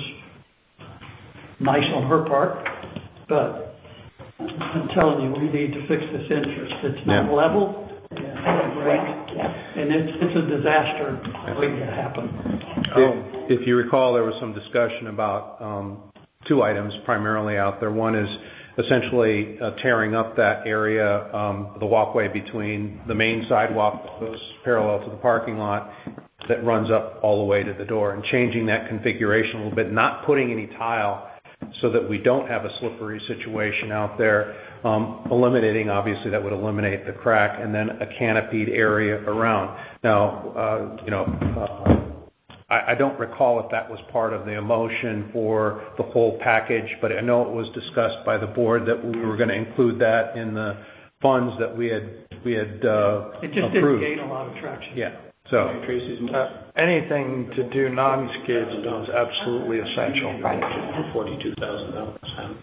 nice on her part, but I'm telling you, we need to fix this interest. It's not Yeah. level, it's not great, and it's, it's a disaster waiting to happen. If, if you recall, there was some discussion about um, two items primarily out there. One is essentially uh, tearing up that area, um, the walkway between the main sidewalk that goes parallel to the parking lot that runs up all the way to the door, and changing that configuration a little bit, not putting any tile so that we don't have a slippery situation out there, um, eliminating, obviously that would eliminate the crack, and then a canopied area around. Now, uh, you know, uh, I, I don't recall if that was part of the motion for the whole package, but I know it was discussed by the board that we were going to include that in the funds that we had we had uh, It just approved. didn't gain a lot of traction. Yeah. So uh, anything to do non-skids is absolutely essential. Forty-two thousand dollars.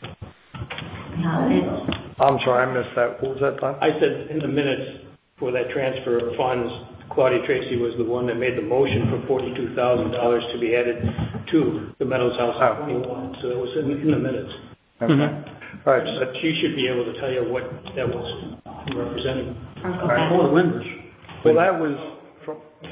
I'm sorry, I missed that. What was that, Don? I said in the minutes for that transfer of funds, Claudia Tracy was the one that made the motion for forty-two thousand dollars to be added to the Meadows House in twenty-one. So it was in, in the minutes. Okay. Mm-hmm. All right. But she should be able to tell you what that was representing. All the windows. Well, that was from.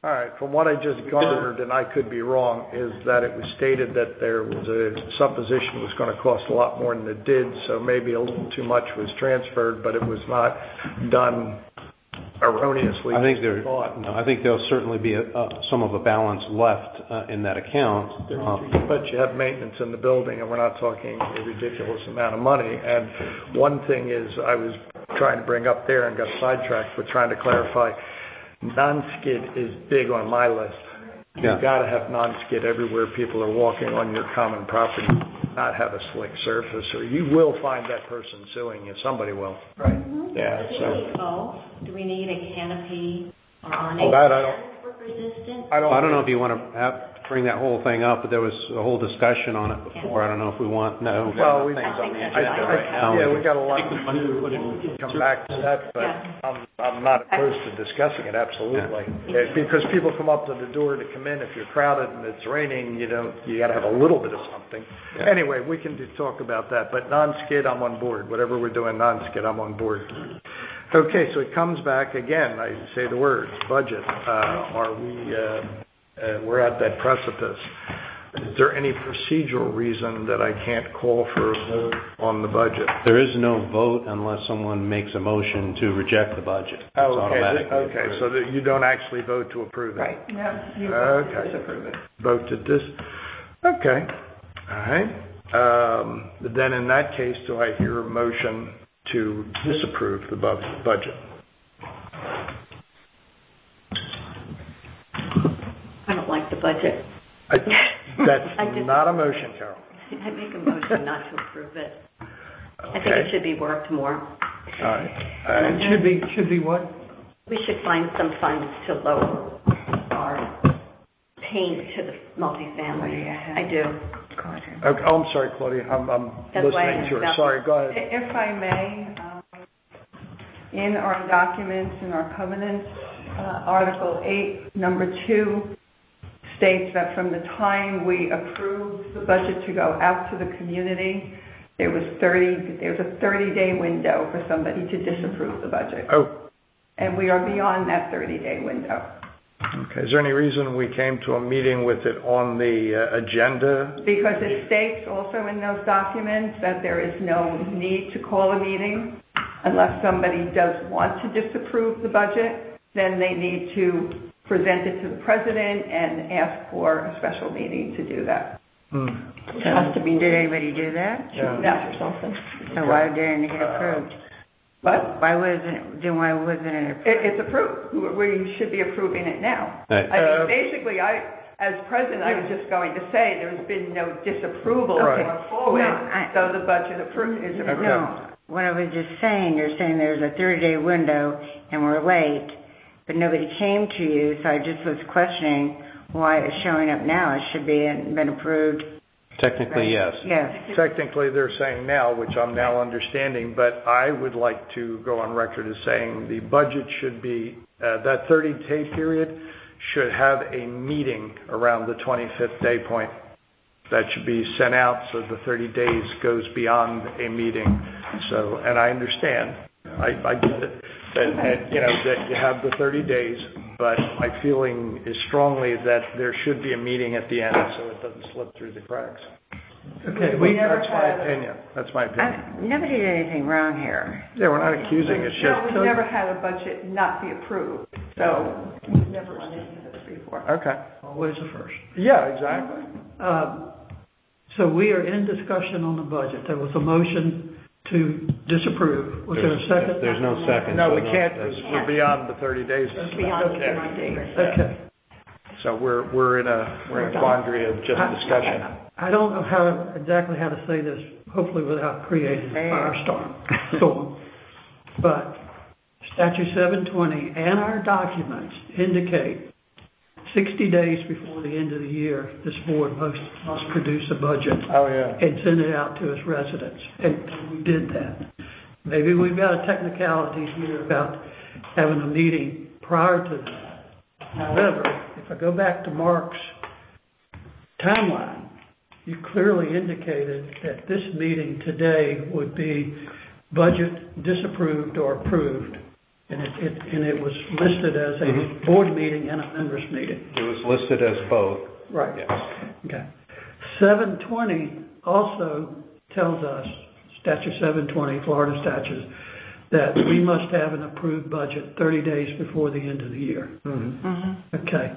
All right, from what I just garnered, and I could be wrong, is that it was stated that there was a supposition was going to cost a lot more than it did, so maybe a little too much was transferred, but it was not done erroneously. I think there, no, I think there'll certainly be a, uh, some of a balance left uh, in that account. Um, but you have maintenance in the building, and we're not talking a ridiculous amount of money. And one thing is, I was trying to bring up there and got sidetracked with trying to clarify. Non-skid is big on my list. You've yeah. got to have non-skid everywhere people are walking on your common property, not have a slick surface, or you will find that person suing you. Somebody will. Right. Yeah. Do we So. need both? Do we need a canopy or awning? Oh, that I don't. Resistant? I don't, I don't know if you want to have, bring that whole thing up, but there was a whole discussion on it before. I don't know if we want no well, we, things on the I, agenda I, right now. Yeah, we got a lot to come back to that, but yeah. I'm, I'm not opposed to discussing it, absolutely. Yeah. Yeah, because people come up to the door to come in. If you're crowded and it's raining, you know, you got to have a little bit of something. Yeah. Anyway, we can do, talk about that, but non-skid, I'm on board. Whatever we're doing non-skid, I'm on board. Okay, so it comes back again. I say the words, budget. Uh, are we, uh, uh, we're at that precipice. Is there any procedural reason that I can't call for a vote on the budget? There is no vote unless someone makes a motion to reject the budget. It's oh, okay. automatically Okay, approved. so that you don't actually vote to approve it? Right. No, you vote okay. to disapprove it. Vote to dis... Okay. All right. Um, then in that case, do I hear a motion to disapprove the bu- budget? I don't like the budget. I, that's I just, not a motion, Carol. I make a motion not to approve it. Okay. I think it should be worked more. All right. All right. It should be, should be what? We should find some funds to lower our payment to the multifamily. I do. Okay. Oh, I'm sorry, Claudia. I'm, I'm listening to her. Sorry, go ahead. If I may, um, in our documents, in our covenants, uh, Article eight, number two, states that from the time we approved the budget to go out to the community, there was thirty. There's a thirty-day window for somebody to disapprove the budget. Oh. And we are beyond that thirty-day window. Okay. Is there any reason we came to a meeting with it on the uh, agenda? Because it states also in those documents that there is no need to call a meeting unless somebody does want to disapprove the budget. Then they need to present it to the president and ask for a special meeting to do that. Hmm. It has to be. Did anybody do that? Yeah. That's or something. So why didn't it get approved? What? Why wasn't it? Then why wasn't it approved? It, it's approved. We should be approving it now. Right. I Uh, mean, basically, I, as president, I was just going to say there's been no disapproval Right. going forward, No, I- so the budget approved is approved. No, what I was just saying, you're saying there's a thirty-day window and we're late, but nobody came to you, so I just was questioning why it's showing up now. It should be been approved. Technically, yes. Yes. Technically, they're saying now, which I'm now understanding, but I would like to go on record as saying the budget should be, uh, that thirty-day period should have a meeting around the twenty-fifth day point. That should be sent out so the thirty days goes beyond a meeting. So, and I understand, I, I get it, that, that, you know, that you have the thirty days, but my feeling is strongly that there should be a meeting at the end so it doesn't slip through the cracks. Okay, we never That's my opinion. That's my opinion. I, nobody did anything wrong here. Yeah, we're not accusing, it's No, just... we've never had a budget not be approved, so we've never run into this before. Okay. Always a first. Yeah, exactly. Um, so we are in discussion on the budget. There was a motion to disapprove. Was there a second? There's no second. No, so we can't, because we're beyond the thirty days. Beyond the Okay. thirty days. Okay. So we're, we're in a, we're in a quandary of just discussion. I don't know how, exactly how to say this, hopefully without creating a firestorm. storm. But statute seven twenty and our documents indicate sixty days before the end of the year, this board must, must produce a budget. Oh, yeah. And send it out to its residents. And we did that. Maybe we've got a technicality here about having a meeting prior to that. However, if I go back to Mark's timeline, you clearly indicated that this meeting today would be budget disapproved or approved And it, it, and it was listed as a Mhm. board meeting and a members meeting. It was listed as both. Right. Yes. Okay. seven twenty also tells us, statute seven twenty, Florida statute, that we must have an approved budget thirty days before the end of the year. Mm-hmm. Okay.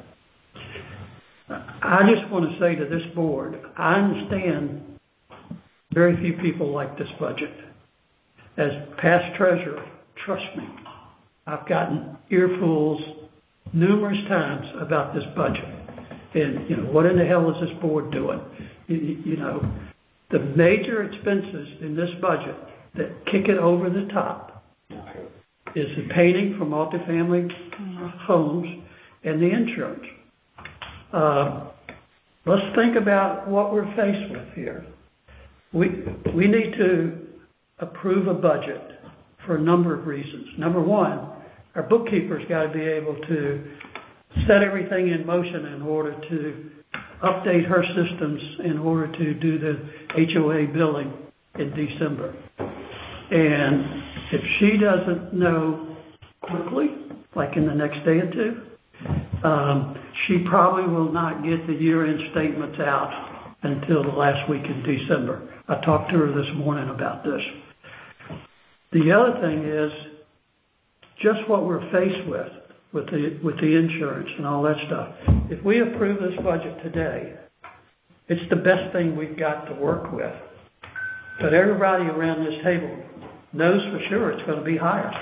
I just want to say to this board, I understand very few people like this budget. As past treasurer, trust me, I've gotten earfuls numerous times about this budget. And, you know, what in the hell is this board doing? You, you know, the major expenses in this budget that kick it over the top is the painting for multifamily homes and the insurance. Uh, let's think about what we're faced with here. We, we need to approve a budget for a number of reasons. Number one, our bookkeeper's got to be able to set everything in motion in order to update her systems in order to do the H O A billing in December. And if she doesn't know quickly, like in the next day or two, um, she probably will not get the year-end statements out until the last week in December. I talked to her this morning about this. The other thing is just what we're faced with, with the, with the insurance and all that stuff. If we approve this budget today, it's the best thing we've got to work with. But everybody around this table knows for sure it's going to be higher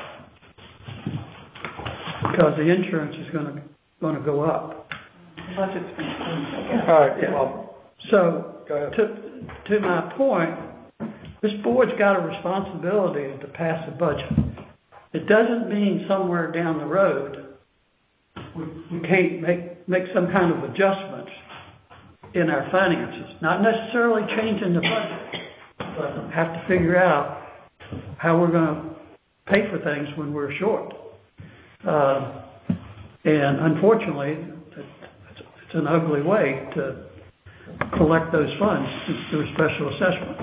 because the insurance is going to going to go up. Budget's been All right. Yeah. Well, so to to my point, this board's got a responsibility to pass a budget. It doesn't mean somewhere down the road we, we can't make make some kind of adjustments in our finances. Not necessarily changing the budget, but have to figure out how we're going to pay for things when we're short. Uh, and unfortunately, it's, it's an ugly way to collect those funds through special assessment.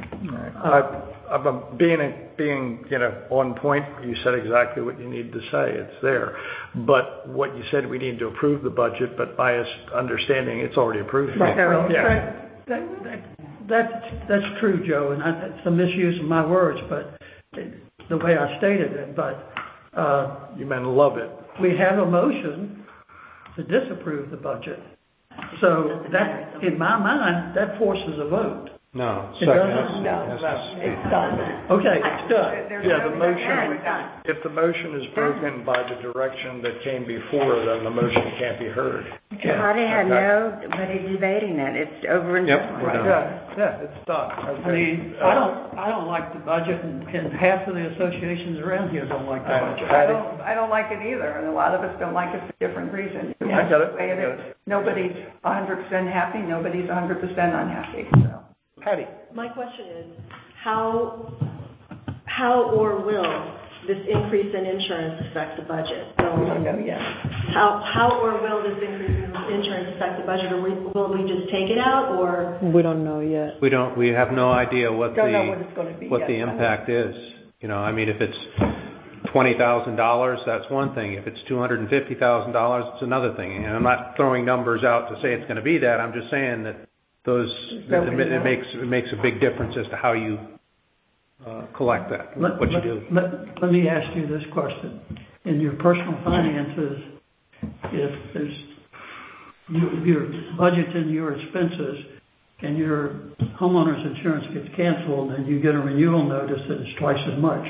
I, I'm being, being, you know, on point. You said exactly what you need to say. It's there. But what you said, we need to approve the budget, but by us understanding it's already approved. Right. Well, yeah. that, that, that's, that's true, Joe, and I, that's a misuse of my words, but the way I stated it. But uh, you men love it. We have a motion to disapprove the budget. So that, in my mind, that forces a vote. No, It second. doesn't? Has- No, has no, to- it's done. Okay, it's done. Yeah, the motion, if the motion is broken by the direction that came before, then the motion can't be heard. Claudia had nobody debating it. It's over and Yep, done. we're done. Yeah, yeah, it's done. Okay. I mean, I don't, I don't like the budget, and, and half of the associations around here don't like the I- budget. I don't, I don't like it either, and a lot of us don't like it for different reasons. I get it. Way I of get it. it. Nobody's one hundred percent happy, nobody's one hundred percent unhappy, so. Patty. My question is, how, how or will this increase in insurance affect the budget? So We don't know yet. how, how or will this increase in insurance affect the budget, or we, will we just take it out, or? We don't know yet. We don't, we have no idea what Don't know the, what it's going to be what yet. the impact is. You know, I mean, if it's twenty thousand dollars, that's one thing. If it's two hundred fifty thousand dollars, it's another thing. And I'm not throwing numbers out to say it's going to be that. I'm just saying that those, No, it, we it know. makes, it makes a big difference as to how you uh, collect that, Let, what you let, do. let, let me ask you this question. In your personal finances, if there's you, your budget and your expenses and your homeowner's insurance gets canceled and you get a renewal notice that it's twice as much.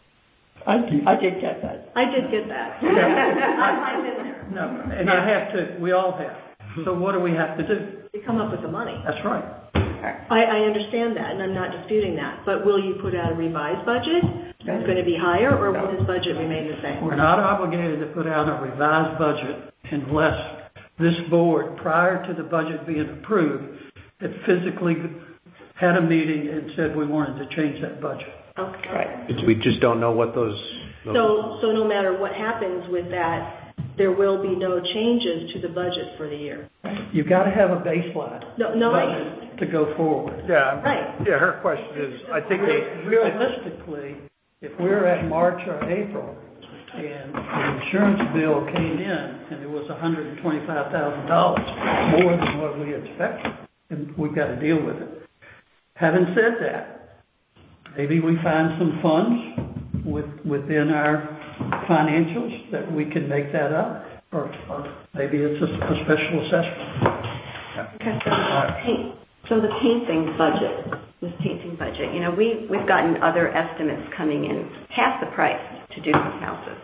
I, I did get that. I did get that. Yeah. I've been there. No, and I have to, we all have. So what do we have to do? You come up with the money. That's right. I, I understand that, and I'm not disputing that. But will you put out a revised budget that's going to be higher, or will this budget remain the same? We're not obligated to put out a revised budget unless this board, prior to the budget being approved, had physically had a meeting and said we wanted to change that budget. Okay. Right. We just don't know what those. those So, so no matter what happens with that, there will be no changes to the budget for the year. You've got to have a baseline No, no, I, budget to go forward. Yeah. Right. Yeah, her question is, I think they, Realistically, if we're at March or April, and the insurance bill came in, and it was one hundred twenty-five thousand dollars, more than what we expected, and we've got to deal with it. Having said that, maybe we find some funds with, within our financials that we can make that up, or, or maybe it's a, a special assessment. Okay, so, paint, so the painting budget, this painting budget, you know, we, we've gotten other estimates coming in half the price to do these houses.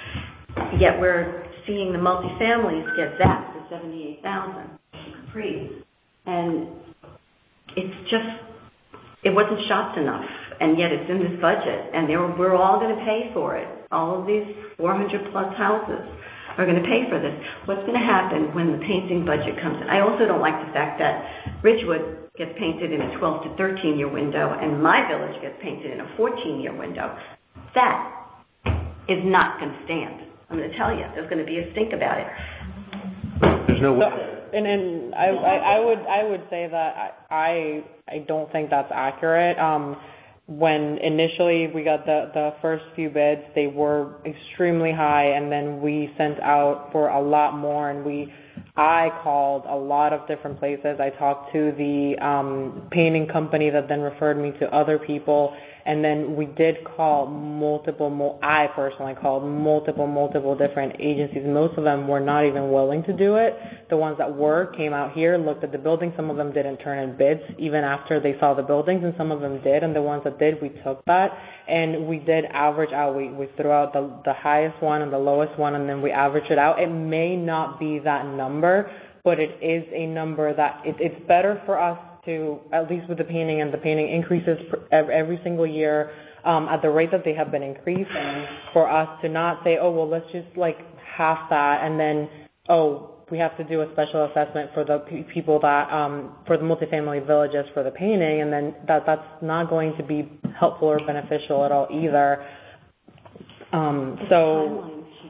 Yet we're seeing the multifamilies get zapped for seventy-eight thousand dollars, Capri's. And it's just, it wasn't shopped enough, and yet it's in this budget, and they were, we're all going to pay for it. All of these four hundred plus houses are going to pay for this. What's going to happen when the painting budget comes in? I also don't like the fact that Ridgewood gets painted in a twelve to thirteen year window, and my village gets painted in a fourteen year window. That is not going to stand. I'm going to tell you, there's going to be a stink about it. There's no way. So, and and I, I I would I would say that I I don't think that's accurate. Um, when initially we got the the first few bids, they were extremely high, and then we sent out for a lot more, and we I called a lot of different places. I talked to the um, painting company that then referred me to other people. And then we did call multiple, mo- I personally called multiple, multiple different agencies. Most of them were not even willing to do it. The ones that were came out here, looked at the building. Some of them didn't turn in bids even after they saw the buildings, and some of them did. And the ones that did, we took that. And we did average out. We, we threw out the, the highest one and the lowest one, and then we averaged it out. It may not be that number, but it is a number that it, it's better for us to, at least with the painting, and the painting increases every single year um, at the rate that they have been increasing, for us to not say, oh, well, let's just like half that, and then, oh, we have to do a special assessment for the p- people that, um, for the multifamily villages for the painting, and then that that's not going to be helpful or beneficial at all either. Um, so...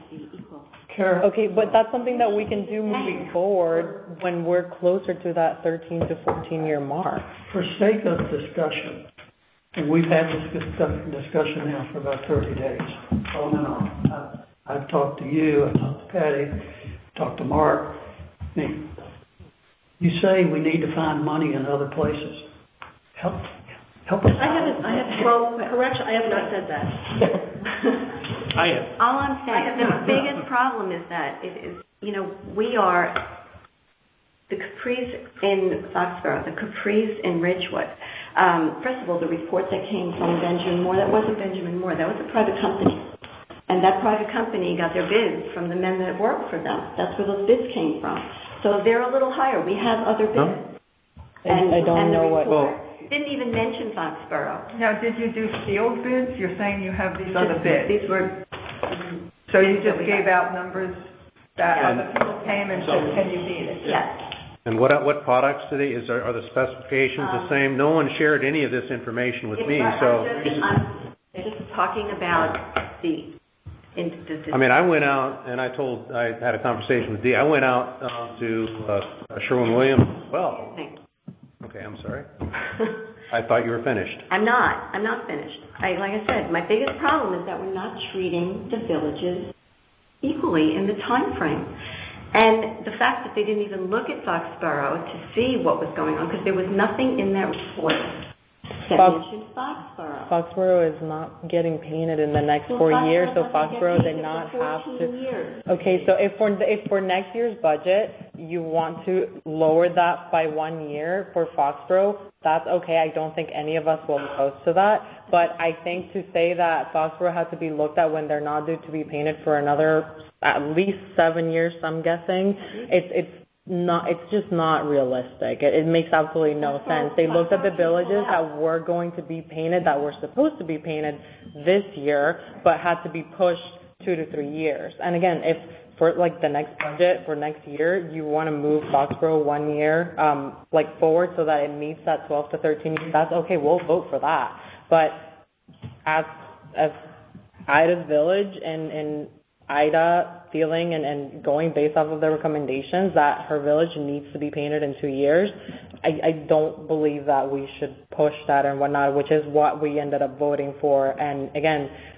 Okay, but that's something that we can do moving forward when we're closer to that thirteen to fourteen year mark. For sake of discussion, and we've had this discussion now for about thirty days, on and on. I've, I've talked to you, I've talked to Patty, I've talked to Mark. I mean, you say we need to find money in other places. Help, help us. I haven't, I have, well, correction, I have not said that. I have. All I'm saying, the biggest problem is that it is, you know, we are the Capri's in Foxborough, the Capri's in Ridgewood. Um, first of all, the report that came from Benjamin Moore, that wasn't Benjamin Moore, that was a private company. And that private company got their bids from the men that worked for them. That's where those bids came from. So they're a little higher. We have other bids. No? And, I don't and the know what... report didn't even mention Foxborough. Now, did you do sealed bids? You're saying you have these Just, other bids. These were... So you just gave out numbers that Yeah. other people came and said, can you beat it? Yes. And what what products do they, is there, are the specifications Um, the same? No one shared any of this information with me, I'm so... just, I'm just talking about the... In, the, the I mean, I went out and I told, I had a conversation with Dee. I went out uh, to uh, Sherwin-Williams as well. Okay, I'm sorry. I thought you were finished. I'm not. I'm not finished. I, like I said, my biggest problem is that we're not treating the villages equally in the time frame. And the fact that they didn't even look at Foxborough to see what was going on, because there was nothing in that report that Fox, mentioned Foxborough. Foxborough is not getting painted in the next Well, four Foxborough years, so doesn't Foxborough get did painted not for have fourteen to. Years. Okay, so if for if for next year's budget you want to lower that by one year for Foxborough, that's okay. I don't think any of us will oppose to that. But I think to say that Foxborough has to be looked at when they're not due to be painted for another at least seven years, I'm guessing, it's it's not, it's just not realistic. It, it makes absolutely no sense. They looked at the villages that were going to be painted, that were supposed to be painted this year, but had to be pushed two to three years. And again, if for like the next budget for next year, you want to move Foxborough one year, um, like forward so that it meets that twelve to thirteen years, that's okay. We'll vote for that. But as, as Ida's village and, and Ida feeling and, and going based off of the recommendations that her village needs to be painted in two years, I, I don't believe that we should push that and whatnot, which is what we ended up voting for. And again,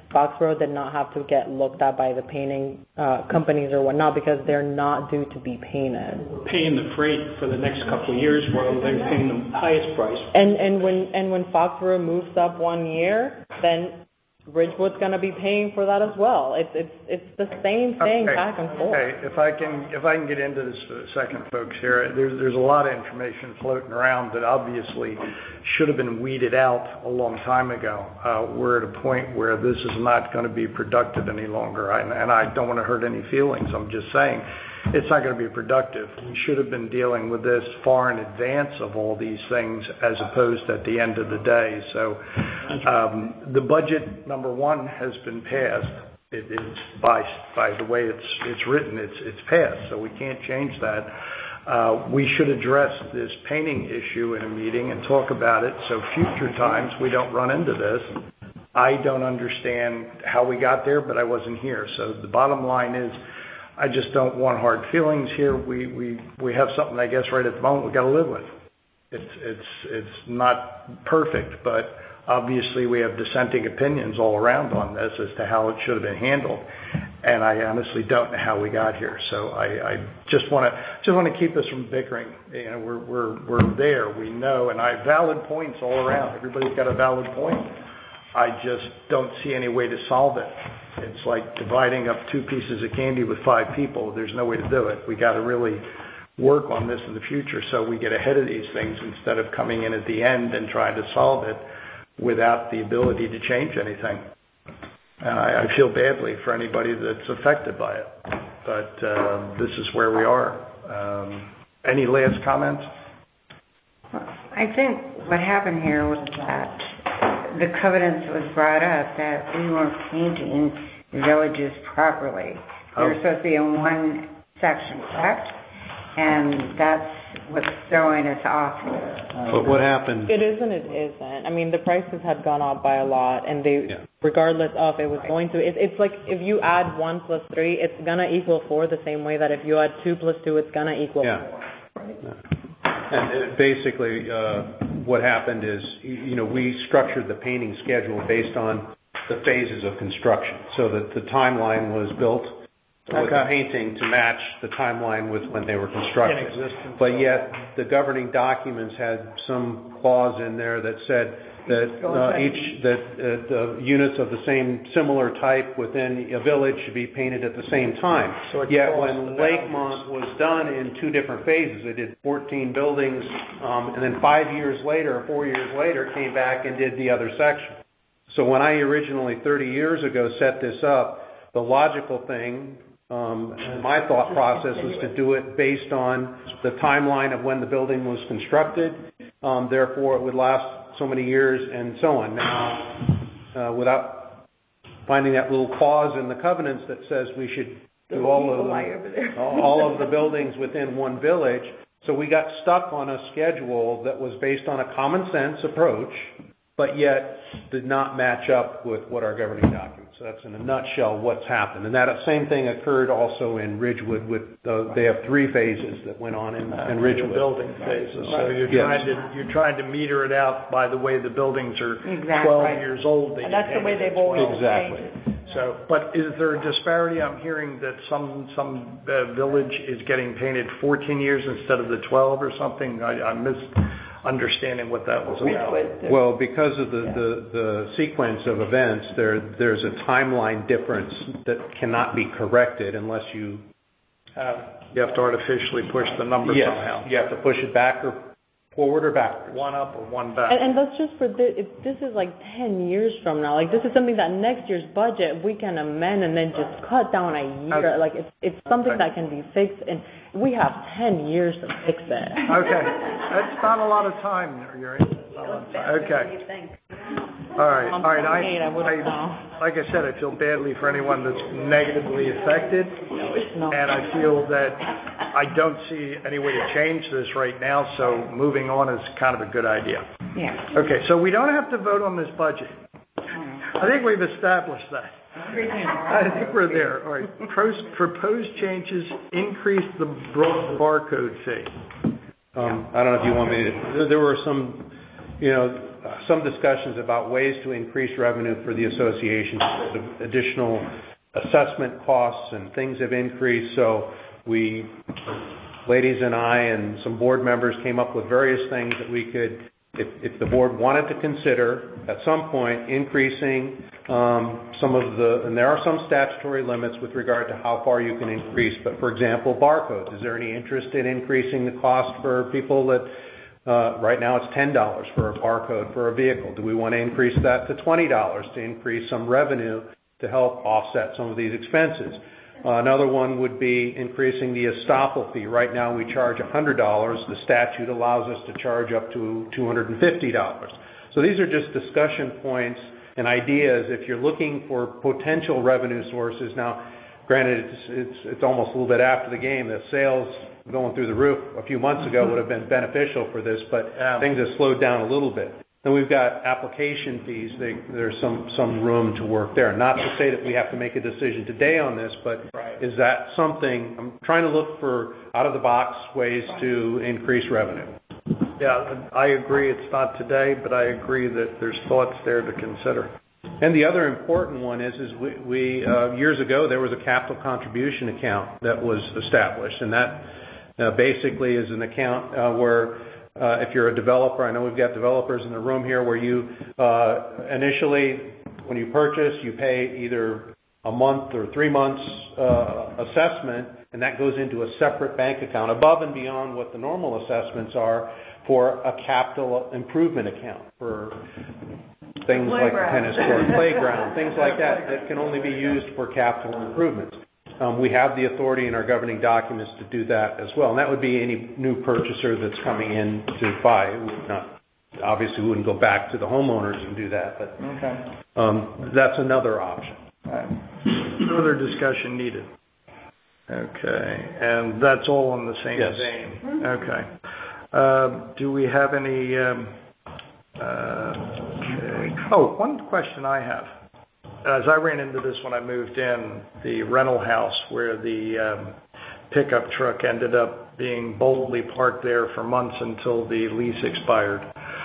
Foxborough did not have to get looked at by the painting uh, companies or whatnot because they're not due to be painted. Paying the freight for the next couple of years while they're paying the highest price. And and when and when Foxborough moves up one year, then Ridgewood's going to be paying for that as well. It's it's it's the same thing okay. back and forth. Okay, if I can if I can get into this for a second, folks. Here, there's there's a lot of information floating around that obviously should have been weeded out a long time ago. Uh, we're at a point where this is not going to be productive any longer, I, and I don't want to hurt any feelings. I'm just saying it's not going to be productive. We should have been dealing with this far in advance of all these things, as opposed at the end of the day. So um, the budget, number one, has been passed. It, it's by by the way it's it's written, it's it's passed. So we can't change that. Uh, we should address this painting issue in a meeting and talk about it, so future times we don't run into this. I don't understand how we got there, but I wasn't here. So the bottom line is, I just don't want hard feelings here. We we we have something, I guess, right at the moment we got to live with. It's it's it's not perfect, but obviously we have dissenting opinions all around on this as to how it should have been handled, and I honestly don't know how we got here. So I, I just want to just want to keep us from bickering. You know, we're we're we're there. We know, and I have valid points all around. Everybody's got a valid point. I just don't see any way to solve it. It's like dividing up two pieces of candy with five people. There's no way to do it. We got to really work on this in the future so we get ahead of these things instead of coming in at the end and trying to solve it without the ability to change anything. And I, I feel badly for anybody that's affected by it. But uh, this is where we are. Um, any last comments? I think what happened here was that the covenants was brought up that we weren't painting villages properly. They were supposed to be in one section, correct? And that's what's throwing us off here. But what happened? It isn't, it isn't. I mean, the prices had gone up by a lot, and they, yeah. regardless of it was going to, it, it's like if you add one plus three, it's going to equal four the same way that if you add two plus two, it's going to equal yeah. four. Right? Yeah. And it basically, uh, what happened is, you know, we structured the painting schedule based on the phases of construction, so that the timeline was built okay. with the painting to match the timeline with when they were constructed. But yet, the governing documents had some clause in there that said that uh, each that uh, the units of the same similar type within a village should be painted at the same time. So yet when Lakemont was done in two different phases, they did fourteen buildings, um, and then five years later, or four years later, came back and did the other section. So when I originally, thirty years ago, set this up, the logical thing, um, my thought process was to do it based on the timeline of when the building was constructed. Um, therefore, it would last so many years and so on. Now, uh, without finding that little clause in the covenants that says we should do all of them, all of the buildings within one village, so we got stuck on a schedule that was based on a common sense approach, but yet did not match up with what our governing documents. So that's in a nutshell what's happened. And that same thing occurred also in Ridgewood. With uh, they have three phases that went on in, in Ridgewood. Building phases. So you're yes. trying to you're trying to meter it out by the way the buildings are exactly. twelve right. years old. They and that's the way they've always exactly. changed. So, but is there a disparity? I'm hearing that some some uh, village is getting painted fourteen years instead of the twelve or something. I, I missed understanding what that was about. Well, because of the, the, the sequence of events, there there's a timeline difference that cannot be corrected unless you uh, you have to artificially push the number yes, somehow. You have to push it back or forward or backwards. One up or one back. And, and that's just for this. If this is like ten years from now. Like this is something that next year's budget we can amend and then just cut down a year. Okay. Like it's it's something okay. that can be fixed, and we have ten years to fix it. Okay, that's not a lot of time. You're in. Okay. All right. All right. I, I, like I said, I feel badly for anyone that's negatively affected, and I feel that I don't see any way to change this right now. So moving on is kind of a good idea. Yeah. Okay. So we don't have to vote on this budget. I think we've established that. I think we're there. All right. Pro- proposed changes increase the barcode fee. Um, I don't know if you want me to. There were some you know, some discussions about ways to increase revenue for the association. Additional assessment costs and things have increased, so we, ladies and I and some board members came up with various things that we could, if, if the board wanted to consider at some point increasing um, some of the, and there are some statutory limits with regard to how far you can increase, but for example, barcodes. Is there any interest in increasing the cost for people that, uh, right now it's ten dollars for a barcode for a vehicle. Do we want to increase that to twenty dollars to increase some revenue to help offset some of these expenses? Uh, another one would be increasing the estoppel fee. Right now we charge one hundred dollars. The statute allows us to charge up to two hundred fifty dollars. So these are just discussion points and ideas if you're looking for potential revenue sources. Now, granted, it's, it's, it's almost a little bit after the game. The sales going through the roof a few months ago would have been beneficial for this, but yeah. Things have slowed down a little bit. Then we've got application fees. They, there's some, some room to work there. Not to say that we have to make a decision today on this, but right. Is that something, I'm trying to look for out-of-the-box ways to increase revenue. Yeah, I agree it's not today, but I agree that there's thoughts there to consider. And the other important one is, is we, we uh, years ago there was a capital contribution account that was established, and that uh, basically is an account uh, where Uh, if you're a developer, I know we've got developers in the room here where you uh, initially, when you purchase, you pay either a month or three months uh, assessment, and that goes into a separate bank account above and beyond what the normal assessments are for a capital improvement account for things like the tennis court, playground, things like that that can only be used for capital improvements. Um, we have the authority in our governing documents to do that as well. And that would be any new purchaser that's coming in to buy. It would not, obviously, we wouldn't go back to the homeowners and do that. But okay. um, that's another option. All right. Further discussion needed. Okay. And that's all on the same yes. vein. Okay. Uh, do we have any... Um, uh, okay. Oh, one question I have. As I ran into this when I moved in, the rental house where the um, pickup truck ended up being boldly parked there for months until the lease expired.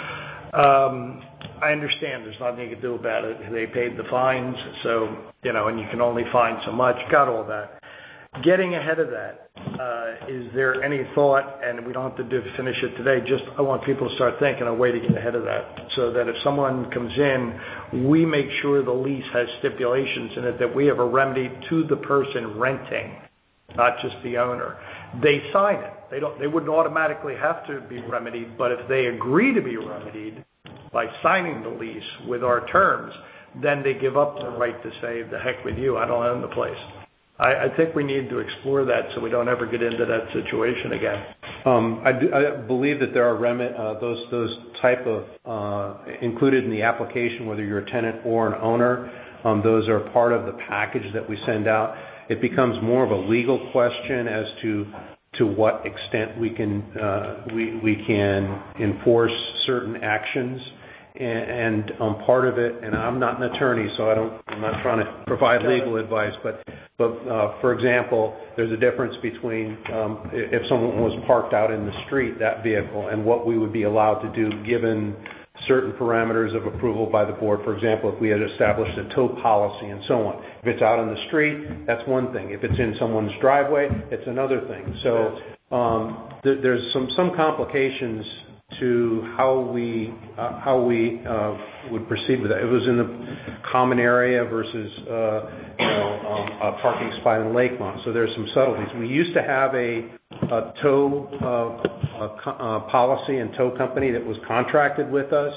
Um, I understand there's nothing you can do about it. They paid the fines, so, you know, and you can only fine so much. Got all that. Getting ahead of that, uh, is there any thought, and we don't have to do, finish it today, just I want people to start thinking a way to get ahead of that so that if someone comes in, we make sure the lease has stipulations in it that we have a remedy to the person renting, not just the owner. They sign it. They don't. They wouldn't automatically have to be remedied, but if they agree to be remedied by signing the lease with our terms, then they give up the right to say, the heck with you, I don't own the place. I, I think we need to explore that so we don't ever get into that situation again. Um, I, do, I believe that there are rem- uh, those those type of uh, included in the application, whether you're a tenant or an owner. Um, those are part of the package that we send out. It becomes more of a legal question as to to what extent we can uh, we we can enforce certain actions. And, and um, part of it, and I'm not an attorney, so I don't, I'm not trying to provide legal advice, but, but uh, for example, there's a difference between um, if someone was parked out in the street, that vehicle, and what we would be allowed to do given certain parameters of approval by the board. For example, if we had established a tow policy and so on. If it's out on the street, that's one thing. If it's in someone's driveway, it's another thing. So um, th- there's some, some complications to how we uh, how we uh, would proceed with that. It was in the common area versus uh, you know um, a parking spot in Lakemont. So there's some subtleties. We used to have a, a tow uh, a, a policy and tow company that was contracted with us,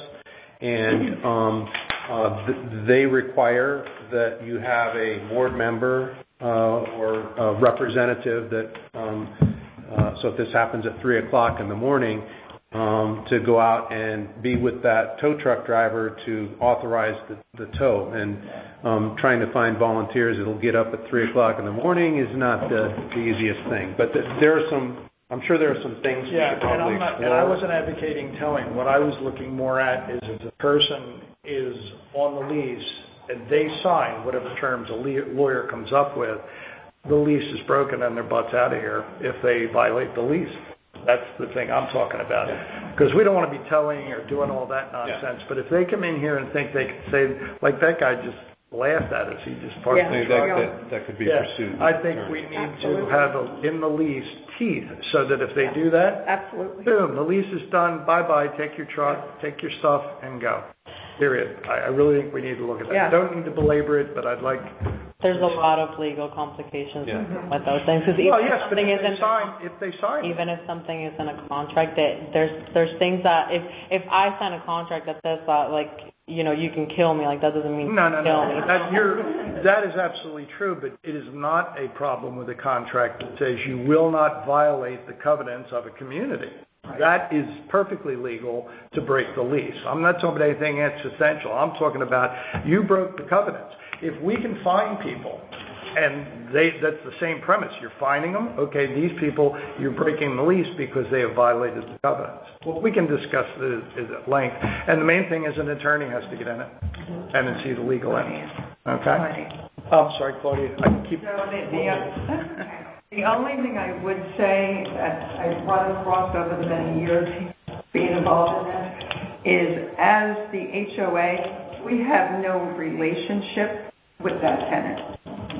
and um, uh, th- they require that you have a board member uh, or a representative that. Um, uh, so if this happens at three o'clock in the morning. Um, to go out and be with that tow truck driver to authorize the, the tow. And um, trying to find volunteers that'll get up at three o'clock in the morning is not the, the easiest thing. But the, there are some, I'm sure there are some things yeah, we should probably and, I'm not, explore. and I wasn't advocating towing. What I was looking more at is if the person is on the lease and they sign whatever terms a lawyer comes up with, the lease is broken and their butt's out of here if they violate the lease. That's the thing I'm talking about. Because we don't want to be towing or doing all that nonsense. But if they come in here and think they can say, like that guy just laughed at us, he just parked yeah. the truck. That, that, that could be yeah. pursued. I think we need Absolutely. to have a, in the lease teeth so that if they do that, Absolutely. boom, the lease is done, bye-bye, take your truck, take your stuff, and go. Period. I, I really think we need to look at that. Yeah. Don't need to belabor it, but I'd like... There's a lot of legal complications yeah. with those things. Because well, even yes, if something if isn't, they sign, if they sign even it. if something is in a contract, that there's there's things that if if I sign a contract that says that, like, you know, you can kill me, like that doesn't mean no, no, kill no. me. That, you're, that is absolutely true, but it is not a problem with a contract that says you will not violate the covenants of a community. Right. That is perfectly legal to break the lease. I'm not talking about anything existential. I'm talking about you broke the covenants. If we can find people, and they, that's the same premise. You're finding them. Okay, these people, you're breaking the lease because they have violated the covenants. Well, we can discuss this at length. And the main thing is an attorney has to get in it and then see the legal end. Okay? Oh, I'm sorry, Claudia. I can keep... So the, the, uh, the only thing I would say that I've run across over the many years being involved in this is as the H O A, we have no relationship with that tenant.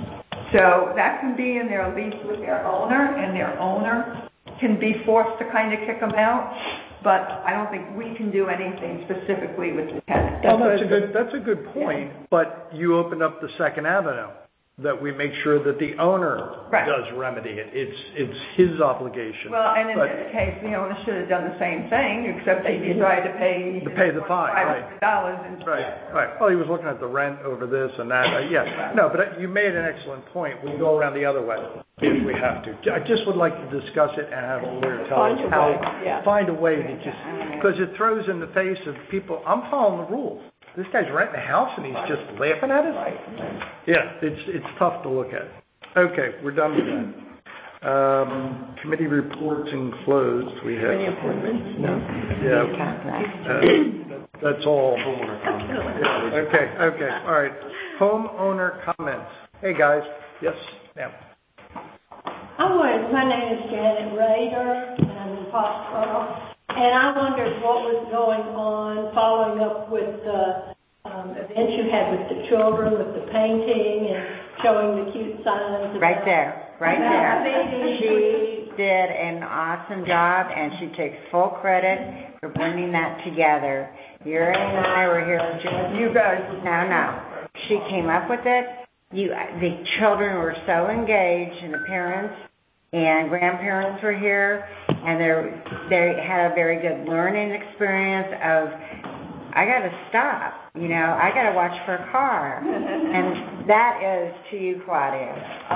So that can be in their lease with their owner, and their owner can be forced to kind of kick them out. But I don't think we can do anything specifically with the tenant. Well, that's a good, that's a good point, yeah. But you opened up the second avenue, that we make sure that the owner right. does remedy it. It's it's his obligation. Well, and in but, this case, the owner should have done the same thing, except they decided to pay to pay the fine, five hundred dollars. Right. And, right, right. Well, he was looking at the rent over this and that. Uh, yeah, no, but you made an excellent point. We go around the other way if we have to. I just would like to discuss it and have a lawyer tell us how yeah. find a way to just because it throws in the face of people. I'm following the rules. This guy's renting a house and he's just laughing at us? Yeah, it's it's tough to look at. Okay, we're done with that. Um, committee reports enclosed. We have... Any appointments? No. Yeah. Uh, that's all. Yeah, okay, okay. All right. Homeowner comments. Hey, guys. Yes, ma'am. I was, my name is Janet Rader, and I'm in Foxborough. And I wondered what was going on following up with the um, event you had with the children, with the painting and showing the cute signs. Right there, right there. She did an awesome job, and she takes full credit for bringing that together. Yuri and I were here. Just, you guys. No, no. She came up with it. You, the children were so engaged, and the parents and grandparents were here, and they they had a very good learning experience of, I got to stop, you know, I got to watch for a car. And that is to you, Claudia.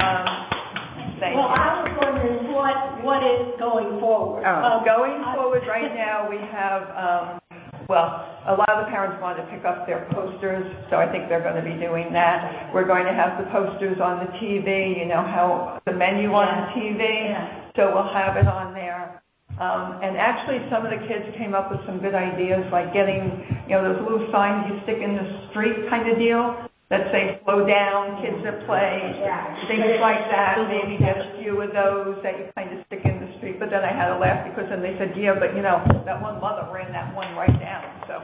Um, thank well, you. I was wondering what, what is going forward. Oh. Um, going forward right now, we have, um, well, a lot of the parents want to pick up their posters, so I think they're going to be doing that. We're going to have the posters on the T V, you know, how the menu on yeah. the T V, yeah. So we'll have it on there. Um, and actually, some of the kids came up with some good ideas, like getting, you know, those little signs you stick in the street kind of deal that say slow down, kids that play, yeah. things like that. Maybe get a few of those that you kind of stick in the street. But then I had to laugh because then they said, yeah, but, you know, that one mother ran that one right down. So.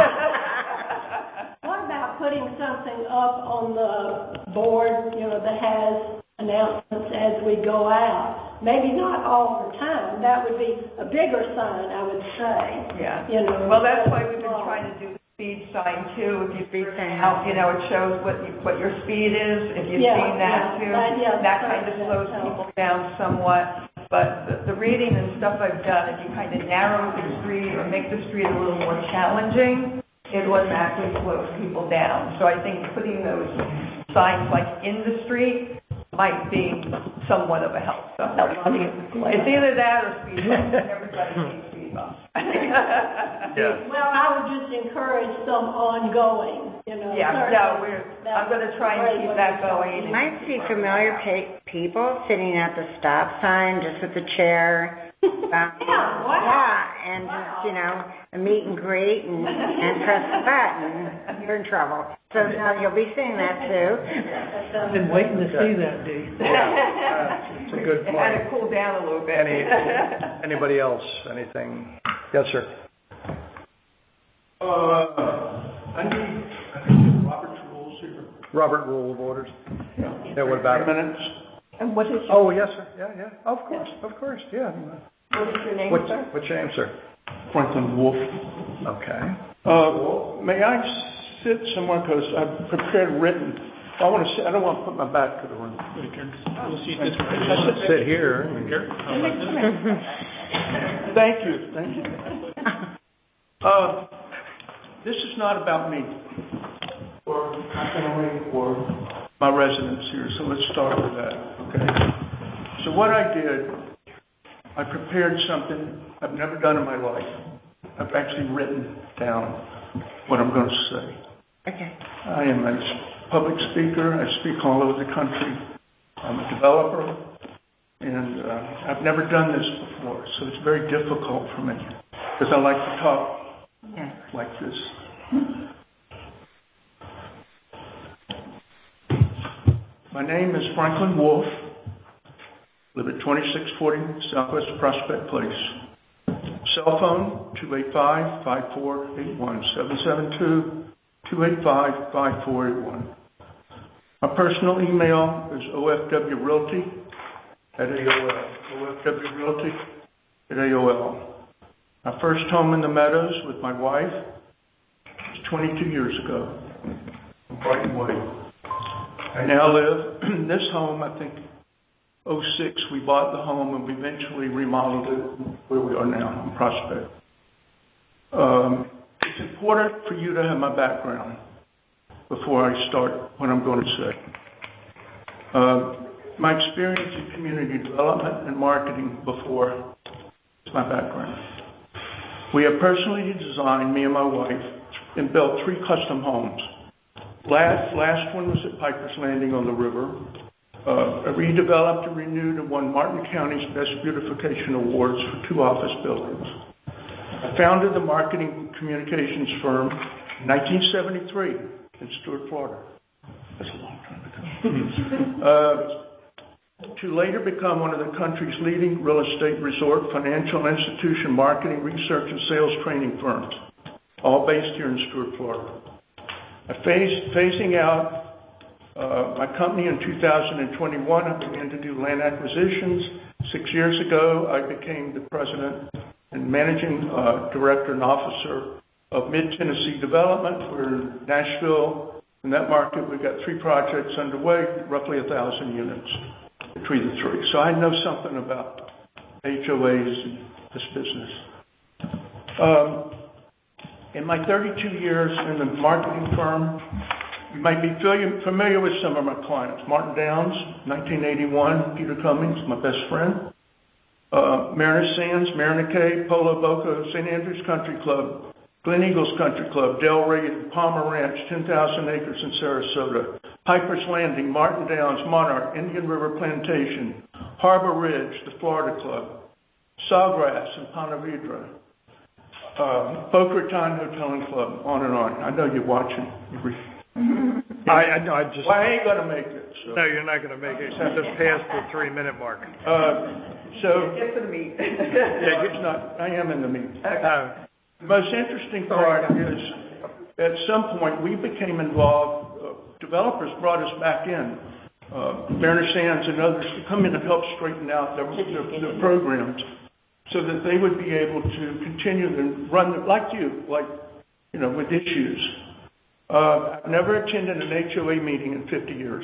What about putting something up on the board, you know, that has announcements as we go out? Maybe not all the time. That would be a bigger sign, I would say. Yeah. You know, well, that's why we've been trying to do the speed sign too. If you speed sign out, you know, it shows what you, what your speed is. If you've yeah, seen that yeah, too, that, yeah, that kind of slows people down somewhat. But the, the reading and stuff I've done, if you kind of narrow the street or make the street a little more challenging, it automatically slows people down. So I think putting those signs like in the street might be somewhat of a help. So it's either that or speed bumps. Everybody needs speed bumps. Yeah. Well, I would just encourage some ongoing. You know, yeah. No, we're. I'm going to try and keep that going. You might see familiar pa- people sitting at the stop sign just with a chair, yeah, wow. yeah, and just, you know, a meet and greet and, and press the button. You're in trouble. So now you'll be seeing that too. I've been waiting to see that, Dee. Yeah, uh, it's a good It point. had to cool down a little bit. Any, anybody else? Anything? Yes, sir. Uh, I need, I think Robert's rules here. Robert Rule of Orders. Yeah. Yeah, what about it? Minutes. And what is your, Oh, yes, sir. Yeah, yeah. Of course, of course, yeah. what is your name, What's, sir? what's your name, sir? Franklin Wolf. Okay. Uh, may I sit somewhere because I've prepared written. I want to sit. I don't want to put my back to the room. We'll see this way. Sit here. Thank you. Thank you. Uh, this is not about me or my family or my residents here, so let's start with that, okay? So what I did, I prepared something I've never done in my life. I've actually written down what I'm going to say. Okay. I am a public speaker. I speak all over the country. I'm a developer, and uh, I've never done this before, so it's very difficult for me because I like to talk Yeah. like this. My name is Franklin Wolf. Live at twenty-six forty Southwest Prospect Place. Cell phone, two eight five, five four eight one, seven seven two, two eight five, five four eight one. My personal email is O F W Realty at A O L. O F W Realty at A O L. My first home in the Meadows with my wife was twenty-two years ago in Brighton Way. I now live in this home, I think, oh six, we bought the home and we eventually remodeled it where we are now in Prospect. Um, it's important for you to have my background before I start what I'm going to say. Uh, my experience in community development and marketing before is my background. We have personally designed, me and my wife, and built three custom homes. Last, last one was at Piper's Landing on the river. Uh, redeveloped and renewed and won Martin County's Best Beautification Awards for two office buildings. I founded the marketing communications firm in nineteen seventy-three in Stuart, Florida. That's a long time ago. uh, to later become one of the country's leading real estate, resort, financial institution, marketing, research, and sales training firms, all based here in Stuart, Florida. I phased, phasing out uh, my company in two thousand twenty-one. I began to do land acquisitions. Six years ago, I became the president and managing uh, director and officer of Mid-Tennessee Development. We're in Nashville. In that market, we've got three projects underway, roughly a thousand units between the three. So I know something about H O As and this business. Um, in my thirty-two years in the marketing firm, you might be familiar with some of my clients. Martin Downs, nineteen eighty-one, Peter Cummings, my best friend. Uh, Mariner Sands, Mariner Cay, Polo Boca, Saint Andrews Country Club, Glen Eagles Country Club, Delray, Palmer Ranch, ten thousand acres in Sarasota, Piper's Landing, Martin Downs, Monarch, Indian River Plantation, Harbor Ridge, the Florida Club, Sawgrass in Ponte Vedra, uh, Boca Raton Hotel and Club, on and on. I know you're watching. I, I know. I just. Well, I ain't gonna make it. So. No, you're not gonna make it. You just passed the three-minute mark. Uh, so. Get to the meat. Yeah, it's not. I am in the meat. Uh, The most interesting part is, at some point, we became involved. Uh, developers brought us back in, uh, Mariner Sands and others, to come in and help straighten out their, their, their programs, so that they would be able to continue to run like you, like you know, with issues. Uh, I've never attended an H O A meeting in fifty years.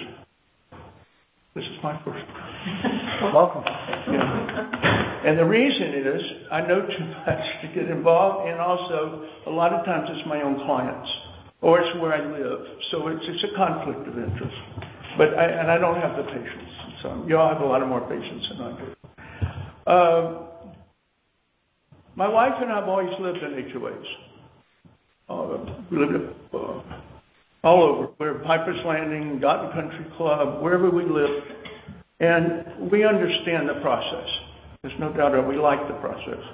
This is my first. Welcome. Yeah. And the reason is I know too much to get involved, and also a lot of times it's my own clients, or it's where I live. So it's it's a conflict of interest. But I, and I don't have the patience. So you all have a lot of more patience than I do. Uh, my wife and I have always lived in H O As. Uh, we lived at, uh, all over. We're at Piper's Landing, Gotten Country Club, wherever we live. And we understand the process. There's no doubt that we like the process.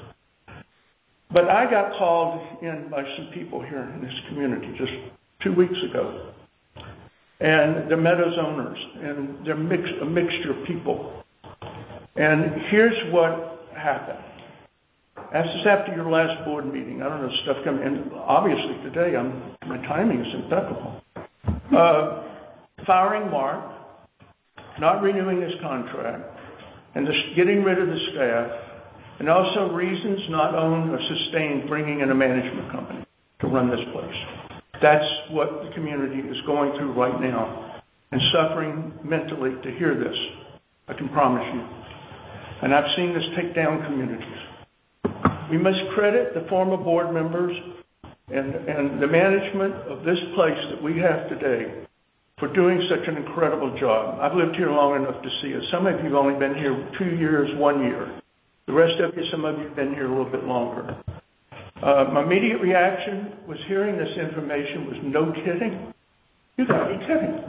But I got called in by some people here in this community just two weeks ago. And they're Meadows owners, and they're mix, a mixture of people. And here's what happened. This is after your last board meeting. I don't know, stuff coming in. Obviously today, I'm, my timing is impeccable. Uh, firing Mark, not renewing his contract, and this, getting rid of the staff, and also reasons not owned or sustained bringing in a management company to run this place. That's what the community is going through right now and suffering mentally to hear this. I can promise you. And I've seen this take down communities. We must credit the former board members and, and the management of this place that we have today for doing such an incredible job. I've lived here long enough to see it. Some of you have only been here two years, one year. The rest of you, some of you have been here a little bit longer. Uh, my immediate reaction was hearing this information was no kidding. You got to be kidding.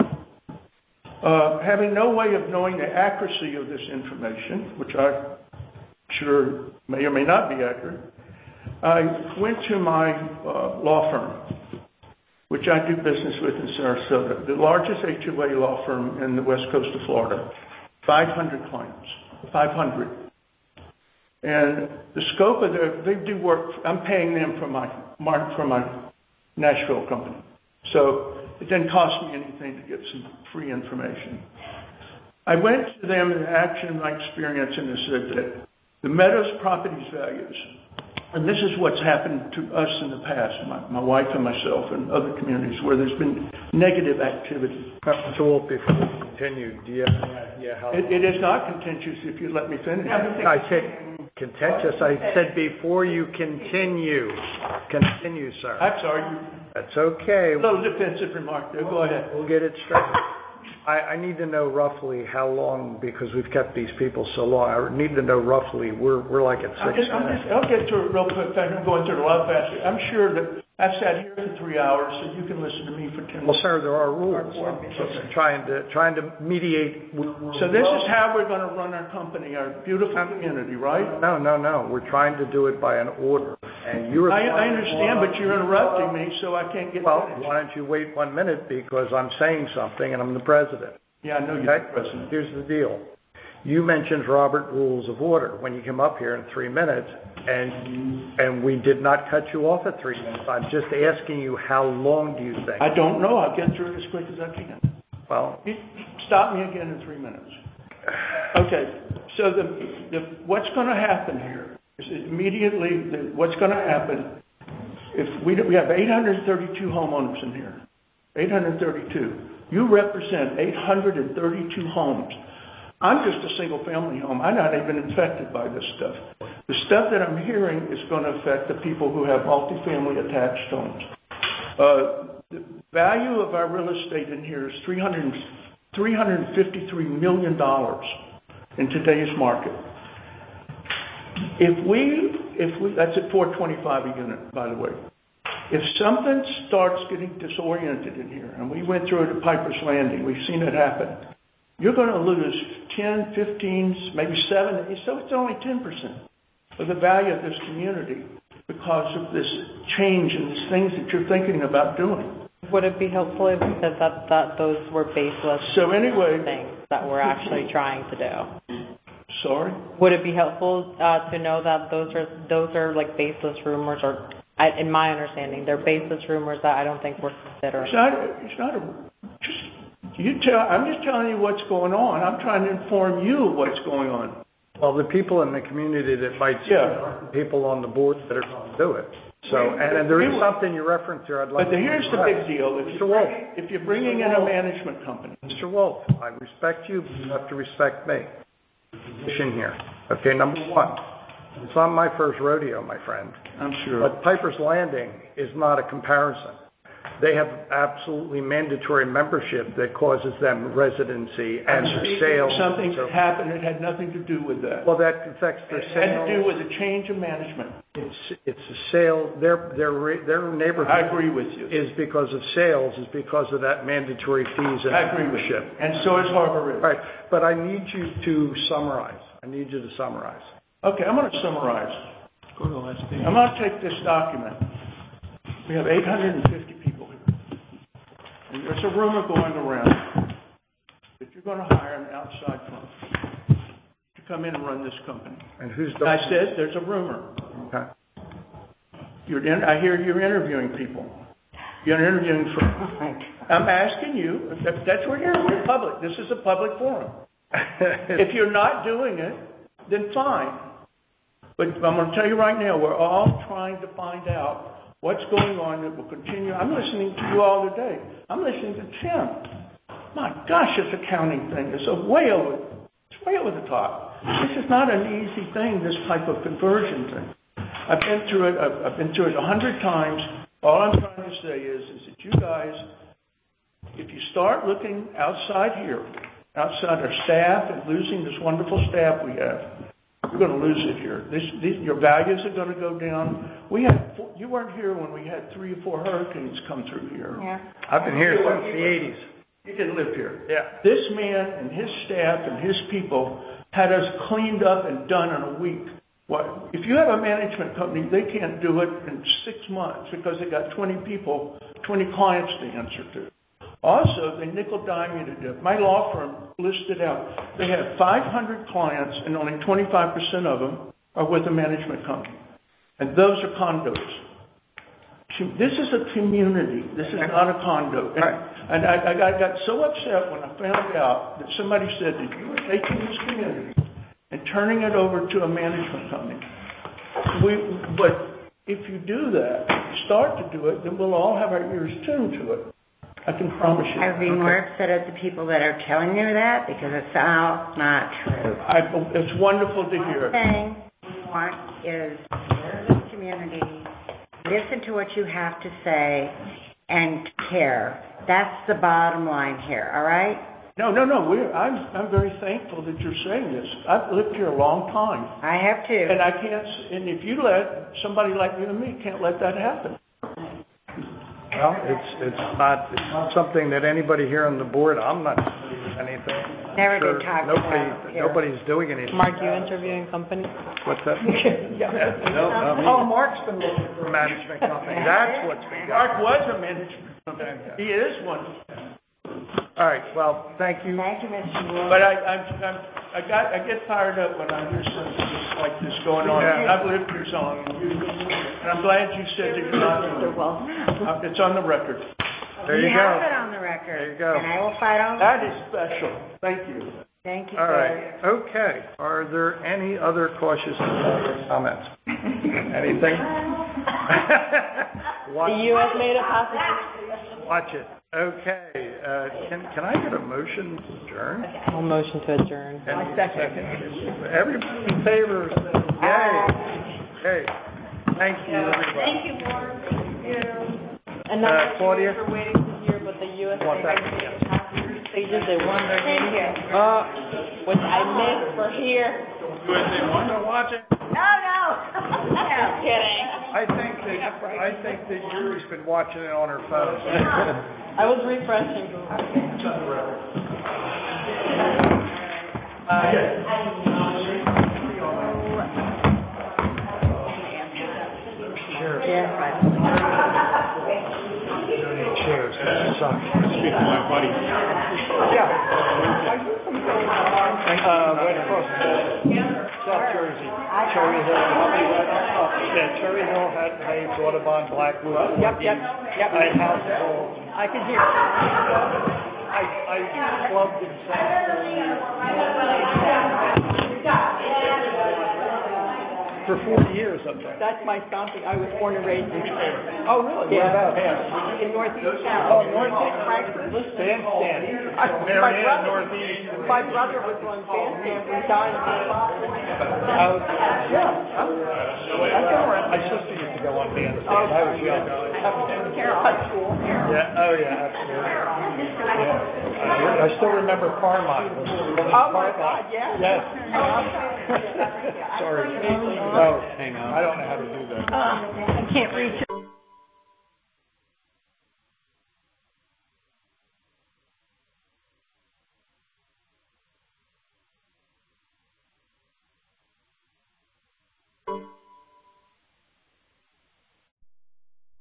Uh, having no way of knowing the accuracy of this information, which I'm sure may or may not be accurate, I went to my uh, law firm, which I do business with in Sarasota, the largest H O A law firm in the west coast of Florida, five hundred clients, five hundred. And the scope of their, they do work, I'm paying them for my, for my Nashville company. So it didn't cost me anything to get some free information. I went to them in action, my experience, and they said that the Meadows properties values, and this is what's happened to us in the past, my, my wife and myself and other communities where there's been negative activity. Mister Wolf, before we continue, do you have any idea how... It, it is not contentious if you let me finish. I said contentious. I said before you continue. Continue, sir. I'm sorry. That's okay. A little defensive remark there. Go ahead. We'll get it straight. I, I need to know roughly how long, because we've kept these people so long. I need to know roughly. We're we're like at six I'll, just, minutes. I'll, just, I'll get to it real quick. In fact, I'm going through it a lot faster. I'm sure that I've sat here for three hours, so you can listen to me for ten minutes. Well, sir, there are rules. I'm trying to trying to mediate. So this is how we're going to run our company, our beautiful community, right? No, no, no. We're trying to do it by an order. And you're. I, I understand, but you're interrupting me, so I can't get. Well, finished. why don't you wait one minute, because I'm saying something and I'm the president. Yeah, I know you're okay? the president. Here's the deal. You mentioned Robert Rules of Order when you came up here in three minutes, and and we did not cut you off at three minutes. I'm just asking you, how long do you think? I don't know. I'll get through it as quick as I can. Well, you stop me again in three minutes. Okay. So the, the what's going to happen here is immediately the, what's going to happen. If we we have eight hundred thirty-two homeowners in here, eight hundred thirty-two. You represent eight hundred thirty-two homes. I'm just a single-family home. I'm not even infected by this stuff. The stuff that I'm hearing is going to affect the people who have multifamily attached homes. Uh, the value of our real estate in here is three hundred, three hundred fifty-three million dollars in today's market. If we, if we, that's at four twenty-five a unit, by the way. If something starts getting disoriented in here, and we went through it at Piper's Landing, we've seen it happen, you're going to lose ten, fifteen, maybe seven, so it's only ten percent of the value of this community because of this change and these things that you're thinking about doing. Would it be helpful if you said that, that those were baseless so anyway, things that we're actually trying to do? Sorry? Would it be helpful uh, to know that those are those are like baseless rumors, or I, in my understanding, they're baseless rumors that I don't think we're considering? It's not, it's not a, just, you tell, I'm just telling you what's going on. I'm trying to inform you of what's going on. Well, the people in the community that might see yeah. it are the people on the board that are going to do it. So, and, and there is something you referenced here I'd like but to here's the big deal. If Mister Wolf, if you're bringing in a management company. Mister Wolf, I respect you, but you have to respect me. Position here. Okay, number one. It's not my first rodeo, my friend. I'm sure. But Piper's Landing is not a comparison. They have absolutely mandatory membership that causes them residency and their sales. Something so, happened that had nothing to do with that. Well, that affects their it sales. It had to do with a change of management. It's it's a sale. Their their their neighborhood. I agree with you. Is because of sales. Is because of that mandatory fees and I agree membership. With you. And so is Harbor Ridge. Right. But I need you to summarize. I need you to summarize. Okay, I'm going to summarize. Go to the last page. I'm going to take this document. We have eight hundred fifty people here. And there's a rumor going around that you're going to hire an outside firm to come in and run this company. And who's I said there's a rumor. Okay. You're in, I hear you're interviewing people. You're interviewing firms. I'm asking you, that, that's what you're, you're public. This is a public forum. If you're not doing it, then fine. But I'm going to tell you right now, we're all trying to find out what's going on that will continue. I'm listening to you all today. I'm listening to Tim. My gosh, this accounting thing is a way over, it's way over the top. This is not an easy thing, this type of conversion thing. I've been through it. I've, I've been through it a hundred times. All I'm trying to say is, is that you guys, if you start looking outside here, outside our staff and losing this wonderful staff we have, you're going to lose it here. This, these, your values are going to go down. We had, four, you weren't here when we had three or four hurricanes come through here. Yeah. I've been here since the eighties. You didn't live here. Yeah. This man and his staff and his people had us cleaned up and done in a week. What, if you have a management company, they can't do it in six months because they got twenty people, twenty clients to answer to. Also, they nickel-dime you to do it. My law firm listed out, they have five hundred clients and only twenty-five percent of them are with a management company. And those are condos. This is a community. This is not a condo. And, and I, I got so upset when I found out that somebody said that you were taking this community and turning it over to a management company. We, but if you do that, if you start to do it, then we'll all have our ears tuned to it. I can promise you. I would be more upset at the people that are telling you that because it's all not true. I, it's wonderful to hear. The thing we want is the community, listen to what you have to say, and care. That's the bottom line here, all right? No, no, no. We're, I'm, I'm very thankful that you're saying this. I've lived here a long time. I have too. And I can't. And if you let somebody like you and me, can't let that happen. Well, it's it's not it's not something that anybody here on the board. I'm not doing anything. Never sure been talked nobody, about here. Nobody's doing anything. Mark, you interviewing company? What's that? Yeah. No, not me. Oh, Mark's been looking for a management company. That's what's been going Mark was a management company. He is one. All right. Well, thank you. Thank you, Mister Wood. But I, I'm, I'm, I got, I get fired up when I hear something just like this going on. Yeah. I've lived here so long, and, you, and I'm glad you said that you're not doing it. Uh, It's on the record. There you we go. have it on the record. There you go. And I will fight on That is special. Thank you. Thank you, All sir. right. Okay. Are there any other cautious comments? Anything? Watch, The U S made a positive. watch it. Okay. Uh, can can I get a motion to adjourn? I'll motion to adjourn. And second. Everybody in favor, say yay. Okay. Thank you, everybody. Thank you, Mark. Thank you. And not Uh, that you Claudia? guys are waiting to hear, but the U S Want that? pages they won. Thank you. Uh, which I missed for here. U S A want to watch it? No, no. Just kidding. I think that I think that Yuri's been watching it on her phone. I was refreshing. It's on the record. Chairs. Chairs. Suck. Speak to my buddy. Yeah. Uh, right across the South Jersey. Cherry Hill. Yeah, Cherry Hill had Hayes, Audubon, Blackwood. Yep, yep, yep. I house all. I can hear. I, I plugged in for forty years up there. That's my stomping. I was born and raised in Spain. Oh, really? Yeah. Whereabouts? In Northeast Oh, Town. Northeast. Frankfurt. Bandstand. I- Mary my Ann, brother- Northeast. My brother was on Bandstand. We died in the Oh, yeah. I've been around. My sister used to go on Bandstand. I was young. High school. Yeah. Oh, yeah. Absolutely. Yeah. I, I still remember Carmine. Was it really Oh, my Carmine? God, yeah. Yes. Oh, Sorry. Oh, hang on. I don't know how to do that. I can't reach it.